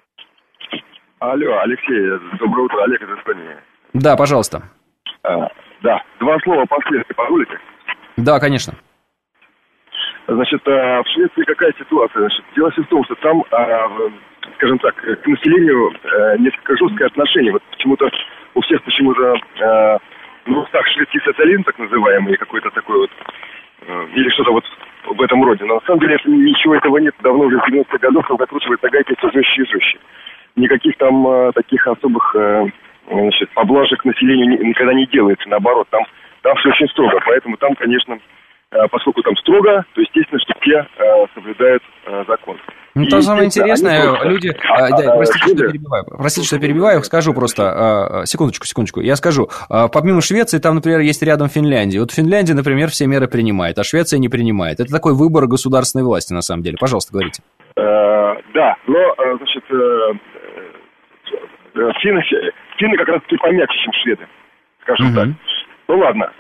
S11: Алло, Алексей, доброе утро, Олег из Эстонии.
S2: Да, пожалуйста.
S11: Да, 2 слова последствия, позволите?
S2: Да, конечно.
S11: Значит, в Швеции какая ситуация? Значит, дело в том, что там, скажем так, к населению несколько жесткое отношение. Вот почему-то у всех ну, так, шведский социализм, так называемый, какой-то такой вот, или что-то вот в этом роде. Но на самом деле ничего этого нет. Давно уже в 90-х годах там закручивается гайки все жестче и жестче. Никаких там таких особых поблажек населению никогда не делается. Наоборот, там все очень строго. Поэтому там, конечно, поскольку там строго, то естественно, что все соблюдают закон.
S2: Ну, то самое интересное, люди... Простите, что перебиваю, скажу просто... Секундочку. Я скажу. Помимо Швеции, там, например, есть рядом Финляндия. Вот Финляндия, например, все меры принимает, а Швеция не принимает. Это такой выбор государственной власти, на самом деле. Пожалуйста, говорите.
S11: Да, но, значит, финны как раз-таки помягче, чем шведы, скажем так. Ну, ладно.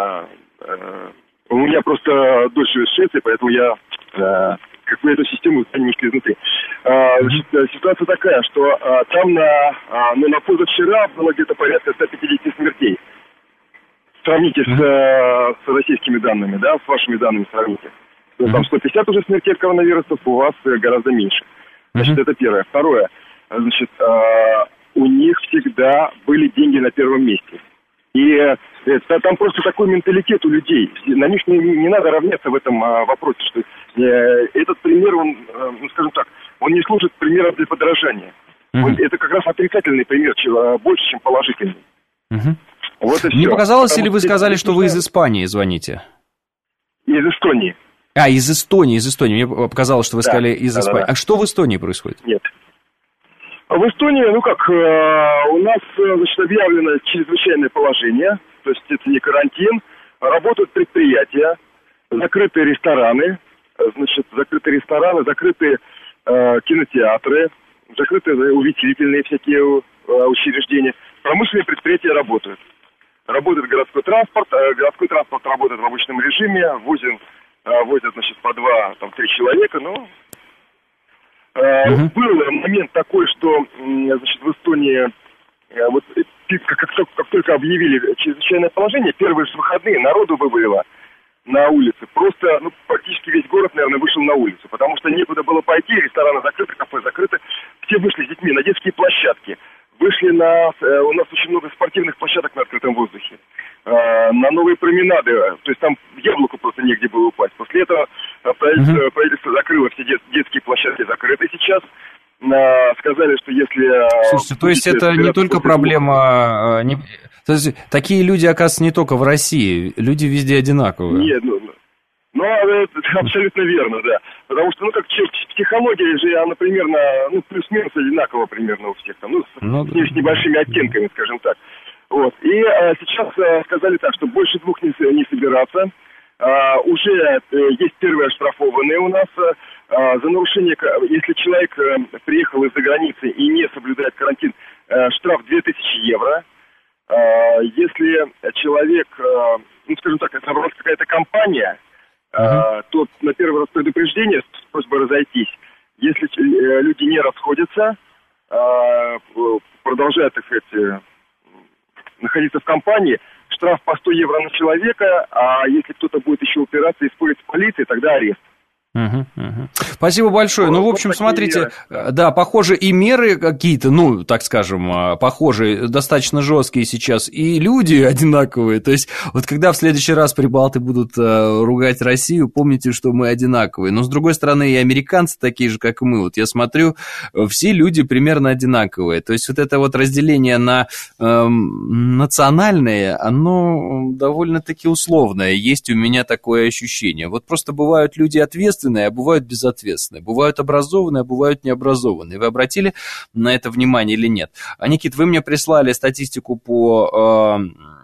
S11: У меня просто дочь живет в Швеции, поэтому я как бы эту систему немножко изнутри. Значит, ситуация такая, что там на позавчера было где-то порядка 150 смертей. Сравните с российскими данными, да, с вашими данными сравните. Там 150 уже смертей от коронавируса, у вас гораздо меньше. Значит, это первое. Второе, значит, у них всегда были деньги на первом месте. И там просто такой менталитет у людей. На них не надо равняться в этом вопросе, что этот пример, он, ну, скажем так, он не служит примером для подражания. Это как раз отрицательный пример, больше, чем положительный. Вот и все.
S2: Не показалось ли вы сказали, что вы из Испании звоните?
S11: Из Эстонии.
S2: Из Эстонии. Мне показалось, что вы сказали из Испании. А что в Эстонии происходит?
S11: Нет. В Эстонии, у нас, значит, объявлено чрезвычайное положение, то есть это не карантин, работают предприятия, закрыты рестораны, закрыты кинотеатры, закрыты увеселительные всякие учреждения, промышленные предприятия работают. Работает городской транспорт работает в обычном режиме, возят, значит, по 2-3 человека, Был момент такой, что, значит, в Эстонии, вот как только объявили чрезвычайное положение, первые же выходные народу вывалило на улице. Просто, практически весь город, наверное, вышел на улицу, потому что некуда было пойти, рестораны закрыты, кафе закрыты. Все вышли с детьми на детские площадки. Вышли у нас очень много спортивных площадок на открытом воздухе. На новые променады, то есть там яблоку просто негде было упасть. После этого правительство закрыло все детские площадки, закрыты сейчас. Сказали, что если...
S2: Слушайте, то есть это не только проблема... То есть такие люди, оказывается, не только в России, люди везде одинаковые.
S11: Нет, это абсолютно верно, да. Потому что, как психология же, она примерно, плюс-минус одинакова примерно у всех там, с небольшими оттенками, скажем так. Вот. И сейчас сказали так, что больше 2 не собираться. Уже есть первые оштрафованные у нас за нарушение, если человек приехал из-за границы и не соблюдает карантин, штраф 2000 евро. Если человек, скажем так, собралась какая-то компания, то на первый раз предупреждение с просьбой разойтись. Если люди не расходятся, продолжают, так сказать, находиться в компании, штраф по 100 евро на человека, а если кто-то будет еще упираться и спорить с полицией, тогда арест.
S2: Спасибо большое. Ну, в общем, смотрите, да, похоже, и меры какие-то, ну, так скажем, похожие, достаточно жесткие сейчас, и люди одинаковые. То есть, вот когда в следующий раз прибалты будут ругать Россию, помните, что мы одинаковые. Но, с другой стороны, и американцы такие же, как и мы. Вот я смотрю, все люди примерно одинаковые. То есть, вот это вот разделение на национальные, оно довольно-таки условное. Есть у меня такое ощущение. Вот просто бывают люди ответственные, а бывают безответственные, бывают образованные, а бывают необразованные. Вы обратили на это внимание или нет? Никит, вы мне прислали статистику по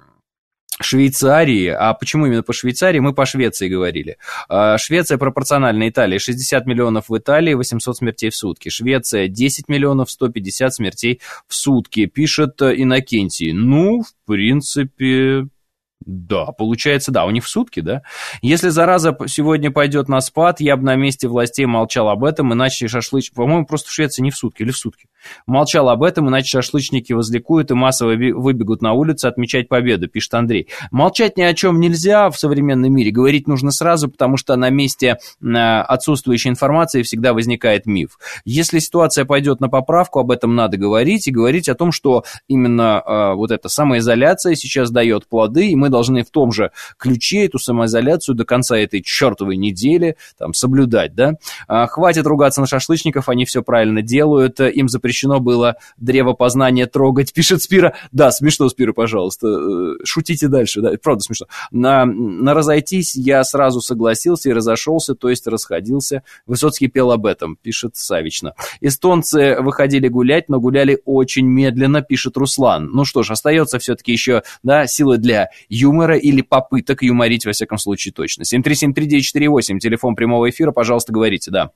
S2: Швейцарии. А почему именно по Швейцарии? Мы по Швеции говорили. Швеция пропорциональна Италии. 60 миллионов в Италии, 800 смертей в сутки. Швеция 10 миллионов, 150 смертей в сутки. Пишет Иннокентий. Ну, в принципе... Да, получается, да, у них в сутки, да. Если зараза сегодня пойдет на спад, я бы на месте властей молчал об этом, иначе шашлычники... По-моему, просто в Швеции не в сутки, или в сутки. Молчал об этом, иначе шашлычники возликуют и массово выбегут на улицу отмечать победу, пишет Андрей. Молчать ни о чем нельзя в современном мире, говорить нужно сразу, потому что на месте отсутствующей информации всегда возникает миф. Если ситуация пойдет на поправку, об этом надо говорить, и говорить о том, что именно вот эта самоизоляция сейчас дает плоды, и мы должны в том же ключе эту самоизоляцию до конца этой чертовой недели там соблюдать, да. Хватит ругаться на шашлычников, они все правильно делают, им запрещено было древо познания трогать, пишет Спира. Да, смешно, Спира, пожалуйста, шутите дальше, да, правда смешно. На разойтись я сразу согласился и разошелся, то есть расходился. Высоцкий пел об этом, пишет Савична. Эстонцы выходили гулять, но гуляли очень медленно, пишет Руслан. Ну что ж, остается все-таки еще, да, силы для юмора или попыток юморить, во всяком случае, точно. 7373948, телефон прямого эфира, пожалуйста, говорите, да.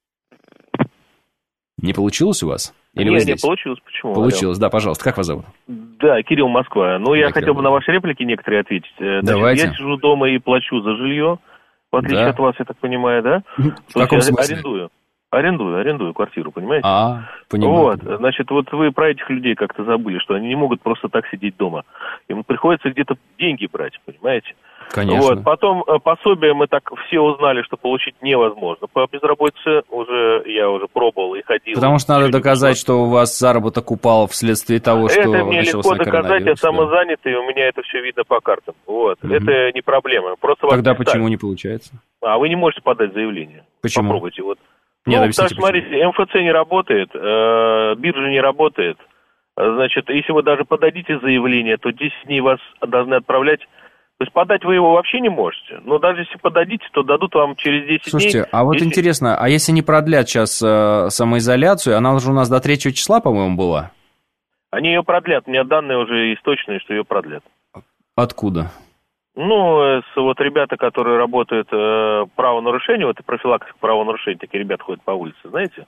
S2: Не получилось у вас? Или
S12: не получилось, почему?
S2: Получилось, да, пожалуйста, как вас зовут?
S12: Да, Кирилл, Москва. Ну, я хотел бы на ваши реплики некоторые ответить.
S2: Давайте.
S12: Я сижу дома и плачу за жилье, в отличие от вас, я так понимаю, да?
S2: В каком смысле?
S12: Арендую квартиру, понимаете?
S2: Понимаю.
S12: Вот, значит, вот вы про этих людей как-то забыли, что они не могут просто так сидеть дома. Им приходится где-то деньги брать, понимаете?
S2: Конечно.
S12: Вот, потом пособие мы так все узнали, что получить невозможно. По безработице я уже пробовал и ходил.
S2: Потому что надо доказать, что у вас заработок упал вследствие того, что
S12: это мне легко доказать, я самозанятый, у меня это все видно по картам. Вот, это не проблема. Просто
S2: тогда почему не получается?
S12: Вы не можете подать заявление.
S2: Почему?
S12: Попробуйте, вот.
S2: Нет,
S12: потому что, смотрите, МФЦ не работает, биржа не работает. Значит, если вы даже подадите заявление, то 10 дней вас должны отправлять. То есть подать вы его вообще не можете. Но даже если подадите, то дадут вам через 10 дней.
S2: Слушайте, а вот интересно, а если не продлят сейчас самоизоляцию, она же у нас до 3 числа, по-моему, была?
S12: Они ее продлят. У меня данные уже источные, что ее продлят.
S2: Откуда?
S12: Ну, вот ребята, которые работают правонарушение, вот и профилактика правонарушений, такие ребята ходят по улице, знаете?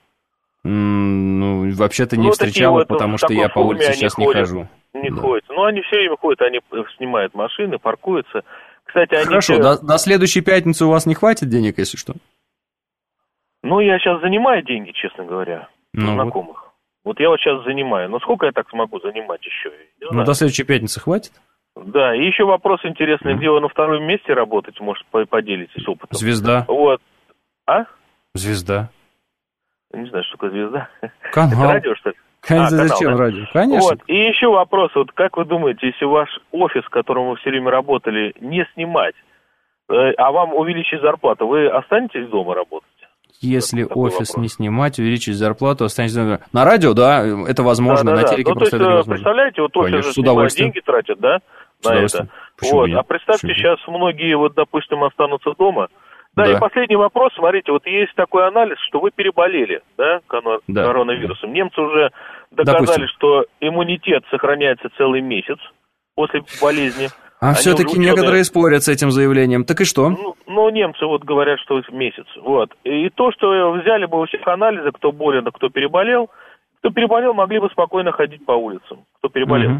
S2: Ну, вообще-то не встречал, вот, потому что я по улице сейчас не хожу.
S12: Не ходят. Ну, они все время ходят, они снимают машины, паркуются. Кстати, они...
S2: Хорошо, до следующей пятницы у вас не хватит денег, если что?
S12: Ну, я сейчас занимаю деньги, честно говоря, знакомых. Вот я вот сейчас занимаю. Но сколько я так смогу занимать еще?
S2: Ну, до следующей пятницы хватит?
S12: Да, и еще вопрос интересный, где вы на втором месте работаете, может, поделитесь опытом.
S2: Звезда.
S12: Вот.
S2: Звезда.
S12: Не знаю, что такое звезда.
S2: Канал.
S12: Это радио, что ли?
S2: Зачем радио? Конечно.
S12: Вот. И еще вопрос, вот как вы думаете, если ваш офис, в котором вы все время работали, не снимать, а вам увеличить зарплату, вы останетесь дома работать?
S2: Если офис не снимать, увеличить зарплату, останетесь дома. На радио, да, это возможно, на телеке просто это невозможно.
S12: Представляете, вот офис же снимают, деньги тратят, да, на это. Вот. А представьте, сейчас многие, вот, допустим, останутся дома. Да, и последний вопрос, смотрите, вот есть такой анализ, что вы переболели, да, коронавирусом. Немцы уже доказали, что иммунитет сохраняется целый месяц после болезни.
S2: А все-таки некоторые спорят с этим заявлением. Так и что?
S12: Ну, немцы вот говорят, что месяц. Вот. И то, что взяли бы у всех анализы, кто болен, а кто переболел, могли бы спокойно ходить по улицам, кто переболел.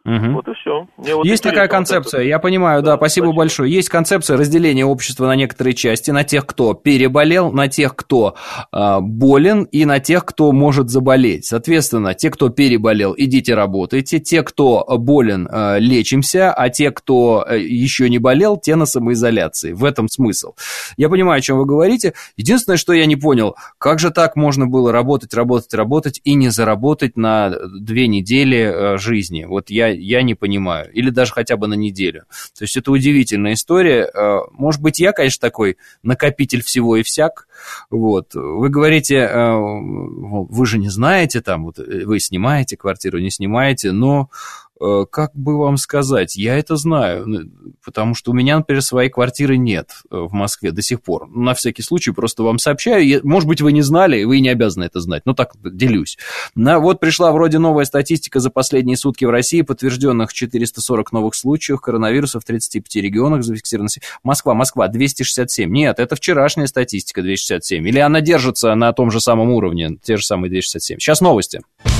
S12: Вот и все.
S2: Есть такая концепция, я понимаю, да, спасибо большое. Есть концепция разделения общества на некоторые части, на тех, кто переболел, на тех, кто болен, и на тех, кто может заболеть. Соответственно, те, кто переболел, идите работайте, те, кто болен, лечимся, а те, кто еще не болел, те на самоизоляции. В этом смысл. Я понимаю, о чем вы говорите. Единственное, что я не понял, как же так можно было работать и не заработать на 2 недели жизни? Вот я не понимаю. Или даже хотя бы на неделю. То есть это удивительная история. Может быть, я, конечно, такой накопитель всего и всяк. Вот. Вы говорите, вы же не знаете, там, вот, вы снимаете квартиру, не снимаете, но... Как бы вам сказать, я это знаю, потому что у меня, например, своей квартиры нет в Москве до сих пор. На всякий случай просто вам сообщаю, может быть, вы не знали, вы не обязаны это знать, но так делюсь. Вот пришла вроде новая статистика за последние сутки в России, подтвержденных 440 новых случаев коронавируса в 35 регионах зафиксировано. Москва, 267. Нет, это вчерашняя статистика, 267. Или она держится на том же самом уровне, те же самые 267. Сейчас новости.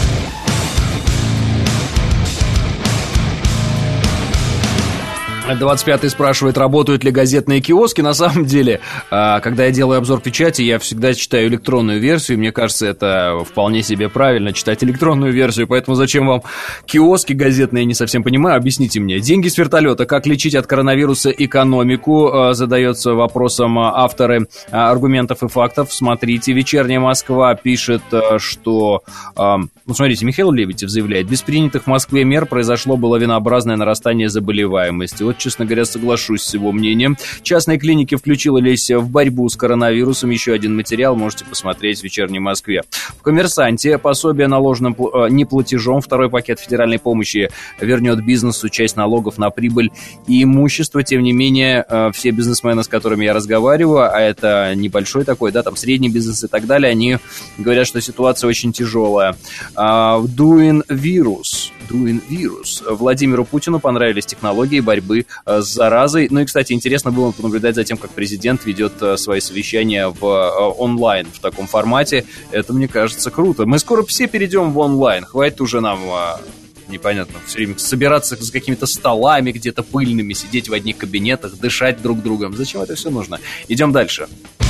S2: 25-й спрашивает, работают ли газетные киоски. На самом деле, когда я делаю обзор печати, я всегда читаю электронную версию. Мне кажется, это вполне себе правильно, читать электронную версию. Поэтому зачем вам киоски газетные, не совсем понимаю. Объясните мне. Деньги с вертолета. Как лечить от коронавируса экономику? Задается вопросом авторы аргументов и фактов. Смотрите, «Вечерняя Москва» пишет, что... смотрите, Михаил Лебедев заявляет, без принятых в Москве мер произошло было лавинообразное нарастание заболеваемости. Вот, честно говоря, соглашусь с его мнением. Частные клиники включились в борьбу с коронавирусом. Еще один материал можете посмотреть в «Вечерней Москве». В «Коммерсанте» пособие наложенным неплатежом. Второй пакет федеральной помощи вернет бизнесу часть налогов на прибыль и имущество. Тем не менее, все бизнесмены, с которыми я разговариваю, а это небольшой такой, да, там средний бизнес и так далее, они говорят, что ситуация очень тяжелая. Doing virus. Владимиру Путину понравились технологии борьбы с заразой. Ну и, кстати, интересно было понаблюдать за тем, как президент ведет свои совещания в онлайн в таком формате. Это, мне кажется, круто. Мы скоро все перейдем в онлайн. Хватит уже нам... непонятно, все время собираться за какими-то столами где-то пыльными, сидеть в одних кабинетах, дышать друг другом. Зачем это все нужно? Идем дальше.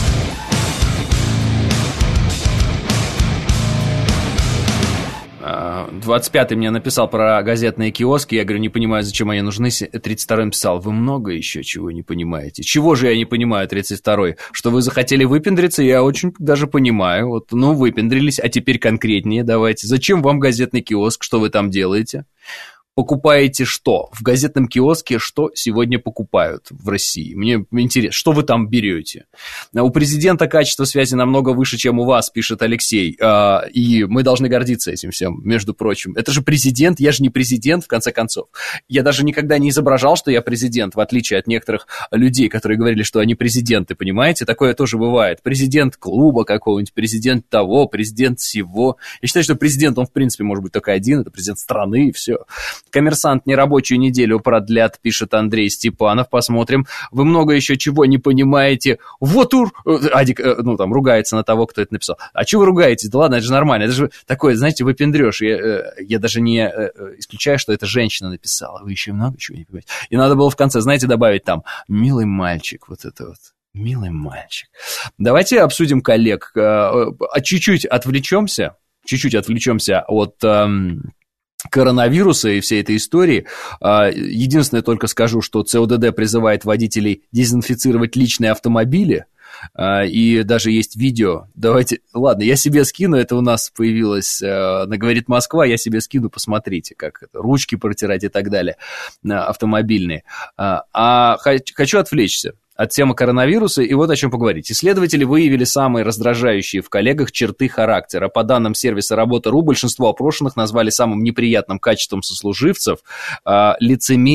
S2: 25-й мне написал про газетные киоски. Я говорю, не понимаю, зачем они нужны. 32-й писал, вы много еще чего не понимаете. Чего же я не понимаю, 32-й? Что вы захотели выпендриться, я очень даже понимаю. Вот, выпендрились, а теперь конкретнее давайте. Зачем вам газетный киоск? Что вы там делаете? Покупаете что? В газетном киоске что сегодня покупают в России? Мне интересно, что вы там берете? У президента качество связи намного выше, чем у вас, пишет Алексей. И мы должны гордиться этим всем, между прочим. Это же президент, я же не президент, в конце концов. Я даже никогда не изображал, что я президент, в отличие от некоторых людей, которые говорили, что они президенты, понимаете? Такое тоже бывает. Президент клуба какого-нибудь, президент того, президент сего. Я считаю, что президент, он в принципе может быть только один, это президент страны, и все. «Коммерсант» нерабочую неделю продлят, пишет Андрей Степанов. Посмотрим. Вы много еще чего не понимаете. Вот Адик, ругается на того, кто это написал. А чего вы ругаетесь? Да ладно, это же нормально. Это же такое, знаете, выпендрёж. Я даже не исключаю, что это женщина написала. Вы еще много чего не понимаете. И надо было в конце, знаете, добавить там «милый мальчик». Вот это вот. Милый мальчик. Давайте обсудим коллег. Чуть-чуть отвлечемся от... коронавируса и всей этой истории. Единственное только скажу, что ЦОДД призывает водителей дезинфицировать личные автомобили, и даже есть видео. Давайте, ладно, я себе скину, это у нас появилось на «Говорит Москва», я себе скину, посмотрите, как это, ручки протирать и так далее, автомобильные. Хочу отвлечься от темы коронавируса, и вот о чем поговорить. Исследователи выявили самые раздражающие в коллегах черты характера. По данным сервиса «Работа.ру», большинство опрошенных назвали самым неприятным качеством сослуживцев лицемерие.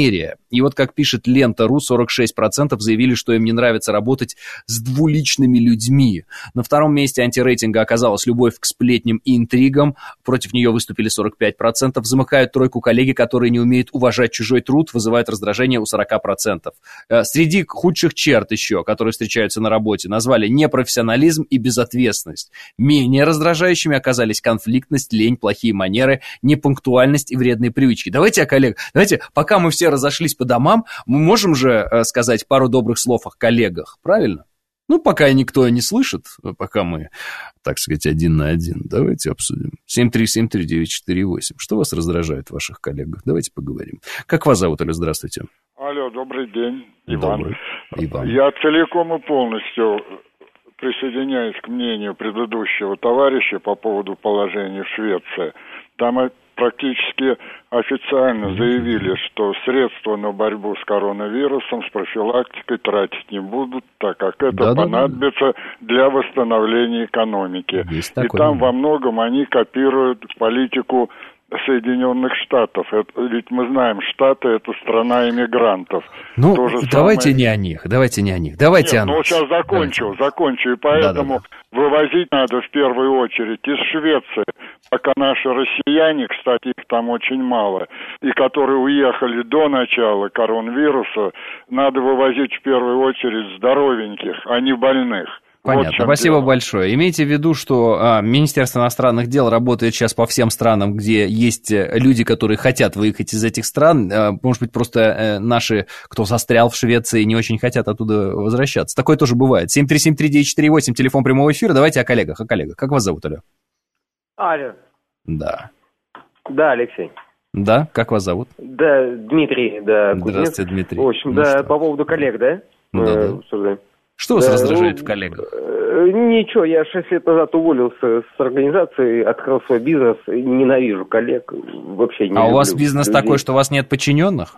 S2: И вот как пишет Лента.ру, 46% заявили, что им не нравится работать с двуличными людьми. На втором месте антирейтинга оказалась любовь к сплетням и интригам. Против нее выступили 45%. Замыкают тройку коллеги, которые не умеют уважать чужой труд, вызывают раздражение у 40%. Среди худших черт еще, которые встречаются на работе, назвали непрофессионализм и безответственность. Менее раздражающими оказались конфликтность, лень, плохие манеры, непунктуальность и вредные привычки. Давайте, коллег, пока мы все разошлись по домам, мы можем же сказать пару добрых слов о коллегах, правильно? Ну, пока никто не слышит, пока мы, так сказать, один на один. Давайте обсудим. 7373948. Что вас раздражает в ваших коллегах? Давайте поговорим. Как вас зовут, Алло, здравствуйте.
S13: Алло, добрый день, Иван.
S2: Добрый. Иван.
S13: Я целиком и полностью присоединяюсь к мнению предыдущего товарища по поводу положения в Швеции. Там практически официально заявили, что средства на борьбу с коронавирусом, с профилактикой тратить не будут, так как это понадобится для восстановления экономики. И там во многом они копируют политику Соединенных Штатов. Ведь мы знаем, Штаты — это страна иммигрантов.
S2: Ну, давайте не о них, давайте о нас.
S13: Сейчас закончу, и поэтому вывозить надо в первую очередь из Швеции, пока наши россияне, кстати, их там очень мало, и которые уехали до начала коронавируса, надо вывозить в первую очередь здоровеньких, а не больных.
S2: Понятно, вот спасибо большое. Имейте в виду, что Министерство иностранных дел работает сейчас по всем странам, где есть люди, которые хотят выехать из этих стран. Может быть, просто наши, кто застрял в Швеции, не очень хотят оттуда возвращаться. Такое тоже бывает. 7373948, телефон прямого эфира. Давайте о коллегах. Как вас зовут, Алло?
S14: Алло.
S2: Да.
S14: Да, Алексей.
S2: Да, как вас зовут?
S14: Да, Дмитрий, да.
S2: Здравствуйте, Дмитрий.
S14: В общем, да, по поводу коллег, да?
S2: Да. Что вас раздражает в коллегах?
S14: Ничего, я 6 лет назад уволился с организации, открыл свой бизнес, ненавижу коллег, вообще не люблю.
S2: А у вас бизнес такой, что у вас нет подчиненных?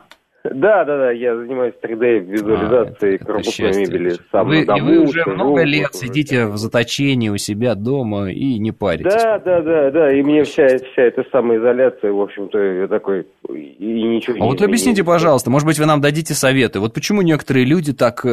S14: Да, я занимаюсь 3D-визуализацией корпусной мебели. Сам
S2: вы уже много лет сидите в заточении у себя дома и не паритесь.
S14: Да, и мне вся эта самоизоляция, в общем-то, я такой, и ничего не...
S2: А вот объясните, пожалуйста, может быть, вы нам дадите советы. Вот почему некоторые люди так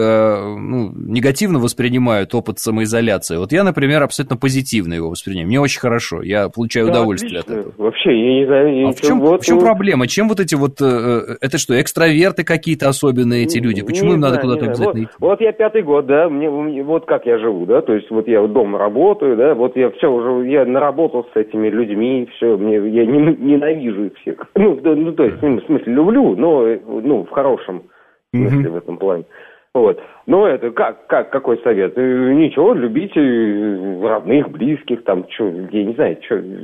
S2: негативно воспринимают опыт самоизоляции? Вот я, например, абсолютно позитивно его воспринимаю. Мне очень хорошо, я получаю удовольствие от этого.
S14: Вообще, я не знаю...
S2: В чем проблема? Чем вот эти вот... Это что, экстраверты какие-то особенные эти люди? Почему им надо куда-то обязательно идти?
S14: Вот я 5-й год, да, вот как я живу, да, то есть вот я дома работаю, да, вот я все уже, я наработал с этими людьми, все, я ненавижу их всех. То есть, в смысле, люблю, но в хорошем смысле в этом плане. Вот. Но это какой совет? Ничего, любите родных, близких, там, я не знаю,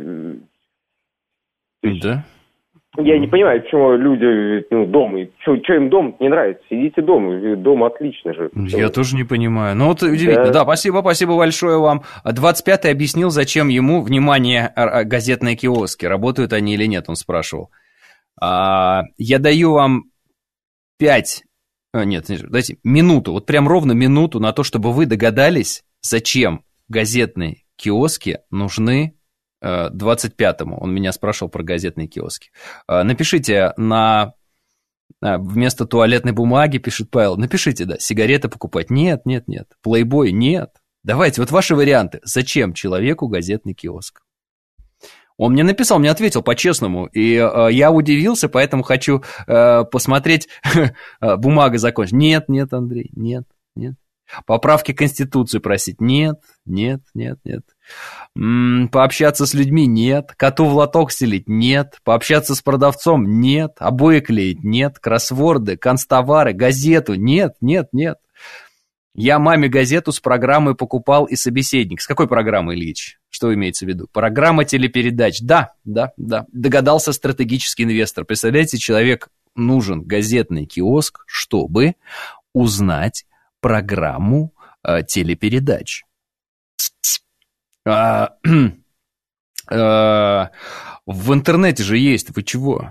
S2: Да.
S14: Я не понимаю, почему люди дома, что им дом не нравится, сидите дома, дом отлично же.
S2: Я тоже не понимаю, вот удивительно. Да, спасибо большое вам. 25-й объяснил, зачем ему, внимание, газетные киоски, работают они или нет, он спрашивал. Я даю вам дайте минуту, вот прям ровно минуту на то, чтобы вы догадались, зачем газетные киоски нужны 25-му. Он меня спрашивал про газетные киоски. Напишите вместо туалетной бумаги, пишет Павел, напишите, сигареты покупать. Нет. Плейбой, нет. Давайте, вот ваши варианты. Зачем человеку газетный киоск? Он мне написал, мне ответил по-честному, и я удивился, поэтому хочу посмотреть, бумага закончена. Нет, Андрей, нет. Поправки к Конституции просить? Нет. Пообщаться с людьми? Нет. Коту в лоток стелить? Нет. Пообщаться с продавцом? Нет. Обои клеить? Нет. Кроссворды, канцтовары, газету? Нет. Я маме газету с программой покупал и собеседник. С какой программы, Ильич? Что имеется в виду? Программа телепередач. Да. Догадался стратегический инвестор. Представляете, человек нужен газетный киоск, чтобы узнать программу телепередач. В интернете же есть. Вы чего?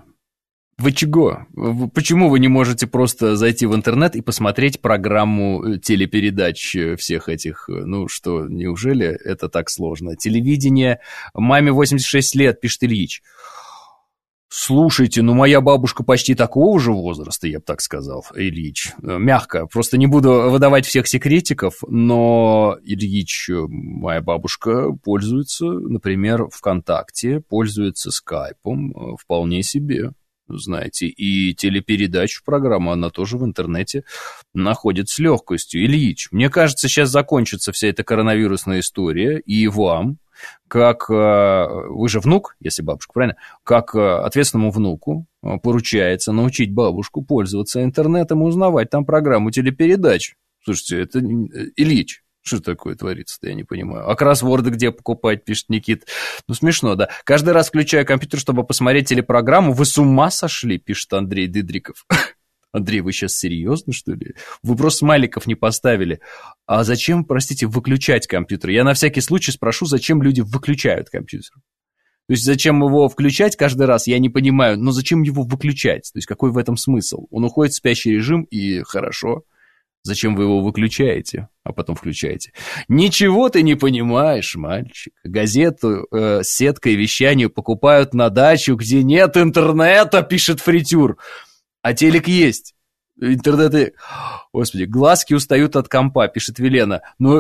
S2: Почему вы не можете просто зайти в интернет и посмотреть программу телепередач всех этих? Неужели это так сложно? Телевидение. Маме 86 лет, пишет Ильич. Слушайте, ну моя бабушка почти такого же возраста, я бы так сказал, Ильич. Мягко, просто не буду выдавать всех секретиков, но, Ильич, моя бабушка пользуется, например, ВКонтакте, пользуется Скайпом вполне себе, знаете, и телепередачу программу она тоже в интернете находит с легкостью. Ильич, мне кажется, сейчас закончится вся эта коронавирусная история, и вам, как, вы же внук, если бабушка, правильно, как ответственному внуку поручается научить бабушку пользоваться интернетом и узнавать там программу телепередач. Слушайте, это Ильич, что такое творится-то, я не понимаю. А кроссворды где покупать, пишет Никит. Ну, смешно, да. Каждый раз включаю компьютер, чтобы посмотреть телепрограмму. Вы с ума сошли, пишет Андрей Дыдриков. Андрей, вы сейчас серьезно, что ли? Вы просто смайликов не поставили. А зачем, простите, выключать компьютер? Я на всякий случай спрошу, зачем люди выключают компьютер? То есть зачем его включать каждый раз, я не понимаю, но зачем его выключать? То есть какой в этом смысл? Он уходит в спящий режим, и хорошо. Зачем вы его выключаете, а потом включаете? Ничего ты не понимаешь, мальчик. Газету с сеткой вещания покупают на дачу, где нет интернета, пишет Фритюр. А телек есть. Интернет... Господи, глазки устают от компа, пишет Велена. Но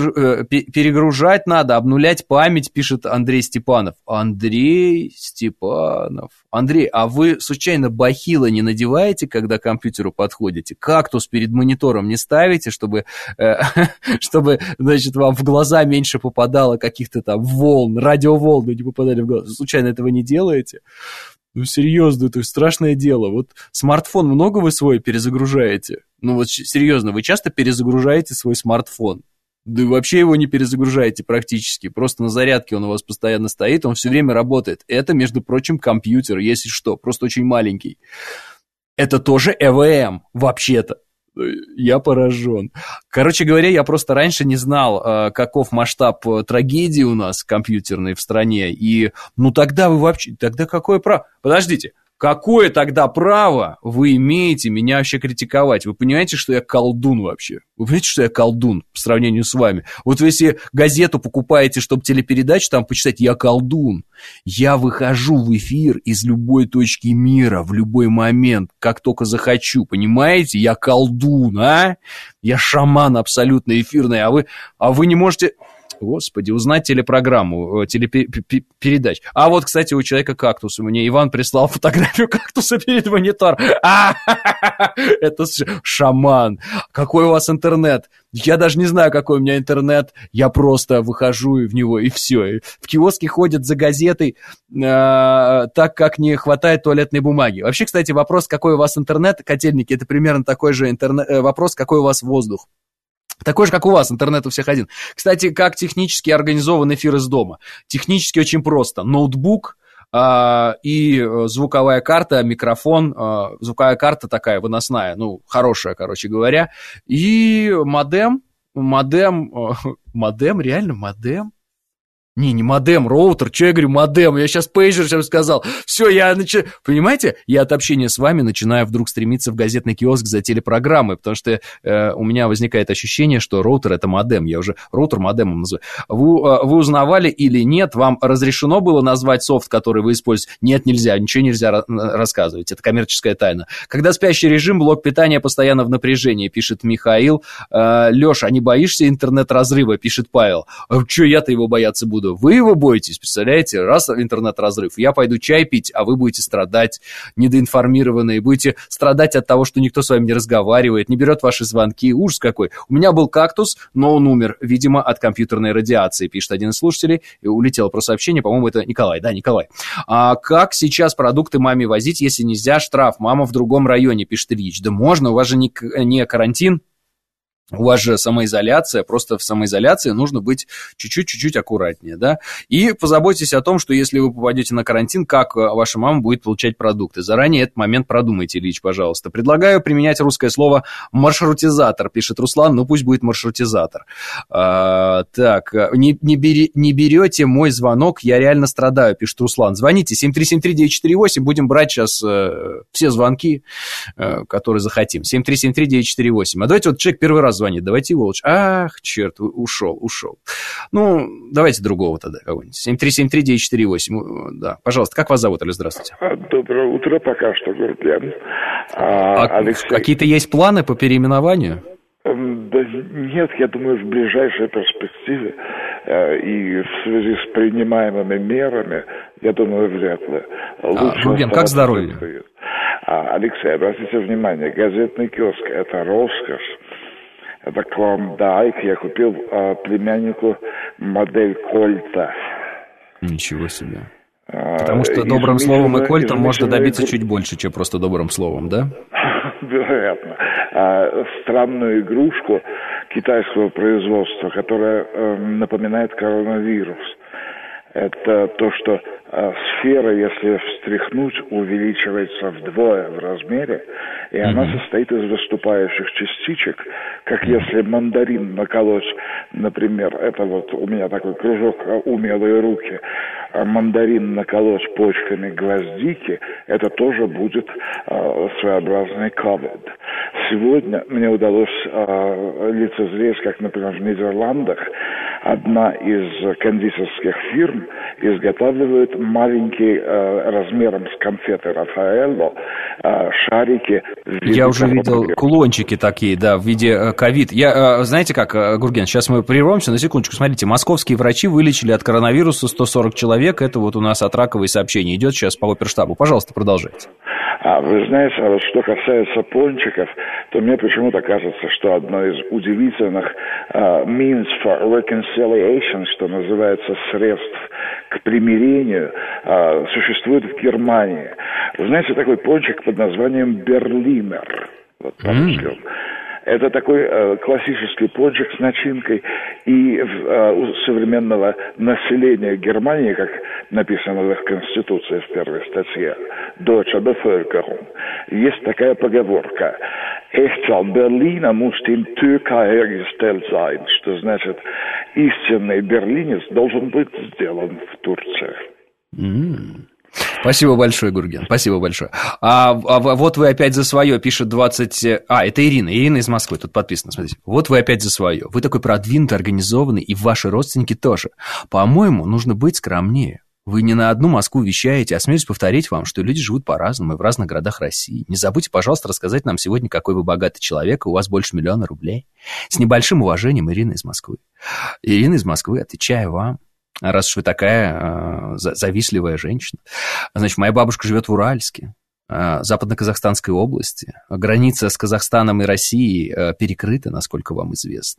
S2: перегружать надо, обнулять память, пишет Андрей Степанов. Андрей Степанов. Андрей, а вы случайно бахилы не надеваете, когда к компьютеру подходите? Кактус перед монитором не ставите, чтобы, значит, вам в глаза меньше попадало каких-то там волн, радиоволны не попадали в глаза? Случайно этого не делаете? Ну, серьезно, это страшное дело. Вот смартфон много вы свой перезагружаете? Ну, вот серьезно, вы часто перезагружаете свой смартфон? Да и вообще его не перезагружаете практически. Просто на зарядке он у вас постоянно стоит, он все время работает. Это, между прочим, компьютер, если что, просто очень маленький. Это тоже ЭВМ, вообще-то. Я поражен. Короче говоря, я просто раньше не знал, каков масштаб трагедии у нас компьютерной в стране. И, ну, тогда вы вообще... Тогда какое право... Подождите. Какое тогда право вы имеете меня вообще критиковать? Вы понимаете, что я колдун вообще? Вы понимаете, что я колдун по сравнению с вами? Вот вы если газету покупаете, чтобы телепередачу там почитать, я колдун. Я выхожу в эфир из любой точки мира в любой момент, как только захочу, понимаете? Я колдун, а? Я шаман абсолютно эфирный, а вы не можете... Господи, узнать телепрограмму, телепередач. А вот, кстати, у человека кактус. Мне Иван прислал фотографию кактуса перед монитором. Это шаман. Какой у вас интернет? Я даже не знаю, какой у меня интернет. Я просто выхожу в него, и все. В киоске ходят за газетой, так как не хватает туалетной бумаги. Вообще, кстати, вопрос, какой у вас интернет, котельники, это примерно такой же вопрос, какой у вас воздух. Такой же, как у вас, интернет у всех один. Кстати, как технически организован эфир из дома? Технически очень просто. Ноутбук и звуковая карта, микрофон, звуковая карта такая выносная, ну, хорошая, короче говоря, и модем, реально модем? Не модем, роутер, что я говорю, модем, я сейчас пейджер сейчас сказал, все, понимаете, я от общения с вами начинаю вдруг стремиться в газетный киоск за телепрограммой, потому что у меня возникает ощущение, что роутер это модем, я уже роутер модемом называю. Вы узнавали или нет, вам разрешено было назвать софт, который вы используете? Нет, нельзя, ничего нельзя рассказывать, это коммерческая тайна. Когда спящий режим, блок питания постоянно в напряжении, пишет Михаил. Леша, а не боишься интернет-разрыва, пишет Павел. Че я-то его бояться буду? Вы его боитесь, представляете? Раз интернет-разрыв, я пойду чай пить, а вы будете страдать, недоинформированные, будете страдать от того, что никто с вами не разговаривает, не берет ваши звонки. Ужас какой. У меня был кактус, но он умер, видимо, от компьютерной радиации, пишет один из слушателей. И улетело про сообщение, по-моему, это Николай. Да, Николай. А как сейчас продукты маме возить, если нельзя? Штраф. Мама в другом районе, пишет Ильич. Да можно, у вас же не карантин. У вас же самоизоляция, просто в самоизоляции нужно быть чуть-чуть аккуратнее, да, и позаботьтесь о том, что если вы попадете на карантин, как ваша мама будет получать продукты. Заранее этот момент продумайте, Ильич, пожалуйста. Предлагаю применять русское слово «маршрутизатор», пишет Руслан, ну пусть будет маршрутизатор. Так, не берете мой звонок, я реально страдаю, пишет Руслан. Звоните, 7373948, будем брать сейчас все звонки, которые захотим. 7373948. А давайте вот человек первый раз звонит, давайте его лучше. Ах, черт, ушел. Ну, давайте другого тогда кого-нибудь. 7373948. Да, пожалуйста, как вас зовут, Алексей? Здравствуйте.
S15: Доброе утро, пока что, Гурген.
S2: Алексей... Какие-то есть планы по переименованию?
S15: Да нет, я думаю, в ближайшей перспективе и в связи с принимаемыми мерами, я думаю, вряд ли.
S2: Гурген, как здоровье?
S15: Алексей, обратите внимание, газетный киоск – это роскошь, это клондайк. Я купил племяннику модель Кольта.
S2: Ничего себе. Потому что добрым словом и Кольтом можно добиться чуть больше, чем просто добрым словом, да?
S15: Вероятно. Странную игрушку китайского производства, которая напоминает коронавирус. Это то, что сфера, если встряхнуть, увеличивается вдвое в размере, и она состоит из выступающих частичек, как если мандарин наколоть, например, это вот у меня такой кружок «Умелые руки», мандарин наколоть почками гвоздики, это тоже будет своеобразный ковид. Сегодня мне удалось лицезреть, как, например, в Нидерландах одна из кондитерских фирм изготавливает маленькие размером с конфеты Рафаэлло шарики.
S2: Я уже видел кулончики такие, да, в виде ковид. Знаете как, Гурген, сейчас мы прервемся на секундочку. Смотрите, московские врачи вылечили от коронавируса 140 человек. Это вот у нас от раковой сообщения идет сейчас по оперштабу. Пожалуйста, продолжайте.
S15: Вы знаете, а вот что касается пончиков, то мне почему-то кажется, что одно из удивительных means for reconciliation, что называется, средств к примирению, существует в Германии. Вы знаете, такой пончик под названием Берлинер. Вот по-русски он. Это такой классический пончик с начинкой, и у современного населения Германии, как написано в их Конституции в первой статье, Deutsche Bevölkerung, есть такая поговорка: «Echter Berliner muss in Türkei hergestellt sein», что значит «истинный берлинец должен быть сделан в Турции».
S2: Спасибо большое, Гурген, спасибо большое. Вот вы опять за свое, пишет 20... это Ирина из Москвы, тут подписано, смотрите. Вот вы опять за свое. Вы такой продвинутый, организованный, и ваши родственники тоже. По-моему, нужно быть скромнее. Вы не на одну Москву вещаете, осмелюсь повторить вам, что люди живут по-разному и в разных городах России. Не забудьте, пожалуйста, рассказать нам сегодня, какой вы богатый человек, и у вас больше 1 000 000 рублей. С небольшим уважением, Ирина из Москвы. Ирина из Москвы, отвечаю вам. Раз уж вы такая завистливая женщина. Значит, моя бабушка живет в Уральске, Западно-Казахстанской области. Граница с Казахстаном и Россией перекрыта, насколько вам известно.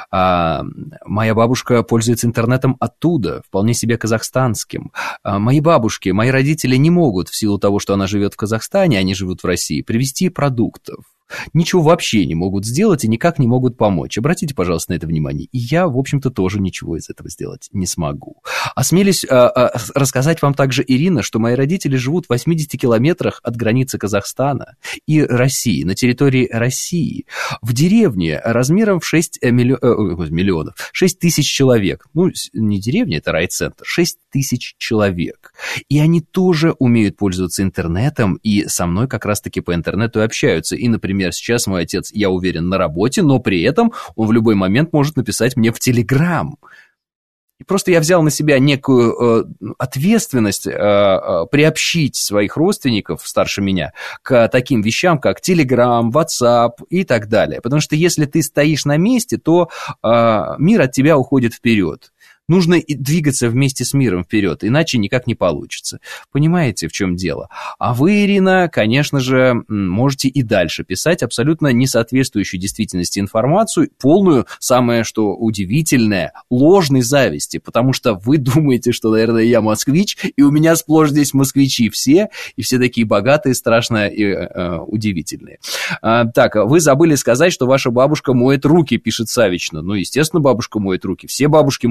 S2: Моя бабушка пользуется интернетом оттуда, вполне себе казахстанским. Мои родители не могут, в силу того, что она живет в Казахстане, они живут в России, привезти продуктов. Ничего вообще не могут сделать и никак не могут помочь. Обратите, пожалуйста, на это внимание. И я, в общем-то, тоже ничего из этого сделать не смогу. Осмелюсь рассказать вам также, Ирина, что мои родители живут в 80 километрах от границы Казахстана и России, на территории России, в деревне размером в 6 миллионов, 6 тысяч человек. Ну, не деревня, это райцентр, 6 тысяч человек. И они тоже умеют пользоваться интернетом, и со мной как раз-таки по интернету общаются. И, например, сейчас мой отец, я уверен, на работе, но при этом он в любой момент может написать мне в Телеграм. И просто я взял на себя некую ответственность приобщить своих родственников старше меня к таким вещам, как Телеграм, WhatsApp и так далее. Потому что если ты стоишь на месте, то мир от тебя уходит вперед. Нужно двигаться вместе с миром вперед, иначе никак не получится. Понимаете, в чем дело? А вы, Ирина, конечно же, можете и дальше писать абсолютно несоответствующую действительности информацию, полную, самое что удивительное, ложной зависти, потому что вы думаете, что, наверное, я москвич, и у меня сплошь здесь москвичи все, и все такие богатые, страшно и удивительные. Так, вы забыли сказать, что ваша бабушка моет руки, пишет Савична. Ну, естественно, бабушка моет руки, все бабушки моют руки.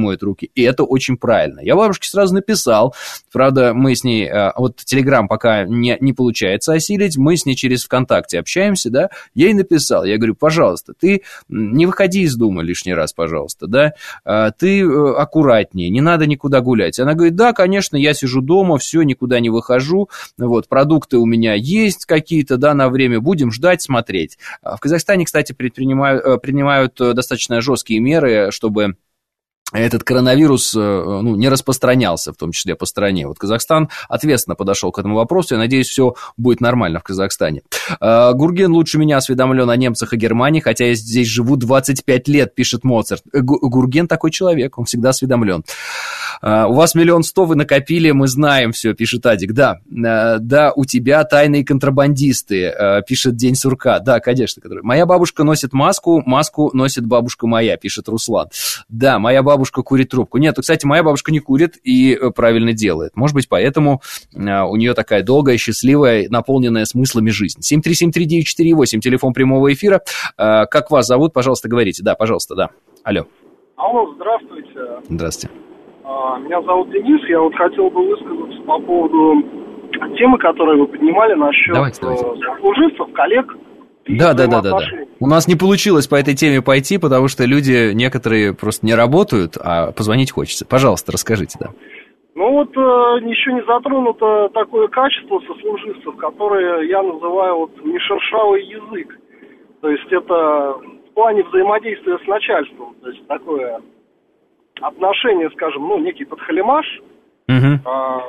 S2: бабушке. И это очень правильно. Я бабушке сразу написал. Правда, мы с ней... Вот Телеграм пока не получается осилить. Мы с ней через ВКонтакте общаемся, да. Я ей написал. Я говорю, пожалуйста, ты не выходи из дома лишний раз, пожалуйста, да. Ты аккуратнее, не надо никуда гулять. Она говорит, да, конечно, я сижу дома, все, никуда не выхожу. Вот, продукты у меня есть какие-то, да, на время. Будем ждать, смотреть. В Казахстане, кстати, принимают достаточно жесткие меры, чтобы этот коронавирус не распространялся, в том числе по стране. Вот Казахстан ответственно подошел к этому вопросу. Я надеюсь, все будет нормально в Казахстане. Гурген лучше меня осведомлен о немцах и Германии, хотя я здесь живу 25 лет, пишет Моцарт. Гурген такой человек, он всегда осведомлен. У вас 1 100 000 вы накопили, мы знаем все, пишет Адик. Да, у тебя тайные контрабандисты, пишет День сурка. Да, конечно. Моя бабушка носит маску носит бабушка моя, пишет Руслан. Да, моя бабушка курит трубку. Нет, кстати, моя бабушка не курит и правильно делает. Может быть, поэтому у нее такая долгая, счастливая, наполненная смыслами жизнь. 7373948, телефон прямого эфира. Как вас зовут? Пожалуйста, говорите. Да, пожалуйста, да. Алло.
S16: Алло, здравствуйте.
S2: Здравствуйте.
S16: Меня зовут Денис. Я вот хотел бы высказаться по поводу темы, которую вы поднимали насчет сослуживцев, коллег.
S2: Да. У нас не получилось по этой теме пойти, потому что люди некоторые просто не работают, а позвонить хочется. Пожалуйста, расскажите, да.
S16: Ну вот еще не затронуто такое качество сослуживцев, которое я называю вот нешершавый язык. То есть это в плане взаимодействия с начальством. То есть такое отношение, скажем, некий подхалимаш.
S2: Угу.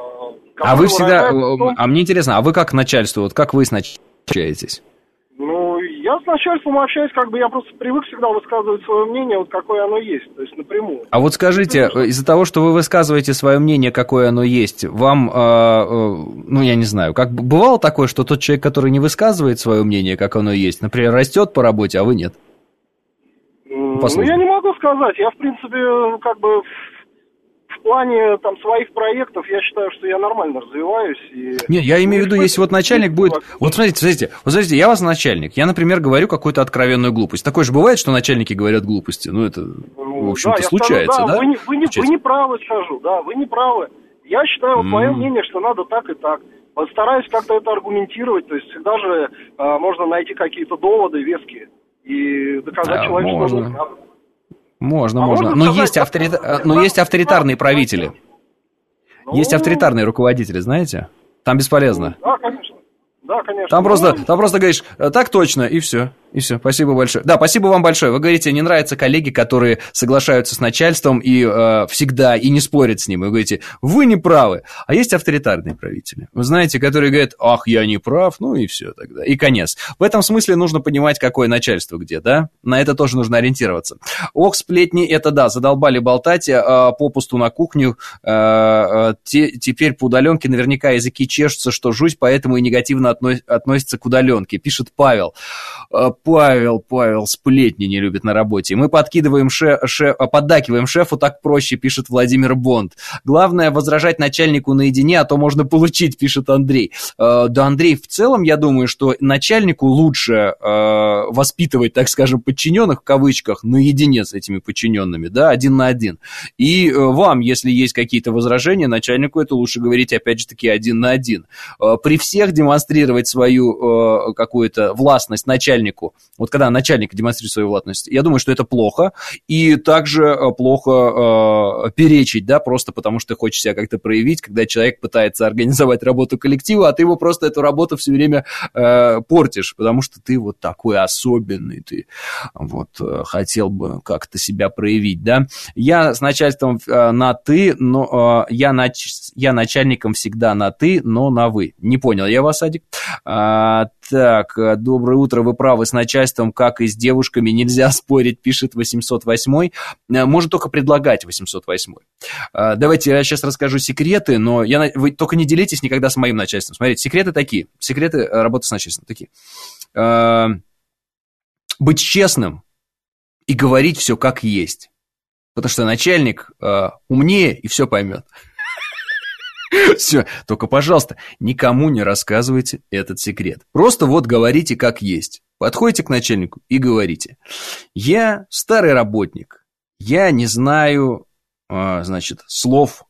S2: А вы всегда... А мне интересно, а вы как начальство, вот как вы с начальством общаетесь?
S16: Я с начальством общаюсь, я просто привык всегда высказывать свое мнение, вот какое оно есть, то есть напрямую.
S2: А вот скажите, из-за того, что вы высказываете свое мнение, какое оно есть, вам, я не знаю, как бывало такое, что тот человек, который не высказывает свое мнение, как оно есть, например, растет по работе, а вы нет?
S16: Я не могу сказать, я, в принципе, в плане своих проектов, я считаю, что я нормально развиваюсь.
S2: Нет, я имею в виду, если вот начальник будет... Вот смотрите, я вас начальник, я, например, говорю какую-то откровенную глупость. Такое же бывает, что начальники говорят глупости, это, в общем-то, случается, да?
S16: Вы не правы, скажу, да, вы не правы. Я считаю, мое мнение, что надо так и так. Постараюсь как-то это аргументировать, то есть всегда же можно найти какие-то доводы веские и доказать человеку, что он прав.
S2: Можно. Но есть авторитарные правители. Есть авторитарные руководители, знаете? Там бесполезно.
S16: Да, конечно.
S2: Там просто говоришь, так точно, и все. Спасибо большое. Да, спасибо вам большое. Вы говорите, не нравятся коллеги, которые соглашаются с начальством и всегда, и не спорят с ним. Вы говорите, вы не правы. А есть авторитарные правители. Вы знаете, которые говорят, ах, я не прав, и все тогда. И конец. В этом смысле нужно понимать, какое начальство где, да? На это тоже нужно ориентироваться. Ох, сплетни, это да, задолбали болтать попусту на кухню. Теперь по удаленке наверняка языки чешутся, что жуть, поэтому и негативно относится к удаленке, пишет Павел. Павел, сплетни не любит на работе. Мы поддакиваем шефу, так проще, пишет Владимир Бонд. Главное возражать начальнику наедине, а то можно получить, пишет Андрей. Да, Андрей, в целом, я думаю, что начальнику лучше воспитывать, так скажем, подчиненных, в кавычках, наедине с этими подчиненными, да, 1 на 1. И вам, если есть какие-то возражения, начальнику это лучше говорить, опять же таки, 1 на 1. При всех демонстрировать свою какую-то властность начальнику. Вот когда начальник демонстрирует свою властность, я думаю, что это плохо. И также плохо перечить, да, просто потому что ты хочешь себя как-то проявить, когда человек пытается организовать работу коллектива, а ты его просто эту работу все время портишь, потому что ты вот такой особенный, ты вот хотел бы как-то себя проявить, да. Я с начальством на «ты», но я начальником всегда на «ты», но на «вы». Не понял я вас, Адик. Так, доброе утро, вы правы, с начальством, как и с девушками, нельзя спорить, пишет 808-й. Может только предлагать 808-й. Давайте я сейчас расскажу секреты, но вы только не делитесь никогда с моим начальством. Смотрите, секреты такие, секреты работы с начальством такие. Быть честным и говорить все как есть. Потому что начальник умнее и все поймет. Все, только, пожалуйста, никому не рассказывайте этот секрет. Просто вот говорите как есть. Подходите к начальнику и говорите. Я старый работник, я не знаю значит, слов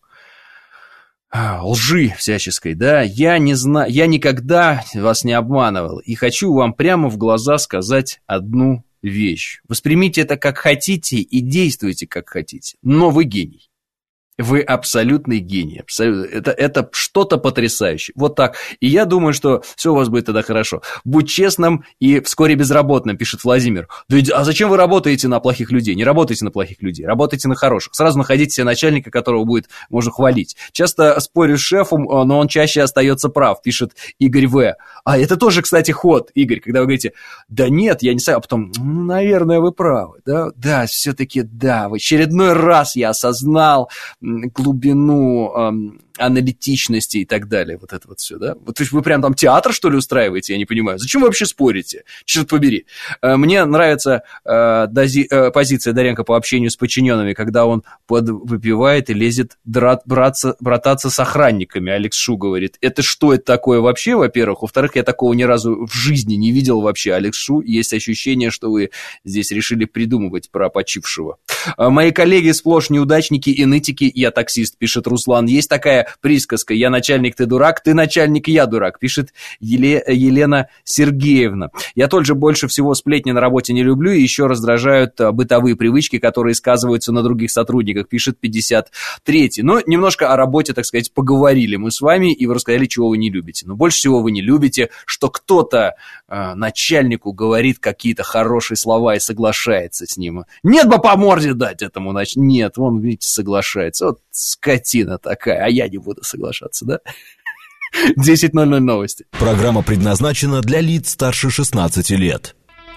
S2: лжи всяческой, да, я никогда вас не обманывал, и хочу вам прямо в глаза сказать одну вещь. Воспримите это как хотите и действуйте как хотите, но вы гений. Вы абсолютный гений. Это что-то потрясающее. Вот так. И я думаю, что все у вас будет тогда хорошо. Будь честным и вскоре безработным, пишет Владимир. А зачем вы работаете на плохих людей? Не работайте на плохих людей, работайте на хороших. Сразу находите себе начальника, которого можно хвалить. Часто спорю с шефом, но он чаще остается прав, пишет Игорь В. А это тоже, кстати, ход, Игорь, когда вы говорите, да нет, я не знаю, а потом, наверное, вы правы. Да, все-таки да, в очередной раз я осознал глубину аналитичности и так далее, вот это вот все, да? Вот, то есть вы прям там театр, что ли, устраиваете, я не понимаю. Зачем вы вообще спорите? Черт побери. Мне нравится позиция Доренко по общению с подчиненными, когда он выпивает и лезет брататься с охранниками. Алекс Шу говорит, это что это такое вообще, во-первых? Во-вторых, я такого ни разу в жизни не видел вообще. Алекс Шу, есть ощущение, что вы здесь решили придумывать про почившего. Мои коллеги сплошь неудачники и нытики, я таксист, пишет Руслан. Есть такая присказка, я начальник, ты дурак, ты начальник, я дурак, пишет Елена Сергеевна. Я тоже больше всего сплетни на работе не люблю, и еще раздражают бытовые привычки, которые сказываются на других сотрудниках, пишет 53-й. Но немножко о работе, так сказать, поговорили мы с вами, и вы рассказали, чего вы не любите. Но больше всего вы не любите, что кто-то начальнику говорит какие-то хорошие слова и соглашается с ним. Нет бы по морде дать этому, нет, он, видите, соглашается. Вот скотина такая, а я не буду соглашаться, да? 10:00 новости.
S1: Программа предназначена для лиц старше 16 лет.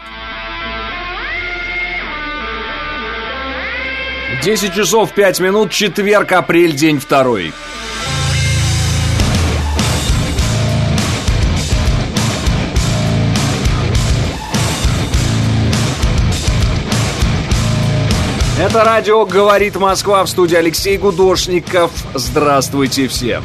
S2: 10 часов 5 минут, четверг, апрель, день 2. Это радио «Говорит Москва», в студии Алексей Гудошников. Здравствуйте всем.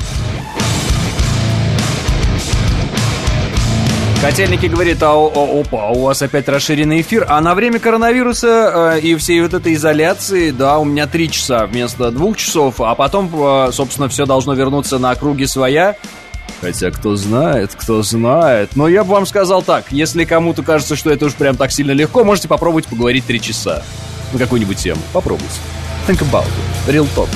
S2: Котельники говорит, опа, у вас опять расширенный эфир. А на время коронавируса и всей вот этой изоляции, да, у меня 3 часа вместо 2 часов, а потом, собственно, все должно вернуться на круги своя. Хотя кто знает. Но я бы вам сказал так, если кому-то кажется, что это уж прям так сильно легко, можете попробовать поговорить 3 часа. На какую-нибудь тему. Попробуйте. Think about it. Real talk.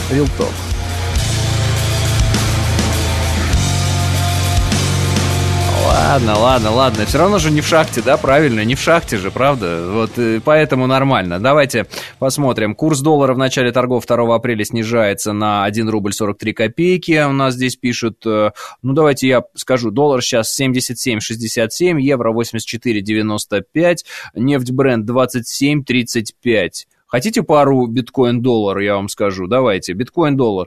S2: Ладно. Все равно же не в шахте, да, правильно? Не в шахте же, правда? Вот поэтому нормально. Давайте посмотрим. Курс доллара в начале торгов 2 апреля снижается на 1 рубль 43 копейки. У нас здесь пишут, давайте я скажу, доллар сейчас 77,67, евро 84,95, нефть Brent 27,35. Хотите пару биткоин-доллар, я вам скажу? Давайте. Биткоин-доллар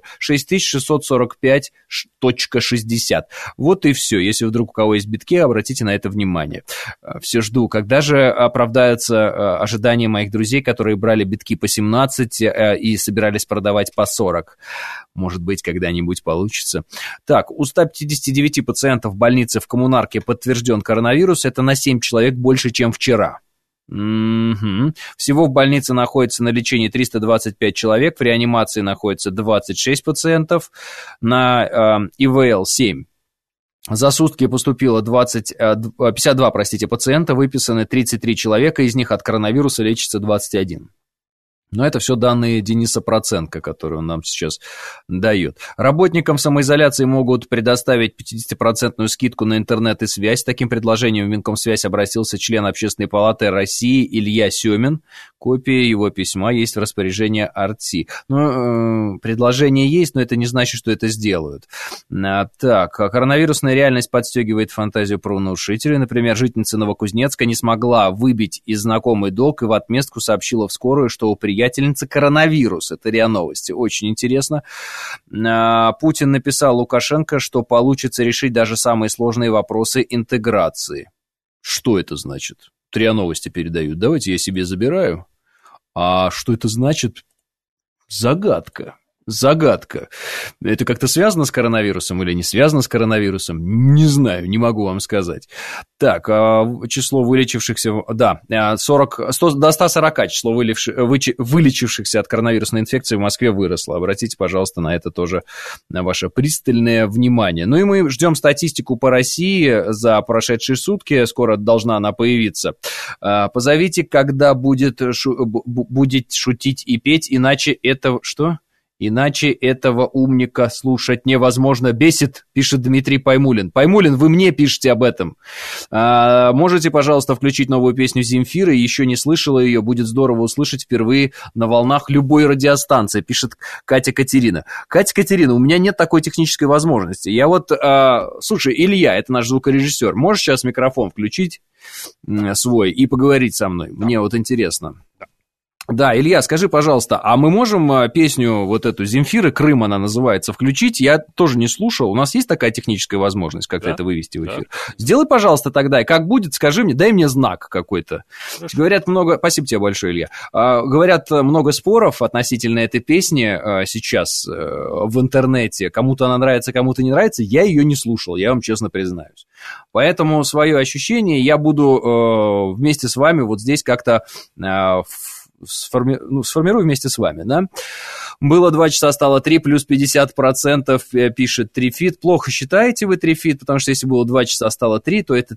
S2: 6645.60. Вот и все. Если вдруг у кого есть битки, обратите на это внимание. Все жду. Когда же оправдаются ожидания моих друзей, которые брали битки по 17 и собирались продавать по 40? Может быть, когда-нибудь получится. Так, у 159 пациентов в больнице в Коммунарке подтвержден коронавирус. Это на 7 человек больше, чем вчера. Всего в больнице находится на лечении 325 человек, в реанимации находится 26 пациентов, на ИВЛ 7. За сутки поступило 52 пациента, выписаны 33 человека, из них от коронавируса лечится 21. Но это все данные Дениса Проценко, которые он нам сейчас дает. Работникам самоизоляции могут предоставить 50% скидку на интернет и связь. С таким предложением в Минкомсвязь обратился член Общественной палаты России Илья Семин. Копия его письма есть в распоряжении АРТСИ. Предложение есть, но это не значит, что это сделают. Так, коронавирусная реальность подстегивает фантазию правонарушителей. Например, жительница Новокузнецка не смогла выбить из знакомый долг и в отместку сообщила в скорую, что у приятельницы коронавирус. Это РИА Новости. Очень интересно. Путин написал Лукашенко, что получится решить даже самые сложные вопросы интеграции. Что это значит? РИА Новости передают. Давайте я себе забираю. А что это значит? Загадка. Загадка. Это как-то связано с коронавирусом или не связано с коронавирусом? Не знаю, не могу вам сказать. Так, число вылечившихся... Да, до 140 число вылечившихся от коронавирусной инфекции в Москве выросло. Обратите, пожалуйста, на это тоже ваше пристальное внимание. Ну и мы ждем статистику по России за прошедшие сутки. Скоро должна она появиться. Позовите, когда будет шутить и петь, иначе это... Что? Иначе этого умника слушать невозможно. Бесит, пишет Дмитрий Паймулин. Паймулин, вы мне пишете об этом. Можете, пожалуйста, включить новую песню Земфиры? Еще не слышала ее. Будет здорово услышать впервые на волнах любой радиостанции, пишет Катя Катерина. Катя Катерина, у меня нет такой технической возможности. Я вот... Слушай, Илья, это наш звукорежиссер. Можешь сейчас микрофон включить свой и поговорить со мной? Мне вот интересно. Да, Илья, скажи, пожалуйста, а мы можем песню вот эту Земфиры, «Крым» она называется, включить? Я тоже не слушал. У нас есть такая техническая возможность как-то это вывести в эфир? Да. Сделай, пожалуйста, тогда, и как будет, скажи мне, дай мне знак какой-то. Хорошо. Говорят много... Спасибо тебе большое, Илья. Говорят много споров относительно этой песни сейчас в интернете. Кому-то она нравится, кому-то не нравится. Я ее не слушал, я вам честно признаюсь. Поэтому свое ощущение я буду вместе с вами вот здесь как-то... сформирую вместе с вами, да? Было 2 часа, стало 3, плюс 50%, пишет Трифит. Плохо считаете вы, Трифит, потому что если было 2 часа, стало 3, то это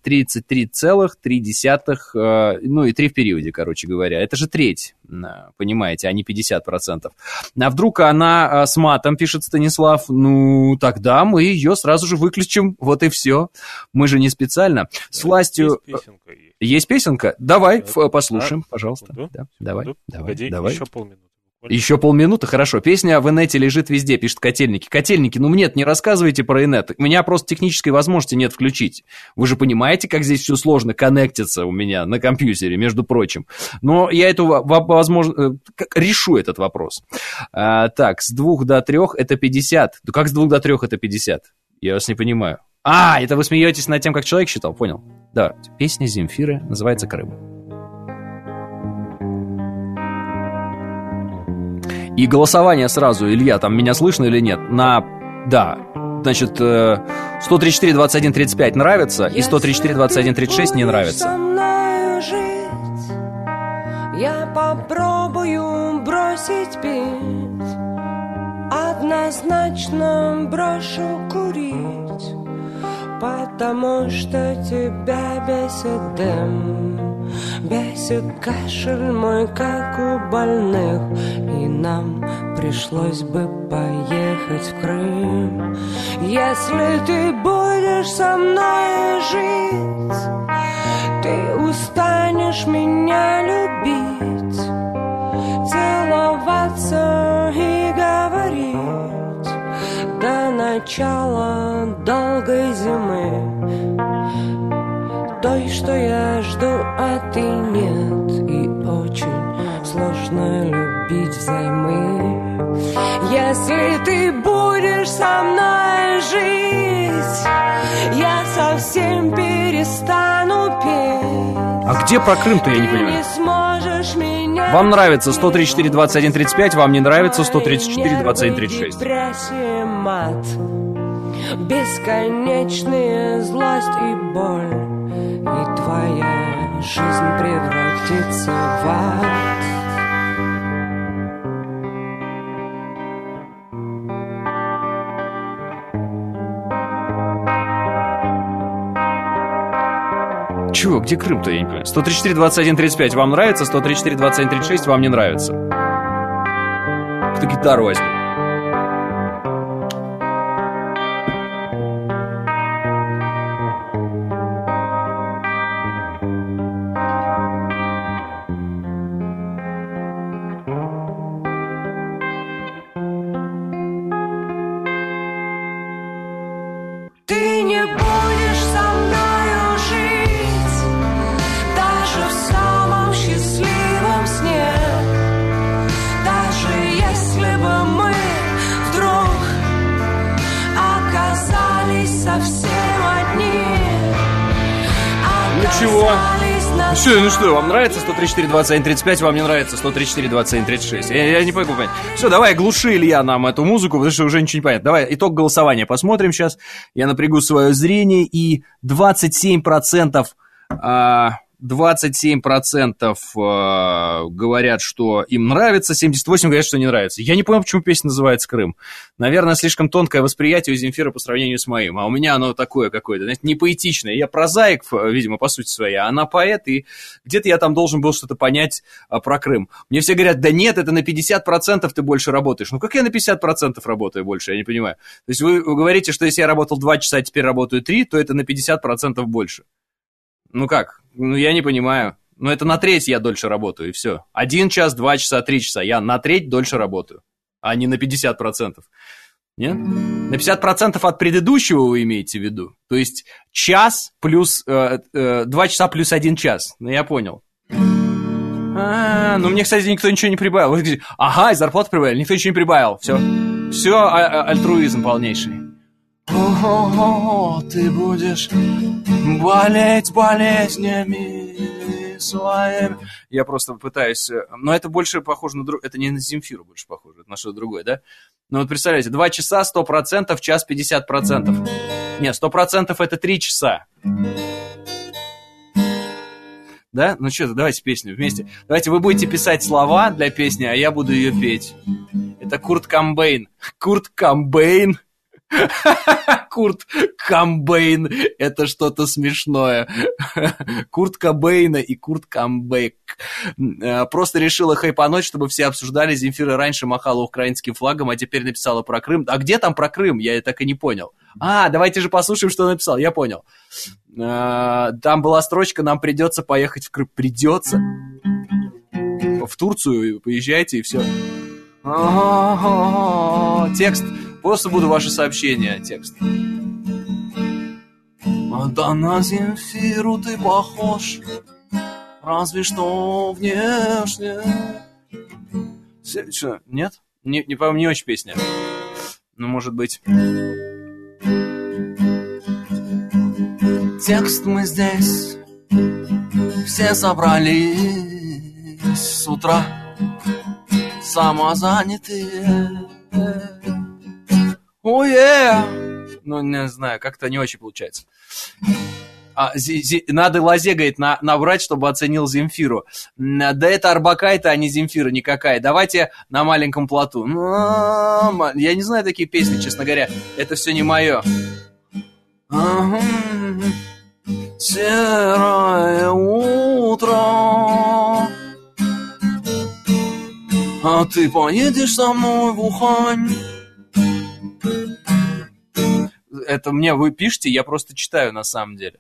S2: 33,3, ну и 3 в периоде, короче говоря. Это же треть, понимаете, а не 50%. А вдруг она с матом, пишет Станислав, ну тогда мы ее сразу же выключим, вот и все. Мы же не специально. С властью... Есть песенка? Давай, послушаем, пожалуйста. Да, давай.
S12: Еще полминуты.
S2: Еще полминуты, хорошо. Песня в инете лежит везде, пишет Котельники. Котельники, ну мне не рассказывайте про инет. У меня просто технической возможности нет включить. Вы же понимаете, как здесь все сложно коннектиться у меня на компьютере, между прочим. Но я решу этот вопрос. Так, с 2 до 3 это 50. Да как с 2 до 3 это 50? Я вас не понимаю. Это вы смеетесь над тем, как человек считал? Понял. Да, песня Земфиры называется «Крым». И голосование сразу, Илья, там меня слышно или нет? Да, значит, 134, 21, 35 нравится, и 134, 21, 36 не нравится.
S17: Я попробую бросить пить, однозначно брошу курить, потому что тебя бесит дым, бесит кашель мой, как у больных, и нам пришлось бы поехать в Крым. Если ты будешь со мной жить, ты устанешь меня любить, целоваться и говорить до начала долгой зимы, той, что я жду, а ты нет, и очень сложно любить взаймы. Если ты будешь со мной жить, я совсем перестану петь.
S2: А где про Крым-то, я не понимаю? Вам нравится 134, 21, 35, вам не нравится 134, 21, 36.
S17: Бесконечная злость и боль, и твоя жизнь превратится в ад.
S2: Чего? Где Крым-то? Я не понимаю. 134, 21, 35 вам нравится, 134, 21, 36 вам не нравится. Кто гитару возьму? Что, вам нравится 134-21-35, вам не нравится 134-21-36? Я не могу понять. Все, давай, глуши, Илья, нам эту музыку, потому что уже ничего не понятно. Давай, итог голосования посмотрим сейчас. Я напрягу свое зрение, и 27% говорят, что им нравится, 78% говорят, что не нравится. Я не понял, почему песня называется «Крым». Наверное, слишком тонкое восприятие у Земфиры по сравнению с моим. А у меня оно такое какое-то, знаете, не поэтичное. Я прозаик, видимо, по сути своей, а она поэт, и где-то я там должен был что-то понять про Крым. Мне все говорят, да нет, это на 50% ты больше работаешь. Ну как я на 50% работаю больше, я не понимаю. То есть вы говорите, что если я работал 2 часа, а теперь работаю 3, то это на 50% больше. Ну как? Ну я не понимаю. Ну, это на треть я дольше работаю, и все. 1 час, 2 часа, 3 часа. Я на треть дольше работаю, а не на 50%. Нет? На 50% от предыдущего вы имеете в виду? То есть час плюс 2 часа плюс 1 час. Ну, я понял. Ну, мне, кстати, никто ничего не прибавил. Вы говорите, ага, и зарплату прибавили. Никто ничего не прибавил. Все альтруизм полнейший. О, ты будешь болеть болезнями своими. Я просто пытаюсь... Но это больше похоже на... Это не на Земфиру больше похоже, это на что-то другое, да? Ну вот представляете, 2 часа 100%, час 50%. Нет, 100% это 3 часа. Да? Ну что-то, давайте песню вместе. Давайте вы будете писать слова для песни, а я буду ее петь. Это Курт Комбейн. Курт Комбейн. Курт Комбейн. Это что-то смешное. Курт Кобейна и Курт Комбейк. Просто решила хайпануть, чтобы все обсуждали. Земфира раньше махала украинским флагом, а теперь написала про Крым. А где там про Крым? Я так и не понял. Давайте же послушаем, что написал. Я понял. Там была строчка: нам придется поехать в Крым. Придется? В Турцию поезжайте и все. Текст. Просто буду ваши сообщения, текст. Да на Земфиру ты похож, разве что внешне. Что, нет? По-моему, не очень песня. Ну, может быть. Текст мы здесь все собрались с утра, самозанятые. Ну, не знаю, как-то не очень получается. Надо Лазе, говорит, набрать, чтобы оценил Земфиру. Да это Арбакайте, а не Земфира никакая. Давайте на маленьком плоту. Я не знаю такие песни, честно говоря. Это все не мое. Серое утро, а ты поедешь со мной в Ухань. Это мне вы пишете, я просто читаю на самом деле.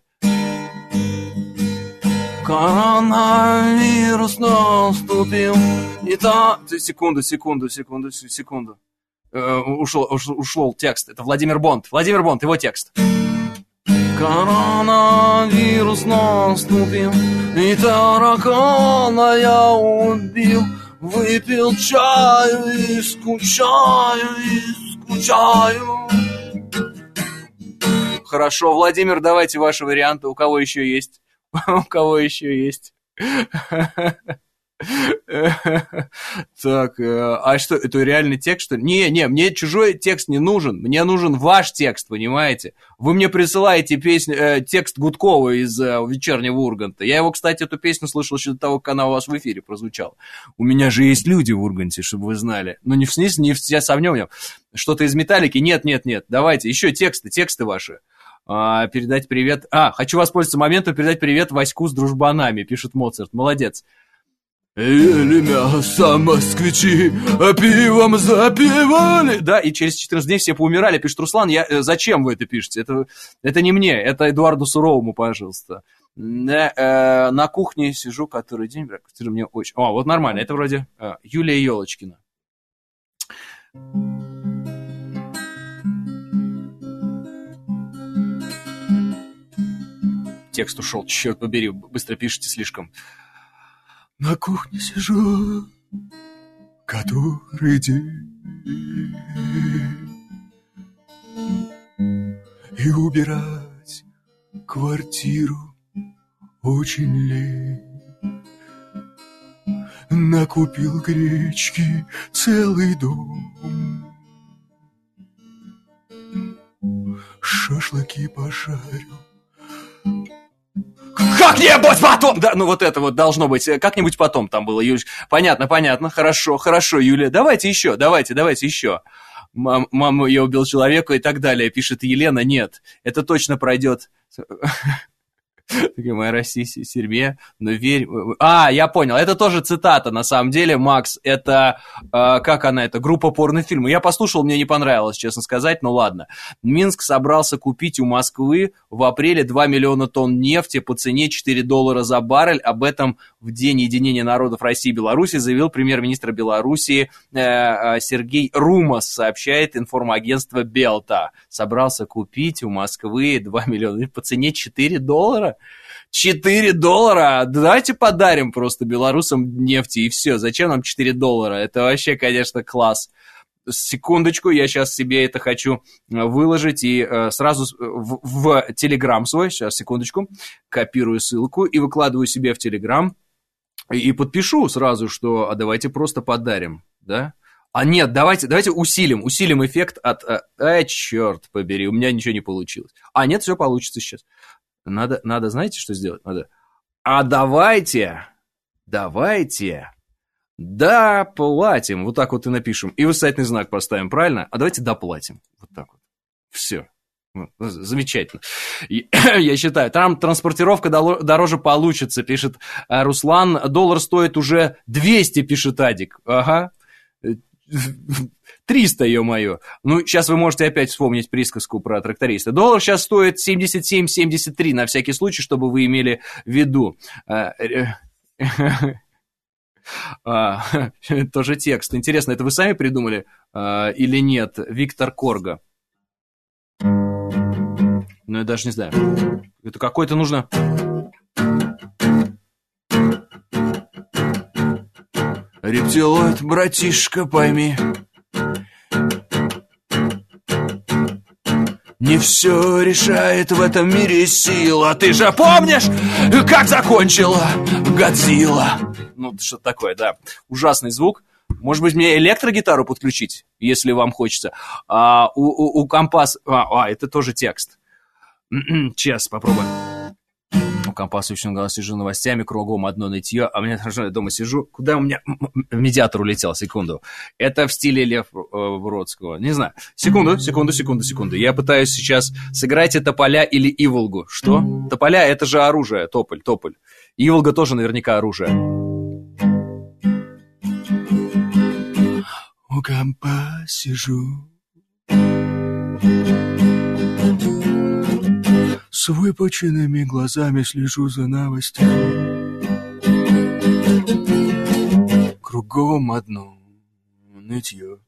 S2: Коронавирус наступил. Секунду. Ушел текст. Это Владимир Бонд. Владимир Бонд, его текст. Коронавирус наступил, и таракана я убил. Выпил чаю и скучаю. Хорошо, Владимир, давайте ваши варианты. У кого еще есть? Так, а что, это реальный текст, что ли? Не, мне чужой текст не нужен. Мне нужен ваш текст, понимаете? Вы мне присылаете текст Гудкова из «Вечернего Урганта». Я его, кстати, эту песню слышал еще до того, как она у вас в эфире прозвучала. У меня же есть люди в Урганте, чтобы вы знали. Ну, не в смысле, не все сомнем. Что-то из «Металлики». Нет. Давайте, еще тексты ваши. Передать привет. Хочу воспользоваться моментом, передать привет Ваську с дружбанами, пишет Моцарт. Молодец. Ели мясо москвичи, пивом запивали. Да, и через 14 дней все поумирали, пишет Руслан. Зачем вы это пишете? Это не мне, это Эдуарду Суровому, пожалуйста. На кухне сижу который день. Мне очень... вот нормально, это вроде Юлия Елочкина. Текст ушел, черт побери, быстро пишите слишком. На кухне сижу который день, и убирать квартиру
S18: очень лень. Накупил гречки целый дом, шашлыки пожарю.
S2: Как-нибудь потом! Да, ну вот это вот должно быть. Как-нибудь потом там было, Юль. Понятно. Хорошо, Юля. Давайте еще. Маму я убил человека и так далее. Пишет Елена. Нет, это точно пройдет. Моя Россия, Сербия, но верь... я понял, это тоже цитата, на самом деле, Макс, это, как она, это группа порнофильмов. Я послушал, мне не понравилось, честно сказать, но ладно. Минск собрался купить у Москвы в апреле 2 миллиона тонн нефти по цене $4 за баррель. Об этом в День единения народов России и Беларуси заявил премьер-министр Беларуси Сергей Румас, сообщает информагентство Белта. Собрался купить у Москвы 2 миллиона по цене $4? $4? Давайте подарим просто белорусам нефти и все. Зачем нам $4? Это вообще, конечно, класс. Секундочку, я сейчас себе это хочу выложить и сразу в Телеграм свой, сейчас, секундочку, копирую ссылку и выкладываю себе в Телеграм и подпишу сразу, что давайте просто подарим, да? Нет, давайте усилим эффект от... черт побери, у меня ничего не получилось. Нет, все получится сейчас. Надо, знаете, что сделать? Надо. Давайте, доплатим. Вот так вот и напишем. И восклицательный знак поставим, правильно? Давайте доплатим. Вот так вот. Все. Замечательно. Я считаю, там транспортировка дороже получится, пишет Руслан. $1 стоит уже 200, пишет Адик. Ага. 300, ё-моё. Ну, сейчас вы можете опять вспомнить присказку про тракториста. $1 сейчас стоит 77-73, на всякий случай, чтобы вы имели в виду. Тоже текст. Интересно, это вы сами придумали или нет? Виктор Корга. Ну, я даже не знаю. Это какой-то нужно... Рептилоид, братишка, пойми, не все решает в этом мире сила. Ты же помнишь, как закончила Годзилла? Ну, что-то такое, да. Ужасный звук. Может быть, мне электрогитару подключить, если вам хочется. У компас... это тоже текст. Сейчас попробуем. У компаса еще глаз сижу новостями, кругом одно нытье, а мне я дома сижу. Куда у меня медиатор улетел? Секунду. Это в стиле Лев Бродского. Не знаю. Секунду. Я пытаюсь сейчас сыграйте тополя или иволгу. Что? Тополя — это же оружие. Тополь. Иволга тоже наверняка оружие.
S18: У компа сижу, с выпученными глазами слежу за новостями. Кругом одно нытье.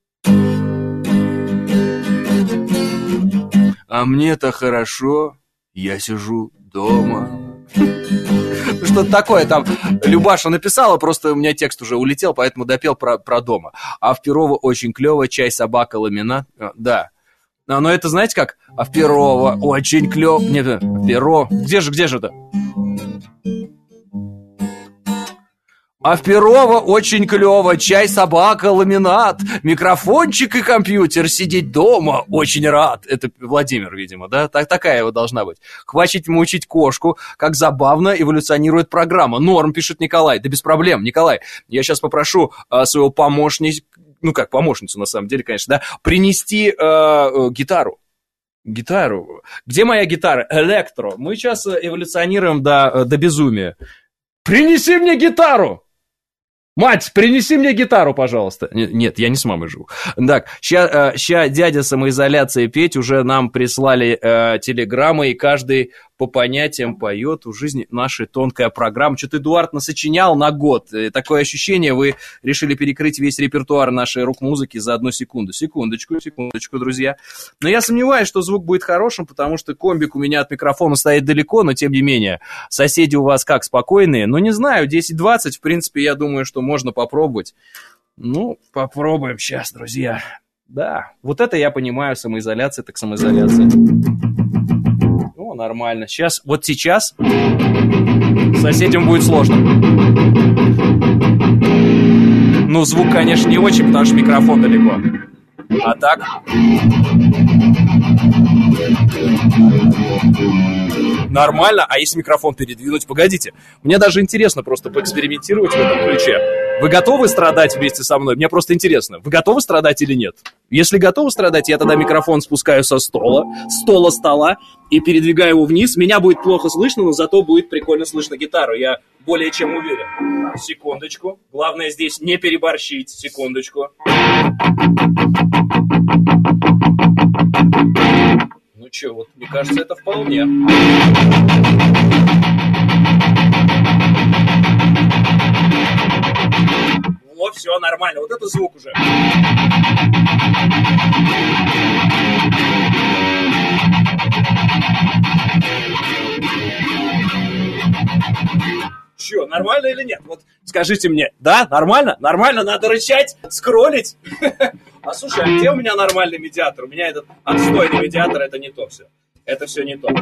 S18: А мне-то хорошо, я сижу дома.
S2: Что-то такое там Любаша написала, просто у меня текст уже улетел, поэтому допел про дома. А в Перово очень клево, чай, собака, ламинат. Да. Но это, знаете как? А в Перово очень клево. Нет, в Перо. Где же это? А в Перово очень клево, чай, собака, ламинат, микрофончик и компьютер, сидеть дома очень рад. Это Владимир, видимо, да? Такая его должна быть. Хватит мучить кошку, как забавно эволюционирует программа. Норм, пишет Николай. Да без проблем, Николай. Я сейчас попрошу своего помощника, ну как помощницу на самом деле, конечно, да, принести гитару. Где моя гитара? Электро. Мы сейчас эволюционируем до безумия. Принеси мне гитару! Мать, принеси мне гитару, пожалуйста. Нет, я не с мамой живу. Так, ща дядя самоизоляции Петь уже нам прислали телеграммы, и каждый по понятиям поет. В жизни нашей тонкая программа. Что-то Эдуард насочинял на год. Такое ощущение, вы решили перекрыть весь репертуар нашей рок-музыки за 1 секунду. Секундочку, друзья. Но я сомневаюсь, что звук будет хорошим, потому что комбик у меня от микрофона стоит далеко, но тем не менее. Соседи у вас как, спокойные? Ну, не знаю, 10-20, в принципе, я думаю, что можно попробовать. Ну, попробуем сейчас, друзья. Да, вот это я понимаю, самоизоляция так самоизоляция. О, нормально. Вот сейчас соседям будет сложно. Ну, звук, конечно, не очень, потому что микрофон далеко. А так... Нормально, а если микрофон передвинуть? Погодите, мне даже интересно просто поэкспериментировать в этом ключе. Вы готовы страдать вместе со мной? Мне просто интересно, вы готовы страдать или нет? Если готовы страдать, я тогда микрофон спускаю со стола и передвигаю его вниз. Меня будет плохо слышно, но зато будет прикольно слышно гитару. Я более чем уверен. Секундочку. Главное здесь не переборщить. Секундочку. Ну что, вот мне кажется, это вполне. Вот, все нормально. Вот это звук уже. Че, нормально или нет? Вот скажите мне, да, нормально? Нормально, надо рычать, скроллить. А слушай, а где у меня нормальный медиатор? У меня этот отстойный медиатор, это не то все. Это все не то.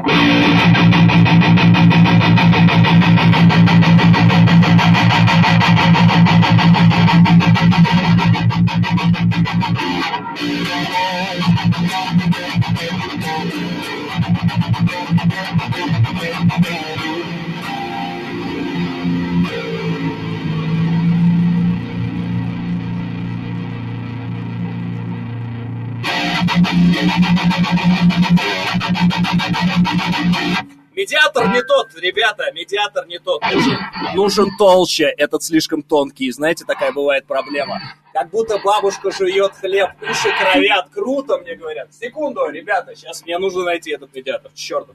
S2: Медиатор не тот, ребята, медиатор не тот. Нужен толще, этот слишком тонкий. Знаете, такая бывает проблема. Как будто бабушка жует хлеб, уши кровят. Круто, мне говорят. Секунду, ребята, сейчас мне нужно найти этот медиатор. Чертов.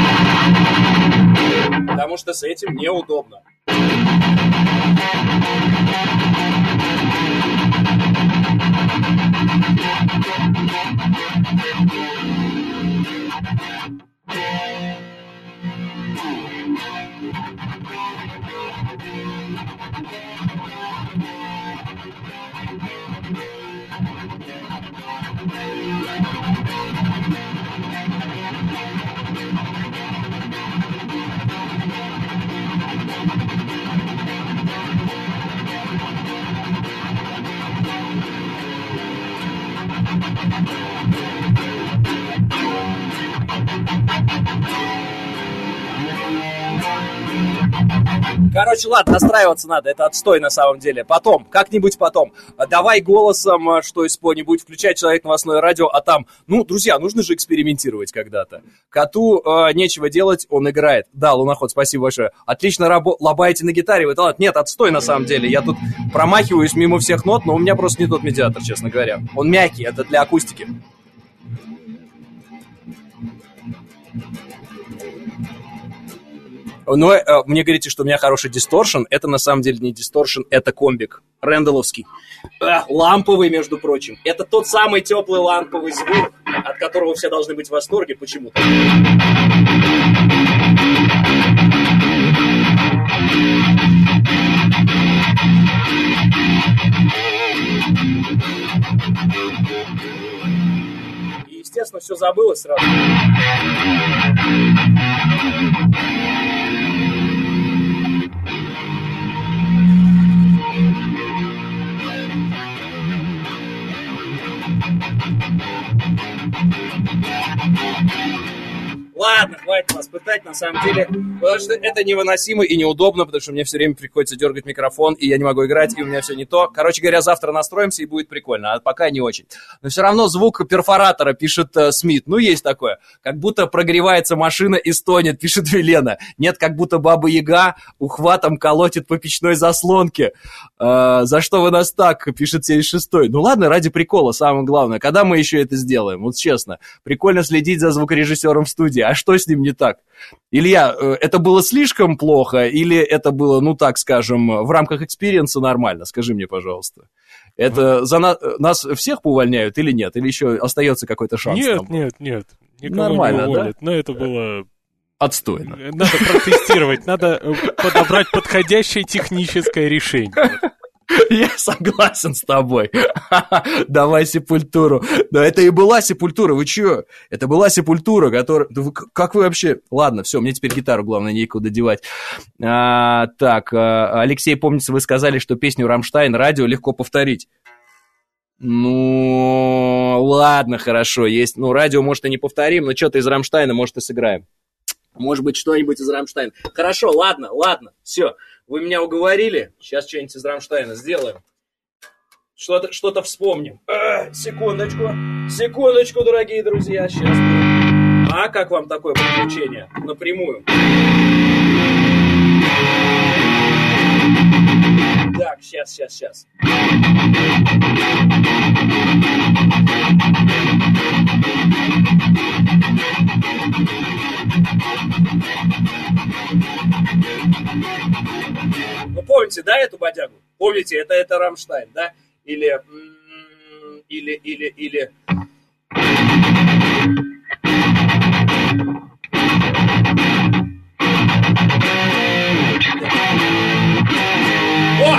S2: Потому что с этим неудобно. Короче, ладно, настраиваться надо, это отстой на самом деле. Потом, как-нибудь потом. Давай голосом, что из по-нибудь, включать человек новостное радио, а там, ну, друзья, нужно же экспериментировать когда-то. Коту нечего делать, он играет. Да, Луноход, спасибо большое. Отлично лобаете на гитаре, вы талант. Нет, отстой на самом деле. Я тут промахиваюсь мимо всех нот, но у меня просто не тот медиатор, честно говоря. Он мягкий, это для акустики. Но мне говорите, что у меня хороший дисторшн. Это на самом деле не дисторшн, это комбик. Рэндалловский. Ламповый, между прочим. Это тот самый теплый ламповый звук, от которого все должны быть в восторге почему-то. И, естественно, все забылось сразу. Ладно, хватит вас пытать, на самом деле, потому что это невыносимо и неудобно, потому что мне все время приходится дергать микрофон, и я не могу играть, и у меня все не то. Короче говоря, завтра настроимся, и будет прикольно, а пока не очень. Но все равно звук перфоратора, пишет Смит. Ну, есть такое. Как будто прогревается машина и стонет, пишет Велена. Нет, как будто Баба-Яга ухватом колотит по печной заслонке. За что вы нас так, пишет 76-й. Ну ладно, ради прикола, самое главное. Когда мы еще это сделаем? Вот честно. Прикольно следить за звукорежиссером в студии. А что с ним не так? Илья, это было слишком плохо или это было, ну так скажем, в рамках экспириенса нормально? Скажи мне, пожалуйста. Это за нас всех поувольняют или нет? Или еще остается какой-то шанс?
S19: Нет. Никого нормально, не уволят. Да? Но это было...
S2: Отстойно.
S19: Надо протестировать, надо подобрать подходящее техническое решение.
S2: Я согласен с тобой. Давай Сепультуру. Да это и была Сепультура, вы чё? Это была Сепультура, которая... Как вы вообще... Ладно, все, мне теперь гитару, главное, некуда девать. Так, Алексей, помнится, вы сказали, что песню «Рамштайн» радио легко повторить. Ну, ладно, хорошо, есть... Ну, радио, может, и не повторим, но что-то из «Рамштайна», может, и сыграем. Может быть, что-нибудь из «Рамштайна». Хорошо, ладно, все. Вы меня уговорили, сейчас что-нибудь из «Рамштайна» сделаем. Что-то вспомним. Секундочку, дорогие друзья, сейчас. А как вам такое приключение? Напрямую. Так, сейчас. Ну, помните, да, эту бодягу? Помните, это «Рамштайн», да? Или... О!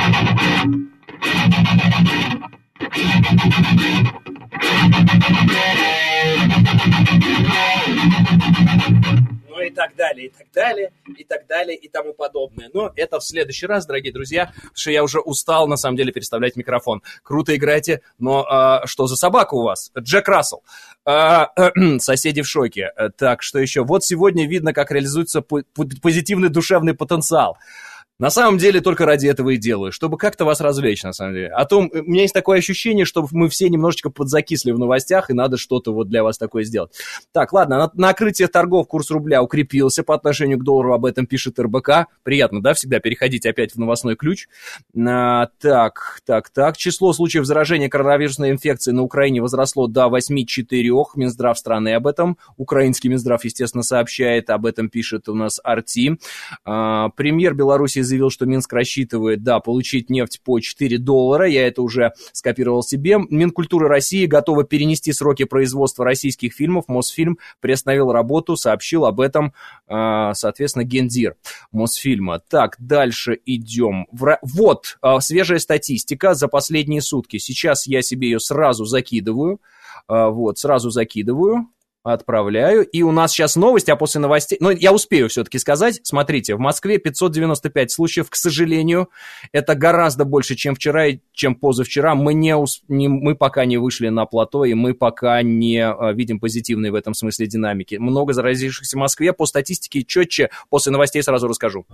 S2: Ну и так далее, и тому подобное. Но это в следующий раз, дорогие друзья, потому что я уже устал, на самом деле, переставлять микрофон. Круто играете, но что за собака у вас? Джек Рассел. Соседи в шоке. Так, что еще? Вот сегодня видно, как реализуется позитивный душевный потенциал. На самом деле только ради этого и делаю, чтобы как-то вас развлечь, на самом деле. А то у меня есть такое ощущение, что мы все немножечко подзакисли в новостях, и надо что-то вот для вас такое сделать. Так, ладно, на открытие торгов курс рубля укрепился по отношению к доллару, об этом пишет РБК. Приятно, да, всегда переходить опять в новостной ключ. Так. Число случаев заражения коронавирусной инфекцией на Украине возросло до 8,4. Минздрав страны об этом. Украинский Минздрав, естественно, сообщает, об этом пишет у нас Арти. Премьер Беларуси заявил, что Минск рассчитывает, получить нефть по $4. Я это уже скопировал себе. Минкультура России готова перенести сроки производства российских фильмов. Мосфильм приостановил работу, сообщил об этом, соответственно, гендир Мосфильма. Так, дальше идем. Вот, свежая статистика за последние сутки. Сейчас я себе ее сразу закидываю. Отправляю. И у нас сейчас новости, а после новостей... Но я успею все-таки сказать. Смотрите, в Москве 595 случаев, к сожалению. Это гораздо больше, чем вчера и чем позавчера. Мы пока не вышли на плато, и мы пока не видим позитивные в этом смысле динамики. Много заразившихся в Москве. По статистике четче. После новостей сразу расскажу.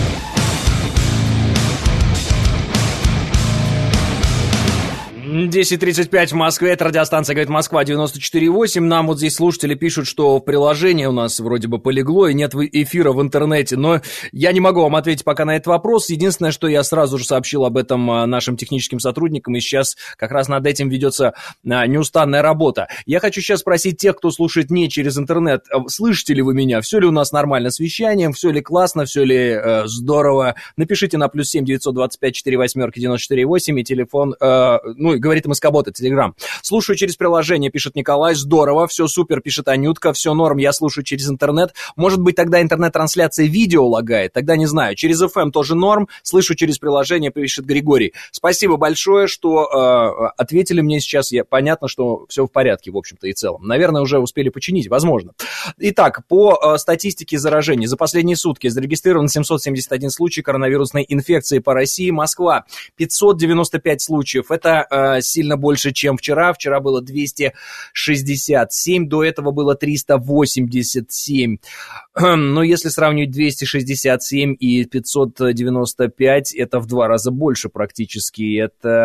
S2: 10:35 в Москве, это радиостанция «Говорит Москва», 94,8. Нам вот здесь слушатели пишут, что приложение у нас вроде бы полегло и нет эфира в интернете, но я не могу вам ответить пока на этот вопрос. Единственное, что я сразу же сообщил об этом нашим техническим сотрудникам, и сейчас как раз над этим ведется неустанная работа. Я хочу сейчас спросить тех, кто слушает не через интернет, слышите ли вы меня, все ли у нас нормально с вещанием, все ли классно, все ли здорово. Напишите на +7 925 48 94,8 и телефон, говорит МСК-бот, Телеграм. Слушаю через приложение, пишет Николай. Здорово, все супер, пишет Анютка. Все норм, я слушаю через интернет. Может быть, тогда интернет-трансляция видео лагает, тогда не знаю. Через FM тоже норм, слышу через приложение, пишет Григорий. Спасибо большое, что ответили мне сейчас. Понятно, что все в порядке, в общем-то и целом. Наверное, уже успели починить, возможно. Итак, по статистике заражений. За последние сутки зарегистрировано 771 случай коронавирусной инфекции по России. Москва 595 случаев. Это сильно больше, чем вчера. Вчера было 267, до этого было 387. Но если сравнивать 267 и 595, это в 2 раза больше практически.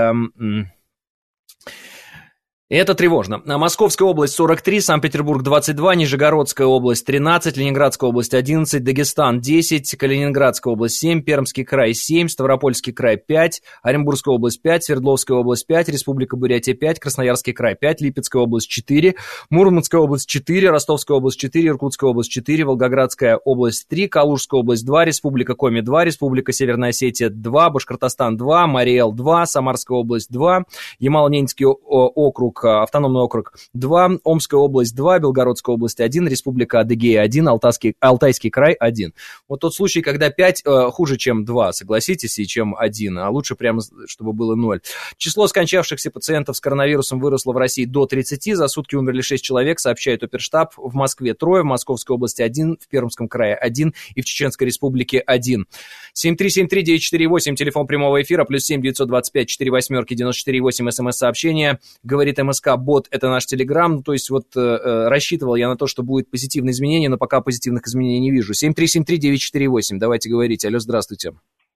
S2: Это тревожно. Московская область 43, Санкт-Петербург 22, Нижегородская область 13, Ленинградская область 11, Дагестан 10, Калининградская область 7, Пермский край 7, Ставропольский край 5, Оренбургская область 5, Свердловская область 5, Республика Бурятия 5, Красноярский край 5, Липецкая область 4, Мурманская область 4, Ростовская область 4, Иркутская область 4, Волгоградская область 3, Калужская область 2, Республика Коми 2, Республика Северная Осетия 2, Башкортостан 2, Мариэл 2, Самарская область 2, Ямало-Ненецкий округ
S20: Оренбург, автономный округ 2, Омская область 2, Белгородская область 1, Республика Адыгея 1, Алтайский край 1. Вот тот случай, когда 5 хуже, чем 2, согласитесь, и чем 1, а лучше прямо, чтобы было 0. Число скончавшихся пациентов с коронавирусом выросло в России до 30, за сутки умерли 6 человек, сообщает Оперштаб. В Москве 3, в Московской области 1, в Пермском крае 1 и в Чеченской республике 1. 7373948, телефон прямого эфира, +7 925 48 94 8, смс-сообщение. Говорит МСК, бот, это наш Телеграм. То есть вот рассчитывал я на то, что будет позитивное изменение, но пока позитивных изменений не вижу. 7373948, давайте говорить. Алло, здравствуйте.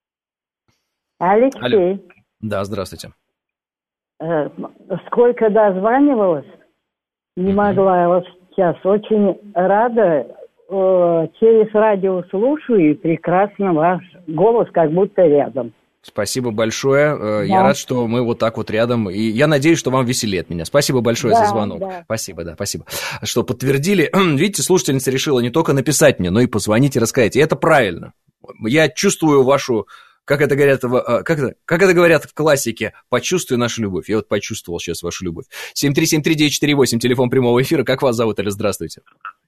S21: Алексей.
S20: Алло. Да, здравствуйте.
S21: Сколько дозванивалась, не могла. Вот сейчас очень рада. Через радио слушаю, и прекрасно ваш голос как будто рядом.
S20: Спасибо большое. Да. Я рад, что мы вот так вот рядом. И я надеюсь, что вам веселее от меня. Спасибо большое за звонок. Да. Спасибо, спасибо. Что подтвердили. Видите, слушательница решила не только написать мне, но и позвонить и рассказать. И это правильно. Я чувствую вашу... Как это говорят в классике, почувствуй нашу любовь. Я вот почувствовал сейчас вашу любовь. 7373948, телефон прямого эфира. Как вас зовут, или здравствуйте?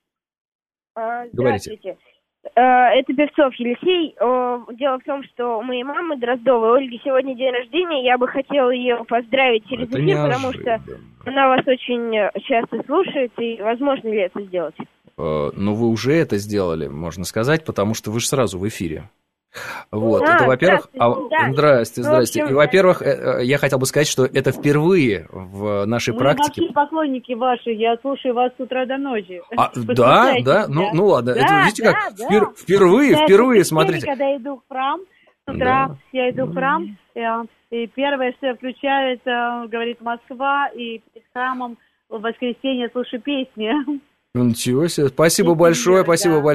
S22: Здравствуйте. Это Певцов Елисей. Дело в том, что у моей мамы Дроздовой Ольги сегодня день рождения. Я бы хотела ее поздравить через эфир, потому что она вас очень часто слушает. И возможно ли это сделать?
S20: Ну, вы уже это сделали, можно сказать, потому что вы же сразу в эфире. Вот, это, во-первых... Здрасте. И, во-первых, я хотел бы сказать, что это впервые в нашей практике.
S23: Мы вообще поклонники ваши, я слушаю вас с утра до ночи.
S20: Да? Ну ладно, это, видите как, впервые, смотрите.
S23: Когда иду в храм, с утра я иду в храм, и первое, что я включаю, это, говорит, Москва, и перед храмом в воскресенье слушаю песни.
S20: Ничего себе. Спасибо большое.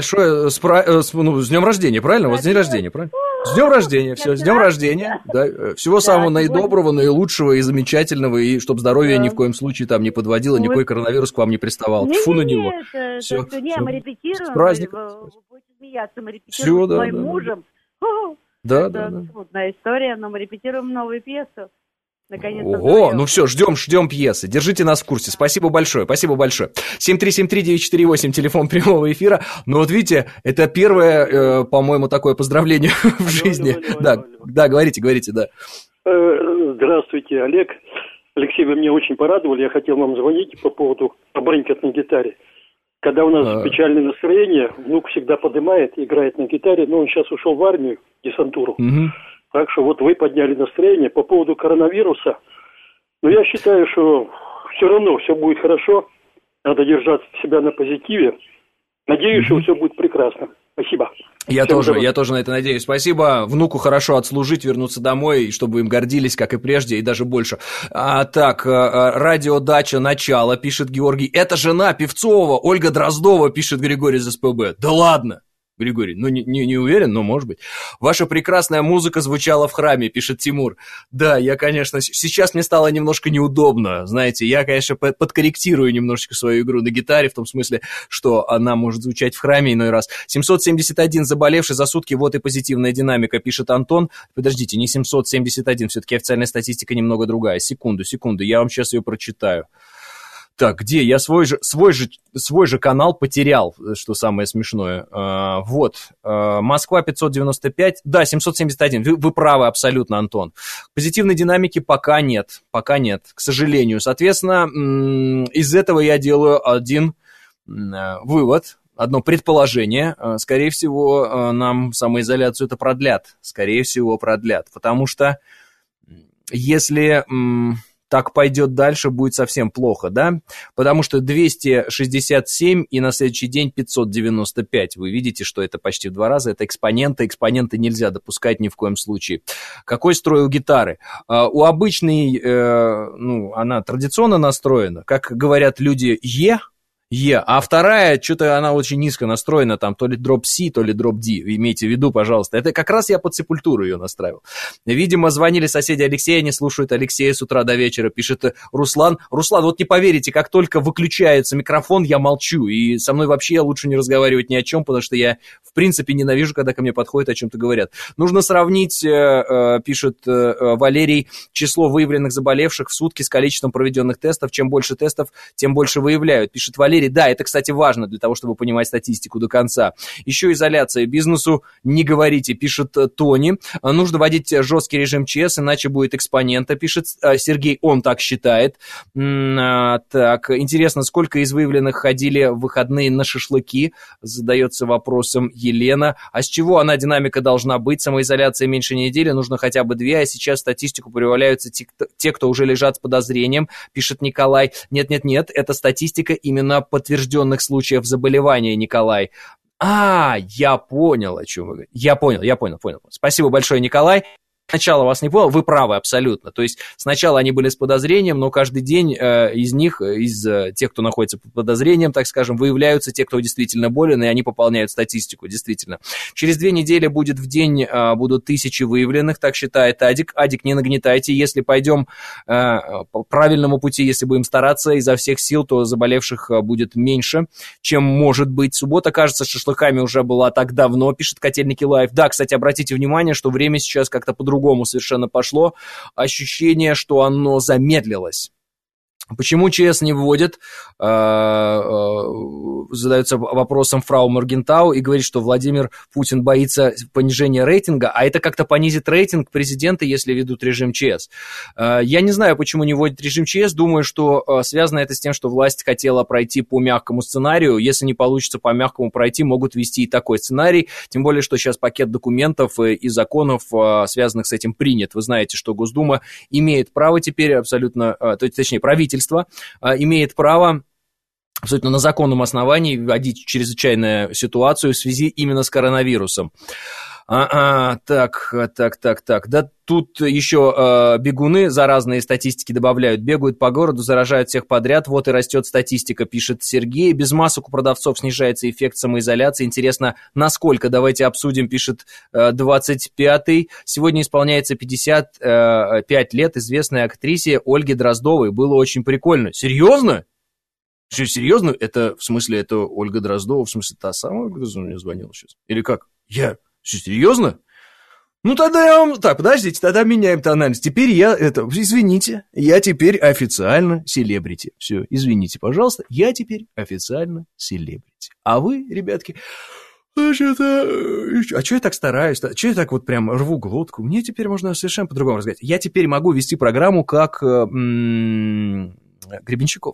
S20: С днем рождения, правильно? У вас день рождения, правильно? С днем рождения, все, с днем рождения. Да. Всего самого наидоброго, наилучшего и замечательного, и чтобы здоровье ни в коем случае там не подводило, никакой коронавирус к вам не приставал. Тьфу на него.
S23: Все. Мы репетируем.
S20: С праздником.
S23: Вы будете смеяться, мы репетируем с моим мужем.
S20: Да.
S23: Трудная история, но мы репетируем новую пьесу.
S20: Ого, ну все, ждем пьесы. Держите нас в курсе. Спасибо большое. 7373948, телефон прямого эфира. Ну вот видите, это первое, по-моему, такое поздравление в жизни. Да, говорите, да.
S24: Здравствуйте, Олег. Алексей, вы меня очень порадовали. Я хотел вам звонить по поводу побрынкать на гитаре. Когда у нас печальное настроение, внук всегда поднимает, играет на гитаре, но он сейчас ушел в армию, десантуру. Так что вот вы подняли настроение по поводу коронавируса. Но я считаю, что все равно все будет хорошо. Надо держать себя на позитиве. Надеюсь, что все будет прекрасно. Спасибо.
S20: Я тоже на это надеюсь. Спасибо. Внуку хорошо отслужить, вернуться домой, и чтобы им гордились, как и прежде, и даже больше. Так, радиодача «Начало», пишет Георгий. Это жена Певцова, Ольга Дроздова, пишет Григорий из СПБ. Да ладно. Григорий, ну не уверен, но может быть. Ваша прекрасная музыка звучала в храме, пишет Тимур. Да, я, конечно, сейчас мне стало немножко неудобно, знаете, я, конечно, подкорректирую немножечко свою игру на гитаре, в том смысле, что она может звучать в храме иной раз. 771 заболевший за сутки, вот и позитивная динамика, пишет Антон. Подождите, не 771, все-таки официальная статистика немного другая. Секунду, я вам сейчас ее прочитаю. Так, где? Я свой же канал потерял, что самое смешное. Вот, Москва 595, да, 771, вы правы абсолютно, Антон. Позитивной динамики пока нет, к сожалению. Соответственно, из этого я делаю один вывод, одно предположение. Скорее всего, нам самоизоляцию это продлят, потому что если... так пойдет дальше, будет совсем плохо, да? Потому что 267 и на следующий день 595. Вы видите, что это почти в 2 раза. Это экспоненты нельзя допускать ни в коем случае. Какой строй у гитары? У обычной, она традиционно настроена. Как говорят люди, А вторая, что-то она очень низко настроена, там то ли дроп C, то ли дроп D, имейте в виду, пожалуйста. Это как раз я под Сепультуру ее настраивал. Видимо, звонили соседи Алексея, не слушают Алексея с утра до вечера, пишет Руслан. Руслан, вот не поверите, как только выключается микрофон, я молчу, и со мной вообще лучше не разговаривать ни о чем, потому что я, в принципе, ненавижу, когда ко мне подходят, о чем-то говорят. Нужно сравнить, пишет Валерий, число выявленных заболевших в сутки с количеством проведенных тестов. Чем больше тестов, тем больше выявляют, пишет Валерий. Да, это, кстати, важно для того, чтобы понимать статистику до конца. Еще изоляция. Бизнесу не говорите, пишет Тони. Нужно вводить жесткий режим ЧС, иначе будет экспонента, пишет Сергей, он так считает. Так, интересно, сколько из выявленных ходили в выходные на шашлыки? Задается вопросом Елена. А с чего она, динамика, должна быть? Самоизоляция меньше недели, нужно хотя бы 2, а сейчас в статистику проявляются те, кто уже лежат с подозрением, пишет Николай. Нет, это статистика именно подтвержденных случаев заболевания, Николай. Я понял, о чем вы говорите. Я понял. Спасибо большое, Николай. Сначала вас не понял, вы правы абсолютно. То есть сначала они были с подозрением, но каждый день из них, из тех, кто находится под подозрением, так скажем, выявляются те, кто действительно болен, и они пополняют статистику, действительно. Через 2 недели будет в день, будут 1000 выявленных, так считает Адик. Адик, не нагнетайте, если пойдем по правильному пути, если будем стараться изо всех сил, то заболевших будет меньше, чем может быть. Суббота, кажется, с шашлыками уже была так давно, пишет Котельники Лайв. Да, кстати, обратите внимание, что время сейчас как-то по-другому совершенно пошло, ощущение, что оно замедлилось. Почему ЧС не вводят? Задается вопросом фрау Моргентау и говорит, что Владимир Путин боится понижения рейтинга, а это как-то понизит рейтинг президента, если ведут режим ЧС. Я не знаю, почему не вводят режим ЧС, думаю, что связано это с тем, что власть хотела пройти по мягкому сценарию, если не получится по мягкому пройти, могут ввести и такой сценарий, тем более, что сейчас пакет документов и законов, связанных с этим, принят. Вы знаете, что Госдума имеет право теперь абсолютно, точнее, правительство имеет право абсолютно на законном основании вводить чрезвычайную ситуацию в связи именно с коронавирусом. Так. Да тут еще бегуны заразные статистики добавляют. Бегают по городу, заражают всех подряд. Вот и растет статистика, пишет Сергей. Без масок у продавцов снижается эффект самоизоляции. Интересно, насколько? Давайте обсудим, пишет 25-й. Сегодня исполняется 55 лет известной актрисе Ольге Дроздовой. Было очень прикольно. Серьезно? Что, серьезно? Это, в смысле, это Ольга Дроздова? В смысле, та самая Ольга Дроздова мне звонила сейчас? Или как? Что, серьезно? Ну, тогда я вам... Так, подождите, тогда меняем тональность. Теперь извините, я теперь официально селебрити. Все, извините, пожалуйста, я теперь официально селебрити. А вы, ребятки... А что я так стараюсь? Что я так вот прям рву глотку? Мне теперь можно совершенно по-другому разговаривать. Я теперь могу вести программу как Гребенщиков.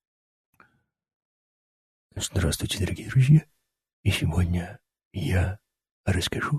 S20: Здравствуйте, дорогие друзья. И сегодня я расскажу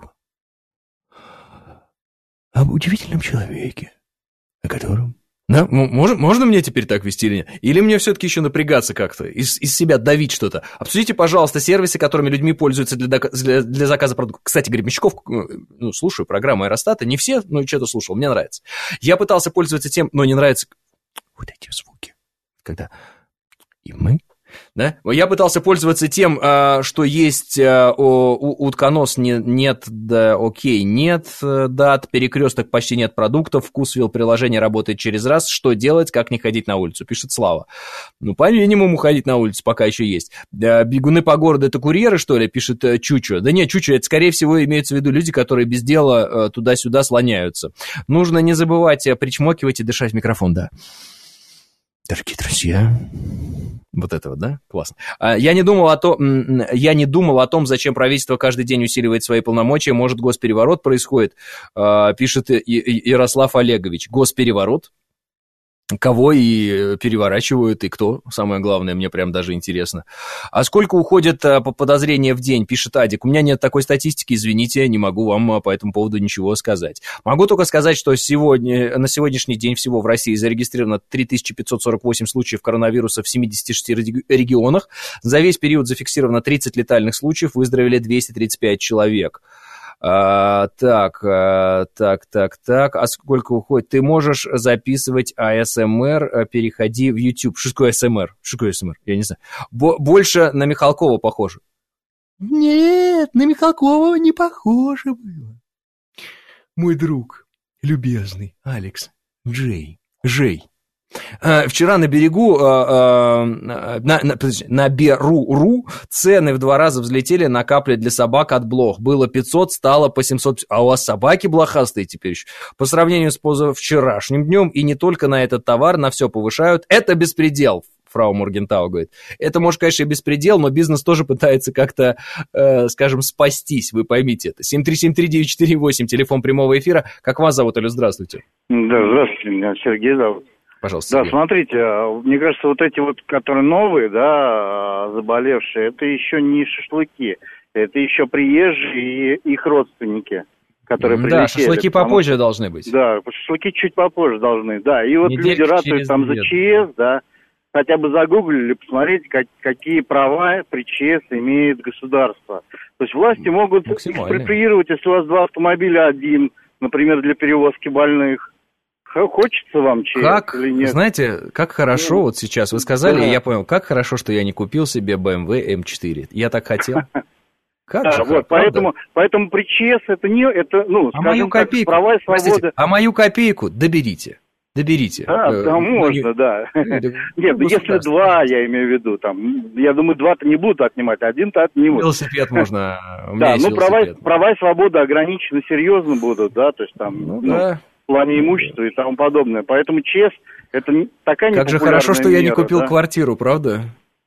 S20: об удивительном человеке, о котором... Да, можно мне теперь так вести или нет? Или мне все-таки еще напрягаться как-то, из себя давить что-то? Обсудите, пожалуйста, сервисы, которыми людьми пользуются для заказа продуктов. Кстати, Гребенщиков, слушаю программу Аэростата, не все, но что-то слушал, мне нравится. Я пытался пользоваться тем, но не нравится вот эти звуки, когда и мы... Да? Я пытался пользоваться тем, что есть утконос нет, да, окей, нет дат, перекресток почти нет продуктов, Вкусвилл приложение работает через раз, что делать, как не ходить на улицу, пишет Слава. Ну, по минимуму ходить на улицу пока еще есть. Бегуны по городу — это курьеры, что ли, пишет Чучо. Да нет, Чучо, это, скорее всего, имеется в виду люди, которые без дела туда-сюда слоняются. Нужно не забывать причмокивать и дышать в микрофон, да. Дорогие друзья, вот это вот, да? Классно. Я не думал о том, зачем правительство каждый день усиливает свои полномочия. Может, госпереворот происходит, пишет Ярослав Олегович. Госпереворот? Кого и переворачивают, и кто? Самое главное, мне прям даже интересно. А сколько уходит по подозрению в день, пишет Адик. У меня нет такой статистики, извините, не могу вам по этому поводу ничего сказать. Могу только сказать, что на сегодняшний день всего в России зарегистрировано 3548 случаев коронавируса в 76 регионах. За весь период зафиксировано 30 летальных случаев, выздоровели 235 человек. Так. А сколько уходит? Ты можешь записывать АСМР, переходи в YouTube. Что такое АСМР? Я не знаю. Больше на Михалкова похоже. Нет, на Михалкова не похоже было. Мой друг, любезный Алекс, Жей. Вчера на берегу, на Беру цены в 2 раза взлетели на капли для собак от блох. Было 500, стало по 700. А у вас собаки блохастые теперь еще. По сравнению с позавчерашним днем, и не только на этот товар, на все повышают. Это беспредел, фрау Моргентау говорит. Это, может, конечно, и беспредел, но бизнес тоже пытается как-то, скажем, спастись, вы поймите это. 7373948, телефон прямого эфира. Как вас зовут, Алю? Здравствуйте.
S8: Да, здравствуйте, меня Сергей зовут.
S20: Пожалуйста.
S8: Да, смотрите, мне кажется, вот эти вот, которые новые, да, заболевшие, это еще не шашлыки, это еще приезжие и их родственники, которые прилетели.
S20: Да, шашлыки попозже должны быть.
S8: Да, шашлыки чуть попозже должны, да. И вот люди ратуют там за ЧС, да, хотя бы загуглили, посмотреть, какие права при ЧС имеет государство. То есть власти могут экспроприировать, если у вас 2 автомобиля, один, например, для перевозки больных. Хочется вам ЧС или нет?
S20: Знаете, как хорошо вот сейчас, вы сказали, да. Я понял, как хорошо, что я не купил себе BMW M4. Я так хотел. Как же,
S8: вот, поэтому при ЧС это не, это, ну, скажем так, права и свободы.
S20: А мою копейку доберите.
S8: Да, можно, да. Нет, если 2, я имею в виду, там, я думаю, 2-то не будут отнимать, 1-то отнимут.
S20: Велосипед можно.
S8: Да, ну, права и свободы ограничены серьезно будут, да, то есть там, в плане имущества и тому подобное. Поэтому ЧС это такая непопулярная мера.
S20: Как же хорошо, что я не купил квартиру, правда?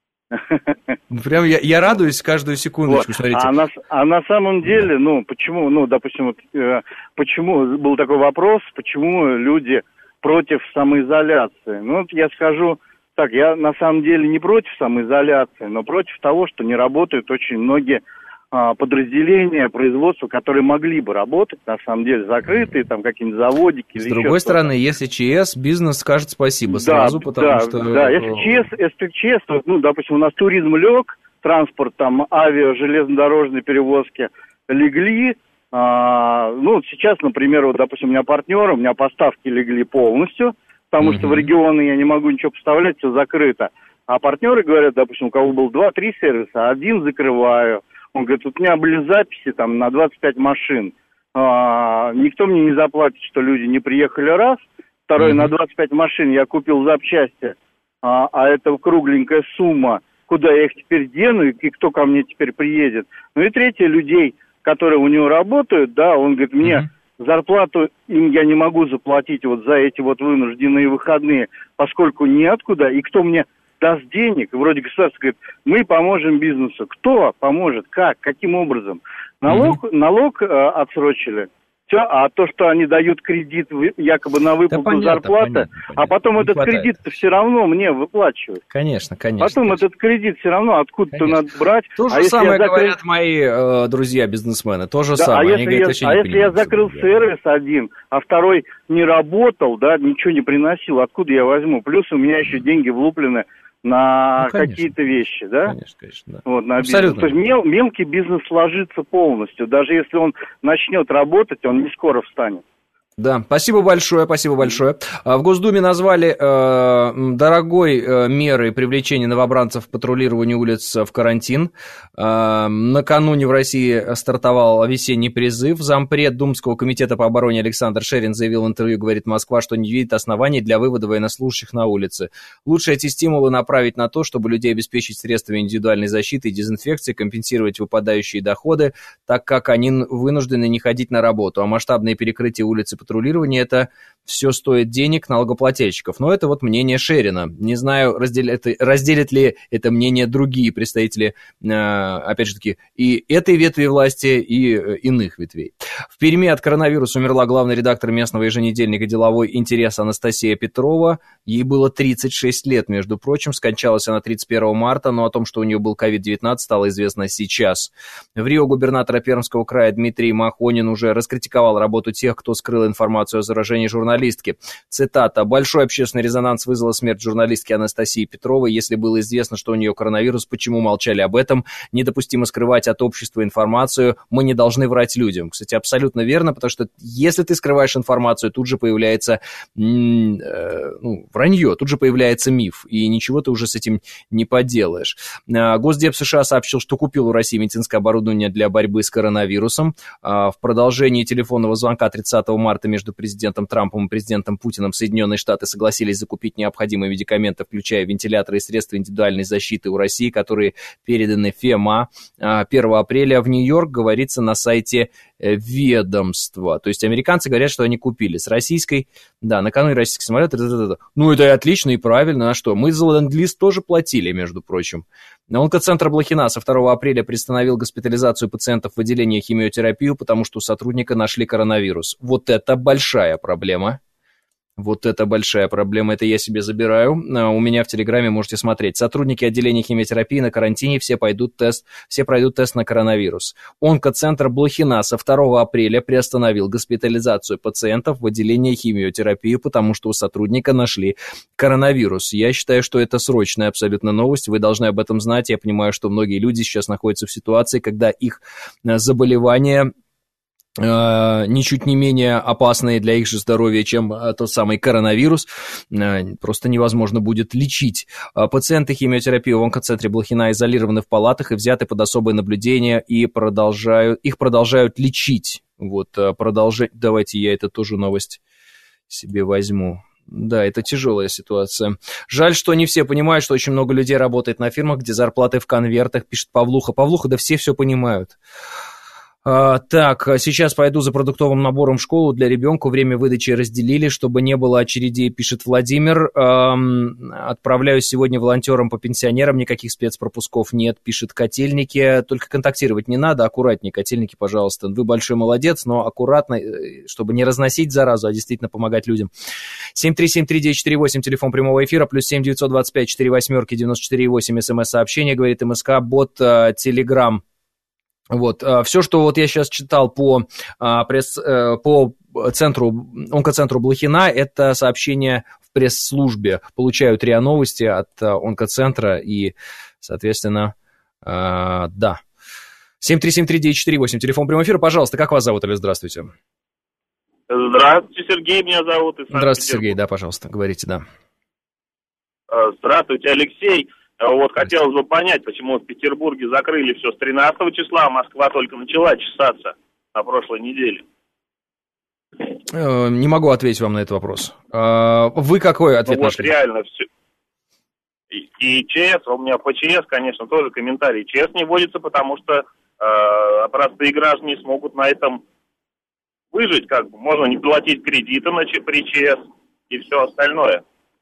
S20: Прям я радуюсь каждую секундочку, смотрите.
S8: А на самом деле, почему, допустим, почему был такой вопрос, почему люди против самоизоляции? Я скажу так, я на самом деле не против самоизоляции, но против того, что не работают очень многие подразделения производства, которые могли бы работать, на самом деле, закрытые, там какие-нибудь заводики.
S20: С другой стороны, если ЧС, бизнес скажет спасибо сразу, потому что...
S8: Да, если ЧС, допустим, у нас туризм лег, транспорт, там, железнодорожные перевозки легли, сейчас, например, вот, допустим, у меня поставки легли полностью, потому что в регионы я не могу ничего поставлять, все закрыто. А партнеры говорят, допустим, у кого был 2-3 сервиса, 1 закрываю. Он говорит, у меня были записи там на 25 машин. Никто мне не заплатит, что люди не приехали раз. Второй, на 25 машин я купил запчасти, а это кругленькая сумма. Куда я их теперь дену и кто ко мне теперь приедет? И третье, людей, которые у него работают, да, он говорит, мне зарплату им я не могу заплатить вот за эти вот вынужденные выходные, поскольку неоткуда, и кто мне даст денег, и вроде государство говорит, мы поможем бизнесу. Кто поможет? Как? Каким образом? Налог отсрочили. Все, а то, что они дают кредит якобы на выплату зарплаты, а потом этот кредит-то все равно мне выплачивают.
S20: Конечно.
S8: Потом этот кредит все равно откуда-то надо брать.
S20: То же самое говорят мои друзья-бизнесмены. То же самое.
S8: Если я закрыл сервис один, а второй не работал, да, ничего не приносил, откуда я возьму? Плюс у меня еще деньги влуплены на какие-то вещи, да?
S20: Конечно, да.
S8: Вот, на бизнес. То есть мелкий бизнес сложится полностью. Даже если он начнет работать, он не скоро встанет.
S20: Да, спасибо большое. В Госдуме назвали дорогой мерой привлечения новобранцев к патрулированию улиц в карантин. Накануне в России стартовал весенний призыв. Зампред Думского комитета по обороне Александр Шерин заявил в интервью, говорит Москва, что не видит оснований для вывода военнослужащих на улицы. Лучше эти стимулы направить на то, чтобы людей обеспечить средствами индивидуальной защиты и дезинфекции, компенсировать выпадающие доходы, так как они вынуждены не ходить на работу. А масштабные перекрытия улиц и патрулирование, это все стоит денег налогоплательщиков. Но это вот мнение Шерина. Не знаю, разделят ли это мнение другие представители, опять же таки, и этой ветви власти, и иных ветвей. В Перми от коронавируса умерла главный редактор местного еженедельника «Деловой интерес» Анастасия Петрова. Ей было 36 лет, между прочим. Скончалась она 31 марта, но о том, что у нее был COVID-19, стало известно сейчас. В Рио губернатора Пермского края Дмитрий Махонин уже раскритиковал работу тех, кто скрыл информацию о заражении журналистов. журналистки. Цитата. «Большой общественный резонанс вызвала смерть журналистки Анастасии Петровой. Если было известно, что у нее коронавирус, почему молчали об этом? Недопустимо скрывать от общества информацию. Мы не должны врать людям». Кстати, абсолютно верно, потому что если ты скрываешь информацию, тут же появляется вранье, тут же появляется миф, и ничего ты уже с этим не поделаешь. Госдеп США сообщил, что купил у России медицинское оборудование для борьбы с коронавирусом. В продолжении телефонного звонка 30 марта между президентом Трампом и президентом Путиным Соединенные Штаты согласились закупить необходимые медикаменты, включая вентиляторы и средства индивидуальной защиты у России, которые переданы ФЕМА 1 апреля. В Нью-Йорк говорится на сайте ведомства. То есть американцы говорят, что они купили. С российской, да, накануне российский самолет. Ну, это и отлично, и правильно. А что? Мы за ленд-лиз тоже платили, между прочим. Онкоцентр Блохина со 2 апреля приостановил госпитализацию пациентов в отделении химиотерапию, потому что у сотрудника нашли коронавирус. Вот это большая проблема. Вот это большая проблема, это я себе забираю. У меня в Телеграме можете смотреть. Сотрудники отделения химиотерапии на карантине, все пройдут тест на коронавирус. Онкоцентр Блохина со 2 апреля приостановил госпитализацию пациентов в отделении химиотерапии, потому что у сотрудника нашли коронавирус. Я считаю, что это срочная абсолютно новость. Вы должны об этом знать. Я понимаю, что многие люди сейчас находятся в ситуации, когда их заболевание ничуть не менее опасные для их же здоровья, чем тот самый коронавирус, просто невозможно будет лечить. Пациенты химиотерапии в онкоцентре Блохина изолированы в палатах и взяты под особое наблюдение, и их продолжают лечить. Вот, давайте я эту тоже новость себе возьму. Да, это тяжелая ситуация. Жаль, что не все понимают, что очень много людей работает на фирмах, где зарплаты в конвертах, пишет Павлуха. Павлуха, да все понимают. Так, сейчас пойду за продуктовым набором в школу для ребенка. Время выдачи разделили, чтобы не было очередей, пишет Владимир. Отправляюсь сегодня волонтером по пенсионерам, никаких спецпропусков нет, пишет Котельники. Только контактировать не надо, аккуратнее, Котельники, пожалуйста. Вы большой молодец, но аккуратно, чтобы не разносить заразу, а действительно помогать людям. 7373948, телефон прямого эфира, плюс 7925-48-94-8, смс-сообщение, говорит МСК, бот, Телеграм. Вот, все, что вот я сейчас читал по онкоцентру Блохина, это сообщение в пресс-службе. Получают РИА Новости от онкоцентра и, соответственно, да. 7373948, телефон прямого эфира. Пожалуйста, как вас зовут, или здравствуйте?
S12: Здравствуйте, Сергей, меня зовут.
S20: Здравствуйте, Сергей, да, пожалуйста, говорите, да.
S12: Здравствуйте, Алексей. Вот хотелось бы понять, почему в Петербурге закрыли все с 13 числа, а Москва только начала чесаться на прошлой неделе.
S20: Не могу ответить вам на этот вопрос. Вы какой ответ нашли?
S12: Вот реально все. И ЧС, у меня по ЧС, конечно, тоже комментарий. ЧС не вводится, потому что простые граждане смогут на этом выжить, как бы. Можно не платить кредиты при ЧС и все остальное.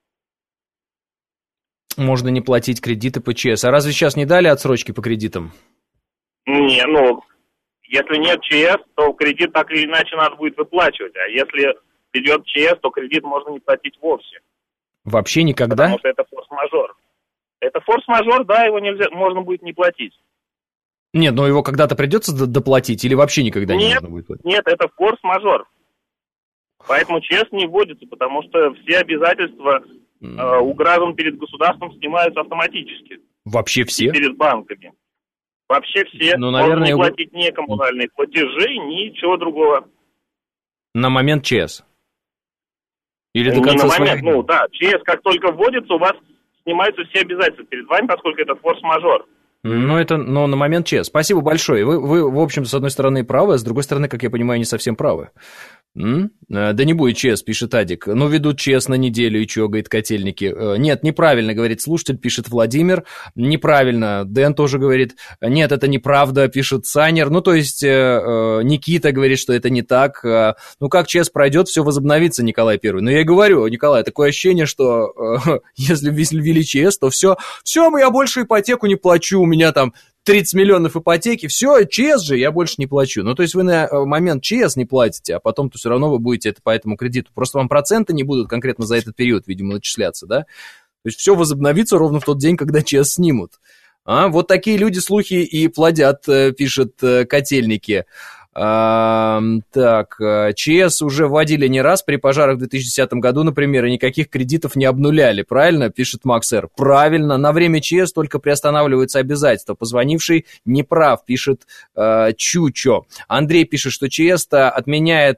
S20: Можно не платить кредиты по ЧС. А разве сейчас не дали отсрочки по кредитам?
S12: Не, если нет ЧС, то кредит так или иначе надо будет выплачивать. А если идет ЧС, то кредит можно не платить вовсе.
S20: Вообще никогда?
S12: Потому что это форс-мажор. Это форс-мажор, да, его можно будет не платить.
S20: Нет, но его когда-то придется доплатить или вообще никогда не нужно будет платить?
S12: Нет, это форс-мажор. Поэтому ЧС не вводится, потому что все обязательства у граждан перед государством снимаются автоматически.
S20: Вообще все?
S12: Перед банками. Вообще все.
S20: Ну, наверное,
S12: можно не платить ни коммунальные платежи, ничего другого.
S20: На момент ЧС? Или до
S12: не
S20: конца
S12: на момент, ЧС как только вводится, у вас снимаются все обязательства перед вами, поскольку это форс-мажор.
S20: Но на момент ЧС. Спасибо большое. Вы, в общем-то, с одной стороны правы, а с другой стороны, как я понимаю, не совсем правы. Да не будет ЧС, пишет Адик. Ведут ЧС на неделю, и чё, говорит Котельники. Нет, неправильно, говорит слушатель, пишет Владимир. Неправильно, Дэн тоже говорит. Нет, это неправда, пишет Санер. То есть Никита говорит, что это не так. Как ЧС пройдет, все возобновится, Николай Первый. Но я и говорю, Николай, такое ощущение, что если ввели ЧС, то все, я больше ипотеку не плачу, у меня там 30 миллионов ипотеки, все, ЧС же, я больше не плачу. То есть вы на момент ЧС не платите, а потом-то все равно вы будете это по этому кредиту. Просто вам проценты не будут конкретно за этот период, видимо, начисляться, да? То есть все возобновится ровно в тот день, когда ЧС снимут. Вот такие люди слухи и плодят, пишет Котельники. Так, ЧС уже вводили не раз при пожарах в 2010 году, например, и никаких кредитов не обнуляли, правильно, пишет Макс Р. Правильно, на время ЧС только приостанавливаются обязательства. Позвонивший не прав, пишет Чучо. Андрей пишет, что ЧС-то отменят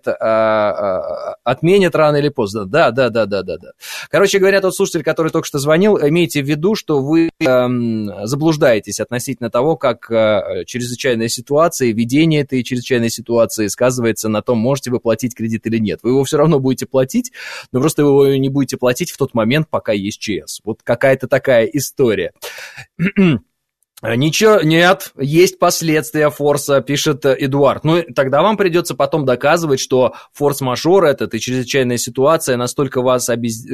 S20: рано или поздно. Да. Короче говоря, тот слушатель, который только что звонил, имейте в виду, что вы заблуждаетесь относительно того, как чрезвычайная ситуация, ведение этой чрезвычайной ситуации сказывается на том, можете вы платить кредит или нет. Вы его все равно будете платить, но просто вы его не будете платить в тот момент, пока есть ЧС. Вот какая-то такая история. Ничего, нет, есть последствия форса, пишет Эдуард. Ну, тогда вам придется потом доказывать, что форс-мажор этот и чрезвычайная ситуация настолько вас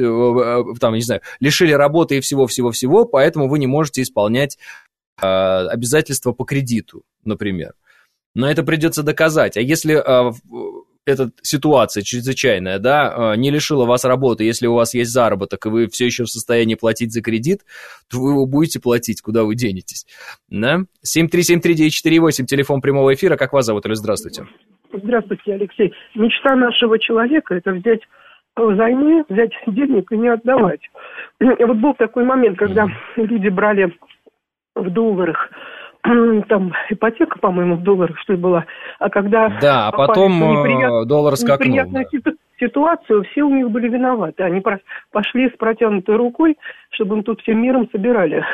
S20: лишили работы и всего-всего-всего, поэтому вы не можете исполнять обязательства по кредиту, например. Но это придется доказать. А если эта ситуация чрезвычайная, да, не лишила вас работы, если у вас есть заработок, и вы все еще в состоянии платить за кредит, то вы его будете платить, куда вы денетесь. Да? 7373948, телефон прямого эфира. Как вас зовут? Или здравствуйте.
S9: Здравствуйте, Алексей. Мечта нашего человека – это взять взаймы, взять денег и не отдавать. Вот был такой момент, когда люди брали в долларах, там ипотека, по-моему, в долларах, что ли, была, а когда...
S20: Да, а потом доллар скакнул.
S9: Неприятную ситуацию, все у них были виноваты. Они пошли с протянутой рукой, чтобы им тут всем миром собирали.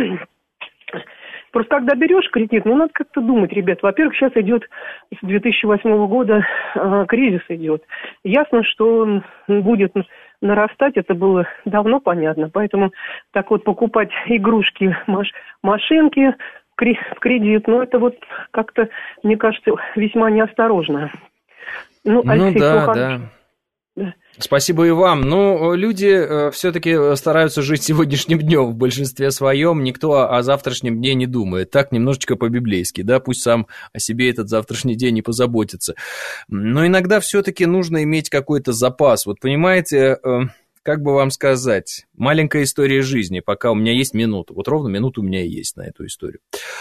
S9: Просто когда берешь кредит, надо как-то думать, ребят. Во-первых, сейчас идет с 2008 года кризис идет. Ясно, что он будет нарастать, это было давно понятно. Поэтому так вот покупать игрушки, машинки в кредит, это вот как-то, мне кажется, весьма неосторожно.
S20: Алексей, да. Спасибо и вам. Люди все-таки стараются жить сегодняшним днем в большинстве своем. Никто о завтрашнем дне не думает. Так, немножечко по-библейски, да, пусть сам о себе этот завтрашний день не позаботится. Но иногда все-таки нужно иметь какой-то запас. Вот понимаете, как бы вам сказать, маленькая история жизни, пока у меня есть минута. Вот ровно минута у меня и есть на эту историю.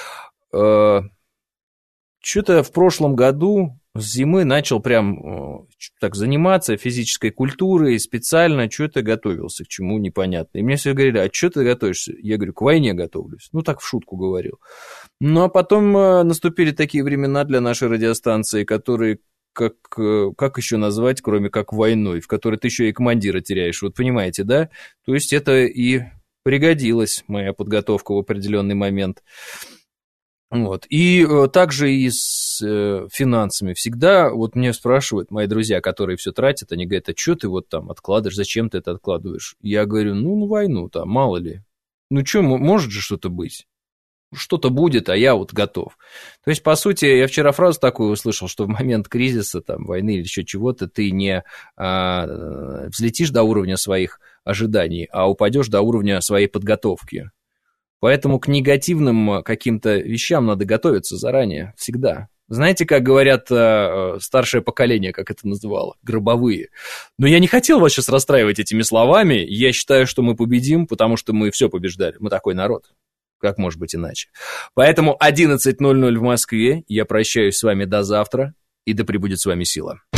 S20: Что-то в прошлом году с зимы начал прям так заниматься физической культурой, специально что-то готовился, к чему непонятно. И мне все говорили, а что ты готовишься? Я говорю, к войне готовлюсь. Так в шутку говорил. А потом наступили такие времена для нашей радиостанции, которые, как еще назвать, кроме как войной, в которой ты еще и командира теряешь. Вот понимаете, да? То есть это и пригодилась моя подготовка в определенный момент. Вот. И также и с финансами. Всегда вот мне спрашивают мои друзья, которые все тратят, они говорят, а что ты вот там откладываешь, зачем ты это откладываешь? Я говорю, на войну там, мало ли. Что, может же что-то быть? Что-то будет, а я вот готов. То есть, по сути, я вчера фразу такую услышал, что в момент кризиса, там, войны или еще чего-то, ты не взлетишь до уровня своих ожиданий, а упадешь до уровня своей подготовки. Поэтому к негативным каким-то вещам надо готовиться заранее, всегда. Знаете, как говорят старшее поколение, как это называло, гробовые. Но я не хотел вас сейчас расстраивать этими словами. Я считаю, что мы победим, потому что мы все побеждали. Мы такой народ. Как может быть иначе? Поэтому 11:00 в Москве. Я прощаюсь с вами до завтра. И да пребудет с вами сила.